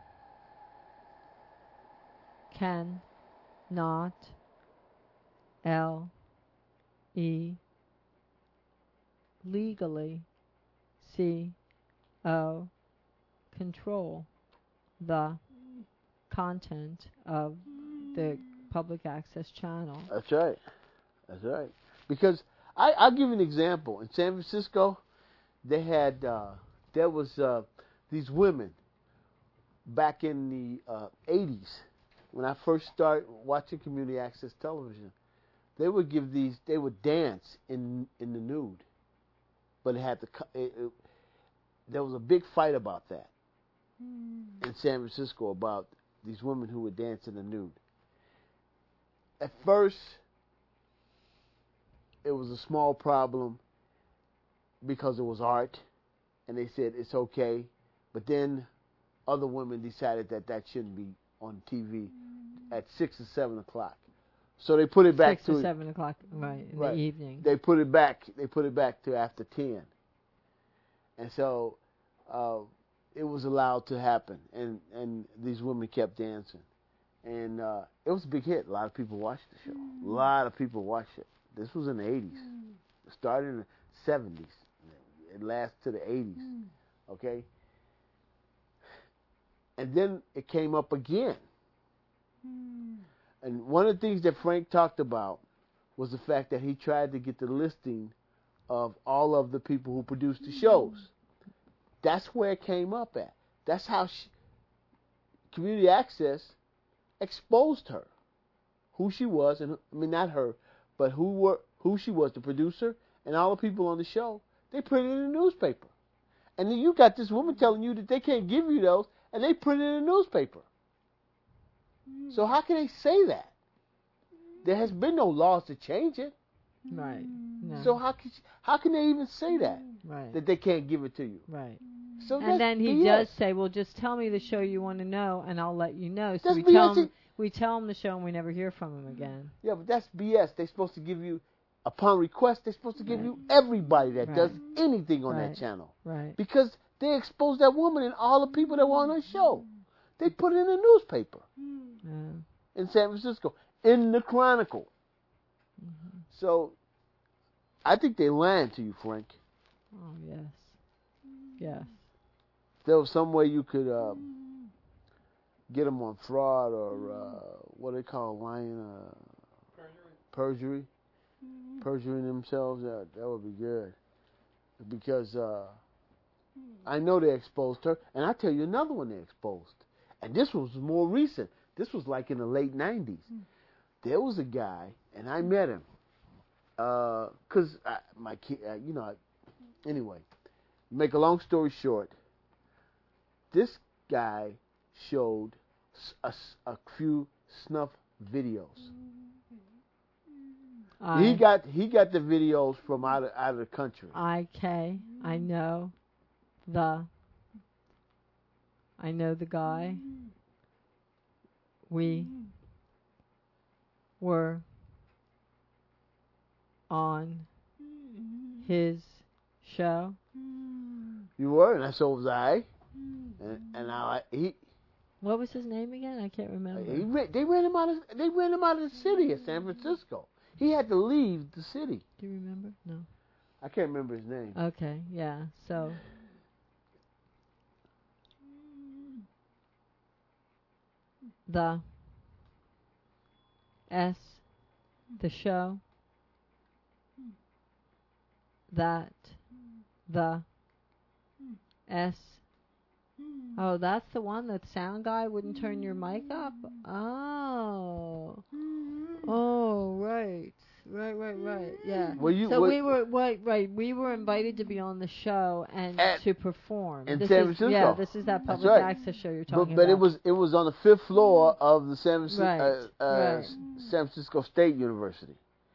[SPEAKER 1] can not L E legally C O control the content of the public access channel.
[SPEAKER 2] That's right. That's right. Because I, I'll give you an example. In San Francisco, they had uh, there was uh, these women back in the uh, eighties when I first started watching community access television. They would give these. They would dance in in the nude, but it had to. It, it, there was a big fight about that in San Francisco about these women who would dance in the nude. At first, it was a small problem because it was art, and they said it's okay. But then other women decided that that shouldn't be on T V at six or seven o'clock. So they put it back
[SPEAKER 1] Six
[SPEAKER 2] to
[SPEAKER 1] to seven o'clock, right, in
[SPEAKER 2] Right.
[SPEAKER 1] the evening.
[SPEAKER 2] They put it back. They put it back to after ten, and so uh, it was allowed to happen. And and these women kept dancing, and uh, it was a big hit. A lot of people watched the show. A lot of people watched it. This was in the eighties. It started in the seventies. It lasted to the eighties. Okay. And then it came up again. And one of the things that Frank talked about was the fact that he tried to get the listing of all of the people who produced the shows. That's where it came up at. That's how she, Community Access exposed her, who she was, and I mean not her, but who were who she was, the producer, and all the people on the show. They put it in the newspaper, and then you got this woman telling you that they can't give you those, and they put it in the newspaper. So how can they say that? There has been no laws to change it.
[SPEAKER 1] Right. No.
[SPEAKER 2] So how can how can they even say that
[SPEAKER 1] right.
[SPEAKER 2] that they can't give it to you?
[SPEAKER 1] Right.
[SPEAKER 2] So that's
[SPEAKER 1] And then he
[SPEAKER 2] B S.
[SPEAKER 1] does say, "Well, just tell me the show you want to know, and I'll let you know." So
[SPEAKER 2] That's
[SPEAKER 1] we
[SPEAKER 2] B S.
[SPEAKER 1] tell him, we tell him the show, and we never hear from him again.
[SPEAKER 2] Yeah, but that's B S. They're supposed to give you, upon request, they're supposed to give you everybody that
[SPEAKER 1] Right.
[SPEAKER 2] does anything on
[SPEAKER 1] Right.
[SPEAKER 2] that channel.
[SPEAKER 1] Right.
[SPEAKER 2] Because they exposed that woman and all the people that were on her show. They put it in the newspaper
[SPEAKER 1] Yeah.
[SPEAKER 2] in San Francisco, in the Chronicle.
[SPEAKER 1] Mm-hmm.
[SPEAKER 2] So I think they lied to you, Frank.
[SPEAKER 1] Oh yes. Yes.
[SPEAKER 2] There was some way you could uh, get them on fraud or uh, what they call lying, uh, perjury, perjuring themselves. Uh, that would be good, because uh, I know they exposed her, and I tell you another one they exposed, and this was more recent. This was like in the late nineties. There was a guy, and I met him, uh, cause I, my kid, uh, you know. I, anyway, make a long story short. This guy showed a, a few snuff videos.
[SPEAKER 1] I,
[SPEAKER 2] He got he got the videos from out of, out of the country.
[SPEAKER 1] I K. I know the. I know the guy. We were on his show.
[SPEAKER 2] You were, and so was I. And, and I he
[SPEAKER 1] What was his name again? I can't remember.
[SPEAKER 2] he ran, they ran him out of they ran him out of the city of San Francisco. He had to leave the city.
[SPEAKER 1] Do you remember? No.
[SPEAKER 2] I can't remember his name.
[SPEAKER 1] Okay, yeah. So the S the show that the S Oh, that's the one that sound guy wouldn't turn your mic up? Oh. Oh, right. Right, right, right. Yeah.
[SPEAKER 2] Well, you-
[SPEAKER 1] so
[SPEAKER 2] well-
[SPEAKER 1] we were right, right. We were invited to be on the show and
[SPEAKER 2] At-
[SPEAKER 1] to perform.
[SPEAKER 2] in
[SPEAKER 1] this
[SPEAKER 2] San
[SPEAKER 1] is,
[SPEAKER 2] Francisco.
[SPEAKER 1] Yeah, this is that
[SPEAKER 2] That's
[SPEAKER 1] public
[SPEAKER 2] right.
[SPEAKER 1] access show you're
[SPEAKER 2] But,
[SPEAKER 1] talking
[SPEAKER 2] but
[SPEAKER 1] about.
[SPEAKER 2] it was it was on the fifth floor of the San Francisco,
[SPEAKER 1] Right,
[SPEAKER 2] uh, uh,
[SPEAKER 1] right.
[SPEAKER 2] San Francisco State University.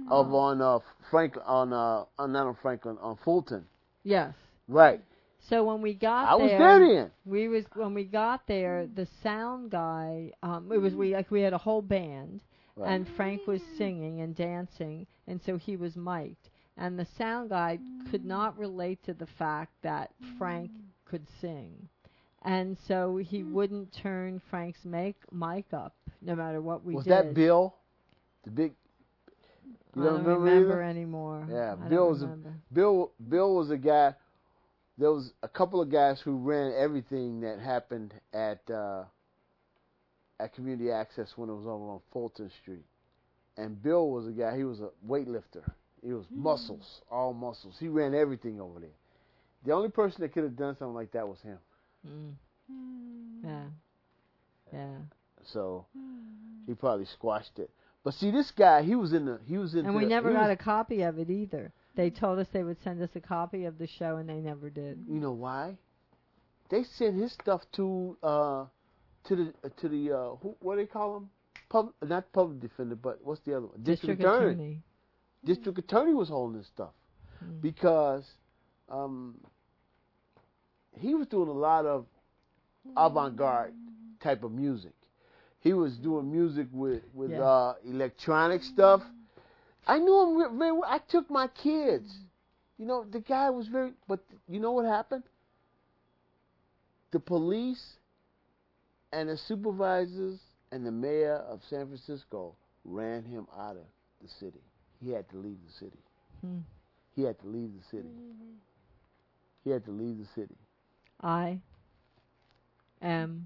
[SPEAKER 2] of on uh, Frank on uh, on not on Franklin on Fulton.
[SPEAKER 1] Yes.
[SPEAKER 2] Right.
[SPEAKER 1] So when we got
[SPEAKER 2] I was
[SPEAKER 1] there,
[SPEAKER 2] there then.
[SPEAKER 1] we was when we got there, the sound guy. Um, it was we like we had a whole band,
[SPEAKER 2] Right.
[SPEAKER 1] and Frank was singing and dancing, and so he was mic'd. And the sound guy could not relate to the fact that Frank could sing, and so he wouldn't turn Frank's mic mic up, no matter what we
[SPEAKER 2] was
[SPEAKER 1] did.
[SPEAKER 2] Was that Bill? The big. You
[SPEAKER 1] I
[SPEAKER 2] don't,
[SPEAKER 1] don't
[SPEAKER 2] remember,
[SPEAKER 1] remember
[SPEAKER 2] either?
[SPEAKER 1] anymore.
[SPEAKER 2] Yeah,
[SPEAKER 1] I
[SPEAKER 2] Bill
[SPEAKER 1] don't
[SPEAKER 2] was a,
[SPEAKER 1] remember.
[SPEAKER 2] Bill. Bill was a guy. There was a couple of guys who ran everything that happened at uh, at Community Access when it was over on Fulton Street. And Bill was a guy. He was a weightlifter. He was mm. muscles, all muscles. He ran everything over there. The only person that could have done something like that was him.
[SPEAKER 1] Mm. Yeah. Yeah.
[SPEAKER 2] So he probably squashed it. But see, this guy, he was in the, he was in.
[SPEAKER 1] And we never got
[SPEAKER 2] was,
[SPEAKER 1] a copy of it either. They told us they would send us a copy of the show, and they never did.
[SPEAKER 2] You know why? They sent his stuff to uh, to the uh, to the uh, who, what do they call him? Pub, not public defender, but what's the other one?
[SPEAKER 1] District, District attorney. attorney.
[SPEAKER 2] District attorney was holding this stuff mm. because um, he was doing a lot of avant-garde type of music. He was doing music with with yeah. uh, electronic stuff. I knew him very well. I took my kids. You know, the guy was very... But you know what happened? The police and the supervisors and the mayor of San Francisco ran him out of the city. He had to leave the city. Hmm. He had to leave the city. He had to leave the city.
[SPEAKER 1] I am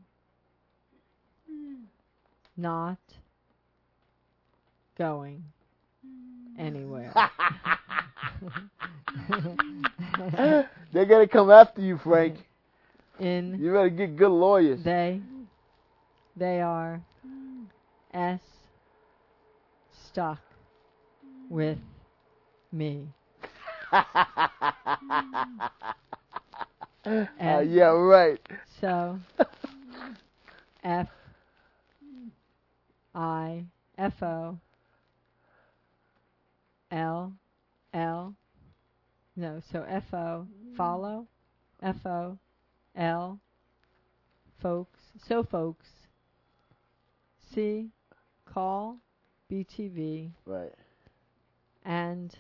[SPEAKER 1] not going anywhere.
[SPEAKER 2] They're gonna come after you, Frank.
[SPEAKER 1] In
[SPEAKER 2] you better get good lawyers.
[SPEAKER 1] They, they are s stuck with me.
[SPEAKER 2] uh, yeah, right.
[SPEAKER 1] So F I F O L L no so F O follow F O L folks so folks C call B T V
[SPEAKER 2] right
[SPEAKER 1] and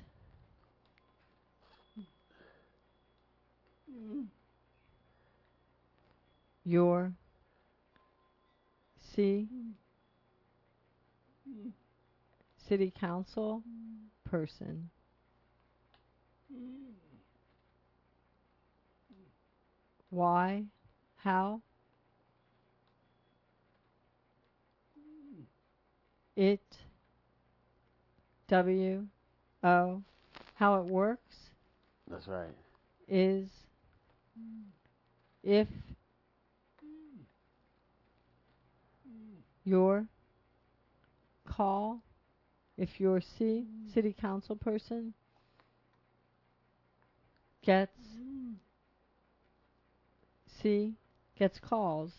[SPEAKER 1] your C city council person why how it W O how it works.
[SPEAKER 2] That's right.
[SPEAKER 1] Is if your call, if your C, city council person gets C, gets calls,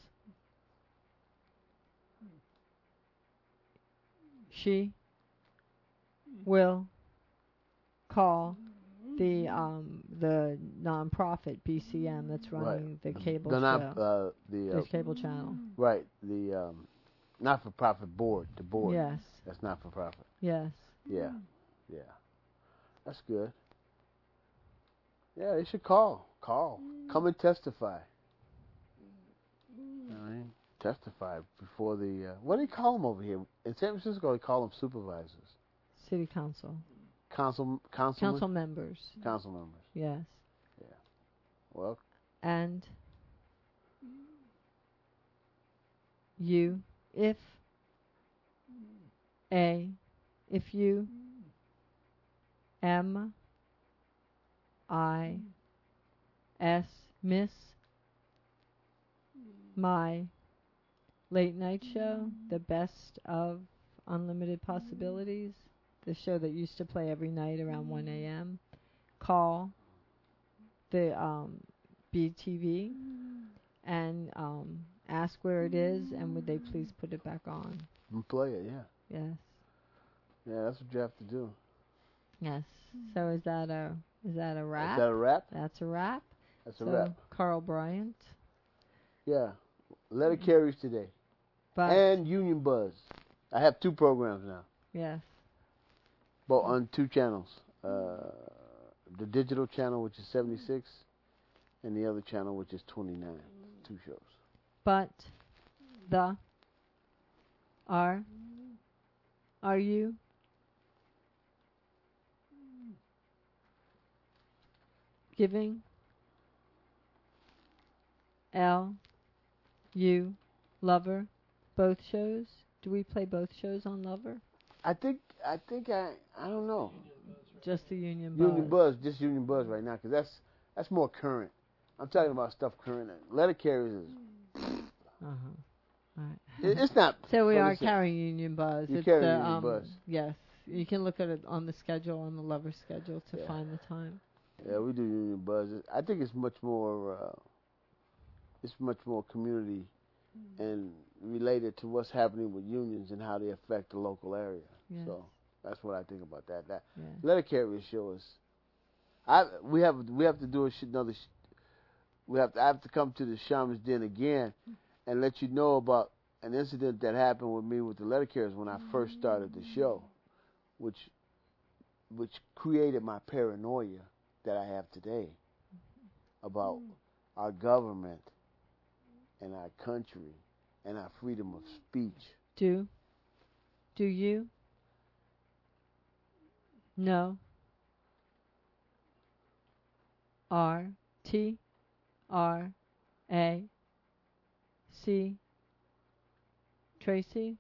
[SPEAKER 1] she will call the um the nonprofit B C M that's running
[SPEAKER 2] right.
[SPEAKER 1] the cable
[SPEAKER 2] the,
[SPEAKER 1] show,
[SPEAKER 2] not, uh, the uh,
[SPEAKER 1] cable channel.
[SPEAKER 2] Right, the um, not-for-profit board, the board.
[SPEAKER 1] Yes.
[SPEAKER 2] That's not-for-profit.
[SPEAKER 1] Yes.
[SPEAKER 2] Yeah, yeah. That's good. Yeah, they should call. Call. Come and testify. I mean, testify before the... Uh, what do they call them over here? In San Francisco, they call them supervisors.
[SPEAKER 1] City council.
[SPEAKER 2] Council, council,
[SPEAKER 1] council members.
[SPEAKER 2] Council members.
[SPEAKER 1] Yes.
[SPEAKER 2] Yeah. Well.
[SPEAKER 1] And you, if a, if you, M, I, S, miss my late night show, the best of Unlimited Possibilities, the show that used to play every night around one a.m., call the um, B T V and um, ask where it is and would they please put it back on.
[SPEAKER 2] And play it, yeah.
[SPEAKER 1] Yes.
[SPEAKER 2] Yeah, that's what you have to do.
[SPEAKER 1] Yes. So is that a is that a wrap?
[SPEAKER 2] Is that a wrap?
[SPEAKER 1] That's a wrap.
[SPEAKER 2] That's a
[SPEAKER 1] so
[SPEAKER 2] wrap.
[SPEAKER 1] Carl Bryant.
[SPEAKER 2] Yeah. Letter carriers today.
[SPEAKER 1] But
[SPEAKER 2] And Union Buzz. I have two programs now.
[SPEAKER 1] yes.
[SPEAKER 2] But on two channels. Uh, the digital channel, which is seventy-six, and the other channel, which is twenty-nine. Two shows.
[SPEAKER 1] But the are are you giving L U Lover both shows? Do we play both shows on Lover?
[SPEAKER 2] I think I think I I don't know.
[SPEAKER 1] Just the Union Buzz.
[SPEAKER 2] Union Buzz, just Union Buzz right now, because that's that's more current. I'm talking about stuff current. Letter carriers is.
[SPEAKER 1] Uh huh. All right.
[SPEAKER 2] It, it's not.
[SPEAKER 1] So we
[SPEAKER 2] what
[SPEAKER 1] are
[SPEAKER 2] is it?
[SPEAKER 1] carrying Union Buzz.
[SPEAKER 2] You
[SPEAKER 1] it's
[SPEAKER 2] carry
[SPEAKER 1] the,
[SPEAKER 2] Union
[SPEAKER 1] um,
[SPEAKER 2] Buzz.
[SPEAKER 1] Yes, you can look at it on the schedule, on the Lover schedule, to
[SPEAKER 2] Yeah.
[SPEAKER 1] find the time.
[SPEAKER 2] Yeah, we do Union Buzz. I think it's much more. Uh, it's much more community and related to what's happening with unions and how they affect the local area.
[SPEAKER 1] Yes.
[SPEAKER 2] So that's what I think about that. That
[SPEAKER 1] Yeah.
[SPEAKER 2] letter carrier show is. I we have we have to do a sh- another. Sh- we have to I have to come to the Shaman's Den again and let you know about an incident that happened with me with the letter carriers when I first started the show, which which created my paranoia that I have today about our government and our country and our freedom of speech.
[SPEAKER 1] Do do you know R T R A C Tracy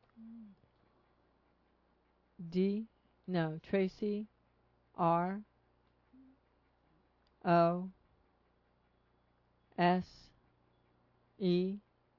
[SPEAKER 1] D no Tracy R O S E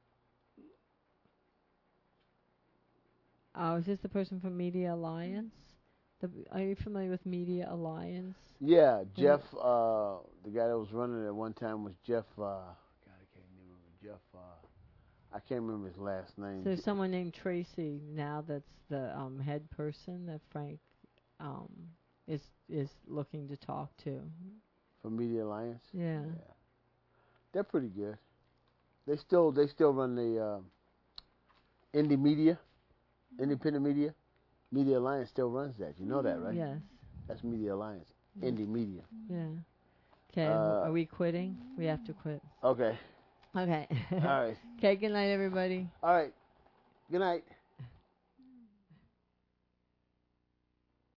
[SPEAKER 1] Oh, is this the person from Media Alliance? The, are you familiar with Media Alliance?
[SPEAKER 2] Yeah, Jeff, uh, the guy that was running it at one time was Jeff, uh, God, I can't remember, Jeff, uh, I can't remember his last name.
[SPEAKER 1] So there's someone named Tracy now that's the um, head person that Frank um, is is looking to talk to.
[SPEAKER 2] From Media Alliance?
[SPEAKER 1] Yeah.
[SPEAKER 2] Yeah. They're pretty good. They still they still run the uh, indie media, independent media. Media Alliance still runs that. You know that, right?
[SPEAKER 1] Yes.
[SPEAKER 2] That's Media Alliance. Indie media.
[SPEAKER 1] Yeah. Okay,
[SPEAKER 2] Uh,
[SPEAKER 1] are we quitting? We have to quit.
[SPEAKER 2] Okay.
[SPEAKER 1] Okay.
[SPEAKER 2] All right.
[SPEAKER 1] Okay, good night, everybody.
[SPEAKER 2] All right. Good night.